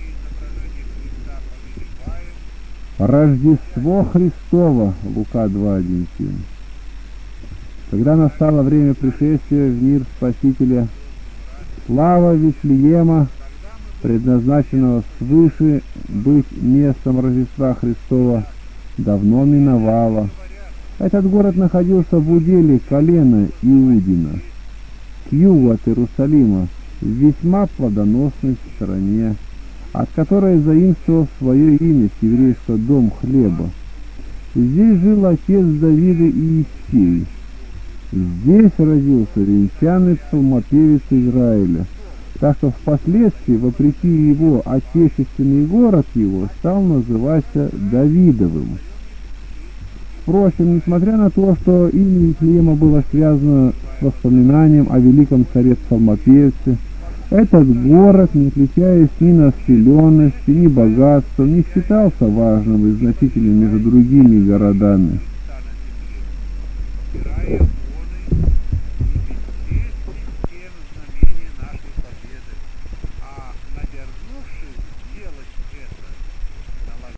S1: Рождество Христово, Лука два одиннадцать. Когда настало время пришествия в мир Спасителя, слава Вифлеема, предназначенного свыше быть местом Рождества Христова, давно миновала. Этот город находился в уделе колена Иудина, к югу от Иерусалима, в весьма плодоносной стране, от которой заимствовал свое имя с еврейского «Дом хлеба». Здесь жил отец Давида Иисей. Здесь родился венчанный псалмопевец Израиля, так что впоследствии, вопреки его, отечественный город его стал называться Давидовым. Впрочем, несмотря на то, что имя Вифлеема было связано с воспоминанием о великом царе-псалмопевце, Этот город, не отличаясь ни населенностью, ни богатством, не считался важным и значительным между другими городами.